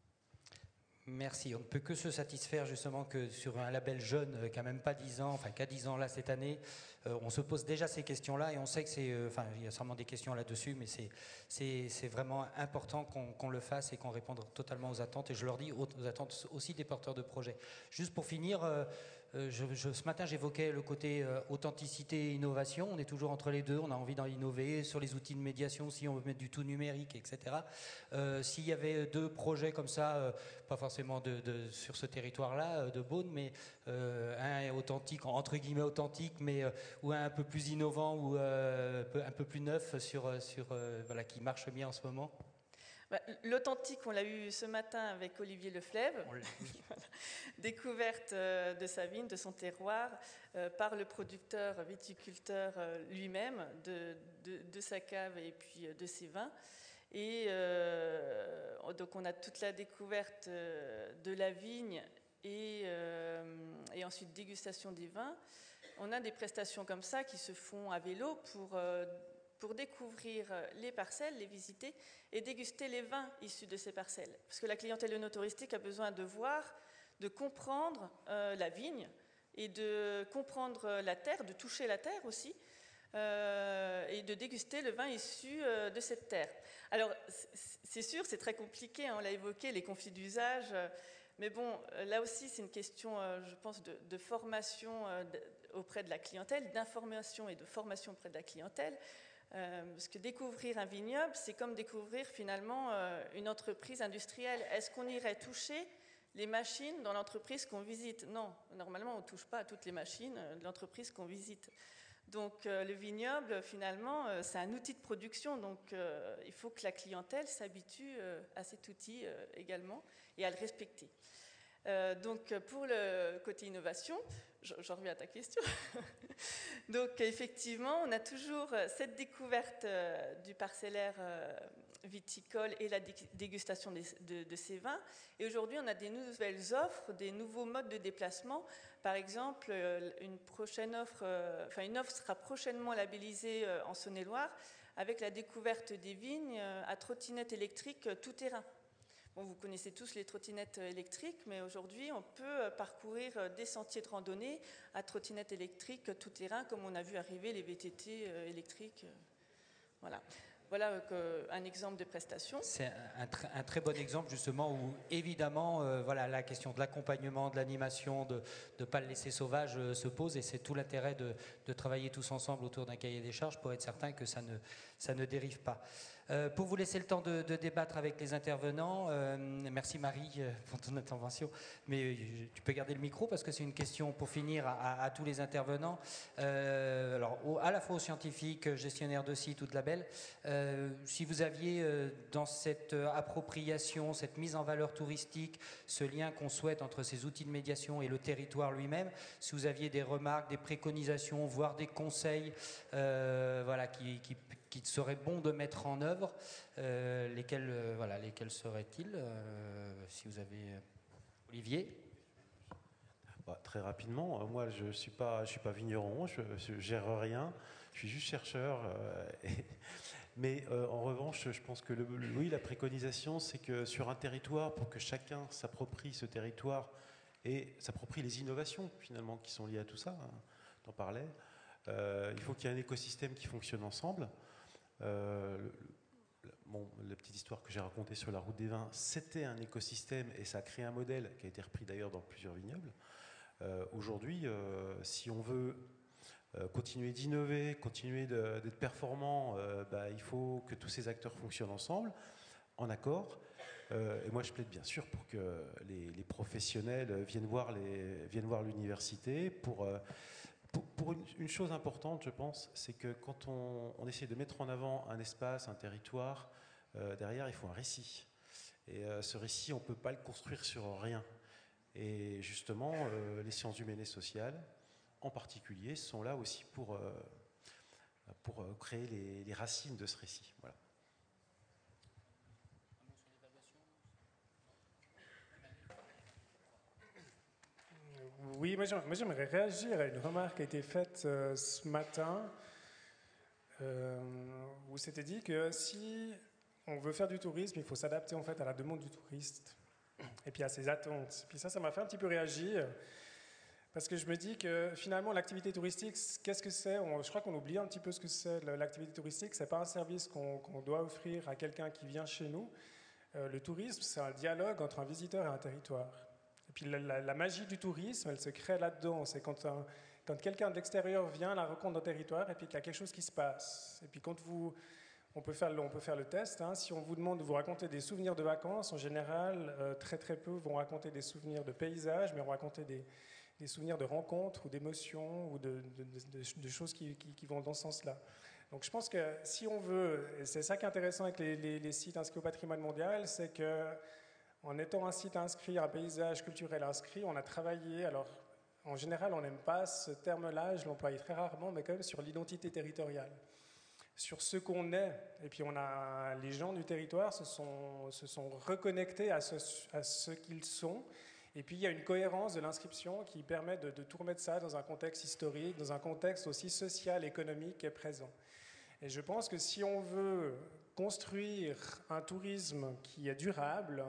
Merci. On ne peut que se satisfaire justement que sur un label jeune qui n'a même pas dix ans, enfin qui a dix ans là cette année, euh, on se pose déjà ces questions-là et on sait que c'est, euh, enfin il y a sûrement des questions là-dessus, mais c'est, c'est, c'est vraiment important qu'on, qu'on le fasse et qu'on réponde totalement aux attentes. Et je leur dis aux, aux attentes aussi des porteurs de projets. Juste pour finir, euh, euh, je, je, ce matin j'évoquais le côté euh, authenticité et innovation. On est toujours entre les deux, on a envie d'en innover sur les outils de médiation, si on veut mettre du tout numérique, et cetera. Euh, s'il y avait deux projets comme ça, euh, pas forcément de, de, sur ce territoire-là, de Beaune, mais euh, un est authentique, entre guillemets authentique, mais euh, ou un un peu plus innovant ou euh, un peu plus neuf sur, sur euh, voilà, qui marche bien en ce moment. Bah, l'authentique, on l'a eu ce matin avec Olivier Leflèvre, voilà. Découverte euh, de sa vigne, de son terroir, euh, par le producteur viticulteur euh, lui-même, de, de, de sa cave et puis euh, de ses vins. Et euh, donc on a toute la découverte euh, de la vigne et, euh, et ensuite dégustation des vins. On a des prestations comme ça qui se font à vélo pour... Euh, pour découvrir les parcelles, les visiter et déguster les vins issus de ces parcelles. Parce que la clientèle no touristique a besoin de voir de comprendre euh, la vigne et de comprendre la terre, de toucher la terre aussi, euh, et de déguster le vin issu euh, de cette terre. Alors, c'est sûr, c'est très compliqué, hein, on l'a évoqué, les conflits d'usage, euh, mais bon, là aussi, c'est une question, euh, je pense, de, de formation euh, de, auprès de la clientèle, d'information et de formation auprès de la clientèle. Euh, parce que découvrir un vignoble, c'est comme découvrir finalement euh, une entreprise industrielle. Est-ce qu'on irait toucher les machines dans l'entreprise qu'on visite? Non, normalement on ne touche pas à toutes les machines de l'entreprise qu'on visite. Donc euh, le vignoble, finalement, euh, c'est un outil de production, donc euh, il faut que la clientèle s'habitue euh, à cet outil euh, également et à le respecter. Euh, donc pour le côté innovation, j'en reviens à ta question. Donc effectivement, on a toujours cette découverte euh, du parcellaire euh, viticole et la dégustation des, de, de ces vins. Et aujourd'hui, on a des nouvelles offres, des nouveaux modes de déplacement. Par exemple, une prochaine offre, euh, enfin une offre sera prochainement labellisée euh, en Saône-et-Loire avec la découverte des vignes euh, à trottinette électrique euh, tout terrain. Bon, vous connaissez tous les trottinettes électriques, mais aujourd'hui, on peut parcourir des sentiers de randonnée à trottinette électrique tout terrain, comme on a vu arriver les V T T électriques. Voilà. Voilà un exemple de prestation. C'est un, tr un très bon exemple justement où évidemment euh, voilà, la question de l'accompagnement, de l'animation, de ne pas le laisser sauvage euh, se pose, et c'est tout l'intérêt de, de travailler tous ensemble autour d'un cahier des charges pour être certain que ça ne, ça ne dérive pas. Euh, pour vous laisser le temps de, de débattre avec les intervenants, euh, merci Marie euh, pour ton intervention, mais euh, tu peux garder le micro parce que c'est une question pour finir à, à, à tous les intervenants, euh, alors au, à la fois aux scientifiques, gestionnaires de sites ou de labels. Euh, si vous aviez euh, dans cette euh, appropriation, cette mise en valeur touristique, ce lien qu'on souhaite entre ces outils de médiation et le territoire lui-même, si vous aviez des remarques, des préconisations, voire des conseils euh, voilà, qui, qui qu'il serait bon de mettre en œuvre, euh, lesquels, euh, voilà, lesquels seraient-ils euh, si vous avez... Olivier? Bah, très rapidement, moi je ne suis pas, je suis pas vigneron, je ne gère rien, je suis juste chercheur. Euh, et, mais euh, en revanche, je pense que le, le, oui, la préconisation, c'est que sur un territoire, pour que chacun s'approprie ce territoire et s'approprie les innovations finalement qui sont liées à tout ça, hein, t'en parlais, euh, il faut qu'il y ait un écosystème qui fonctionne ensemble. Euh, le, bon, la petite histoire que j'ai racontée sur la route des vins, c'était un écosystème et ça a créé un modèle qui a été repris d'ailleurs dans plusieurs vignobles. Euh, Aujourd'hui, euh, si on veut euh, continuer d'innover, continuer d'être performant, euh, bah, il faut que tous ces acteurs fonctionnent ensemble, en accord. Euh, et moi, je plaide bien sûr pour que les, les professionnels viennent voir les, viennent voir l'université pour euh, Pour, pour une, une chose importante, je pense, c'est que quand on, on essaie de mettre en avant un espace, un territoire, euh, derrière, il faut un récit. Et euh, ce récit, on ne peut pas le construire sur rien. Et justement, euh, les sciences humaines et sociales, en particulier, sont là aussi pour, euh, pour euh, créer les, les racines de ce récit. Voilà. Oui, moi j'aimerais réagir à une remarque qui a été faite euh, ce matin, euh, où c'était dit que si on veut faire du tourisme, il faut s'adapter en fait à la demande du touriste et puis à ses attentes. Puis ça, ça m'a fait un petit peu réagir, parce que je me dis que finalement l'activité touristique, qu'est-ce que c'est? Je crois qu'on oublie un petit peu ce que c'est l'activité touristique. C'est pas un service qu'on qu'on doit offrir à quelqu'un qui vient chez nous. Euh, le tourisme, c'est un dialogue entre un visiteur et un territoire. Et puis la, la, la magie du tourisme, elle se crée là-dedans. C'est quand, un, quand quelqu'un de l'extérieur vient à la rencontre d'un territoire et puis qu'il y a quelque chose qui se passe. Et puis quand vous, on peut faire, on peut faire le test. Hein, si on vous demande de vous raconter des souvenirs de vacances, en général, euh, très très peu vont raconter des souvenirs de paysages, mais vont raconter des, des souvenirs de rencontres ou d'émotions ou de, de, de, de choses qui, qui, qui vont dans ce sens-là. Donc je pense que si on veut, et c'est ça qui est intéressant avec les, les, les sites inscrits au patrimoine mondial, c'est que en étant un site inscrit, un paysage culturel inscrit, on a travaillé, alors en général on n'aime pas ce terme-là, je l'emploie très rarement, mais quand même sur l'identité territoriale, sur ce qu'on est. Et puis on a, les gens du territoire se sont, se sont reconnectés à ce, à ce qu'ils sont. Et puis il y a une cohérence de l'inscription qui permet de, de tout remettre ça dans un contexte historique, dans un contexte aussi social, économique et présent. Et je pense que si on veut construire un tourisme qui est durable,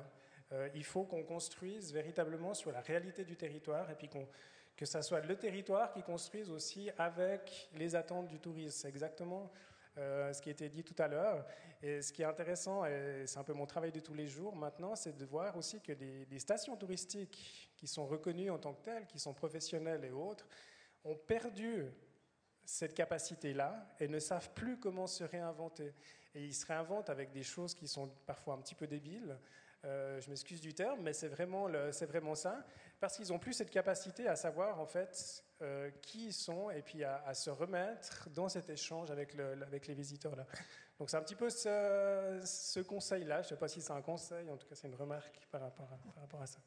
Euh, il faut qu'on construise véritablement sur la réalité du territoire et puis qu'on, que ça soit le territoire qui construise aussi avec les attentes du tourisme. C'est exactement euh, ce qui a été dit tout à l'heure. Et ce qui est intéressant, et c'est un peu mon travail de tous les jours maintenant, c'est de voir aussi que des, des stations touristiques qui sont reconnues en tant que telles, qui sont professionnelles et autres, ont perdu cette capacité-là et ne savent plus comment se réinventer. Et ils se réinventent avec des choses qui sont parfois un petit peu débiles. Euh, je m'excuse du terme, mais c'est vraiment, le, c'est vraiment ça, parce qu'ils n'ont plus cette capacité à savoir en fait euh, qui ils sont et puis à, à se remettre dans cet échange avec, le, avec les visiteurs là. Donc c'est un petit peu ce, ce conseil-là. Je ne sais pas si c'est un conseil, en tout cas c'est une remarque par rapport à, par rapport à ça.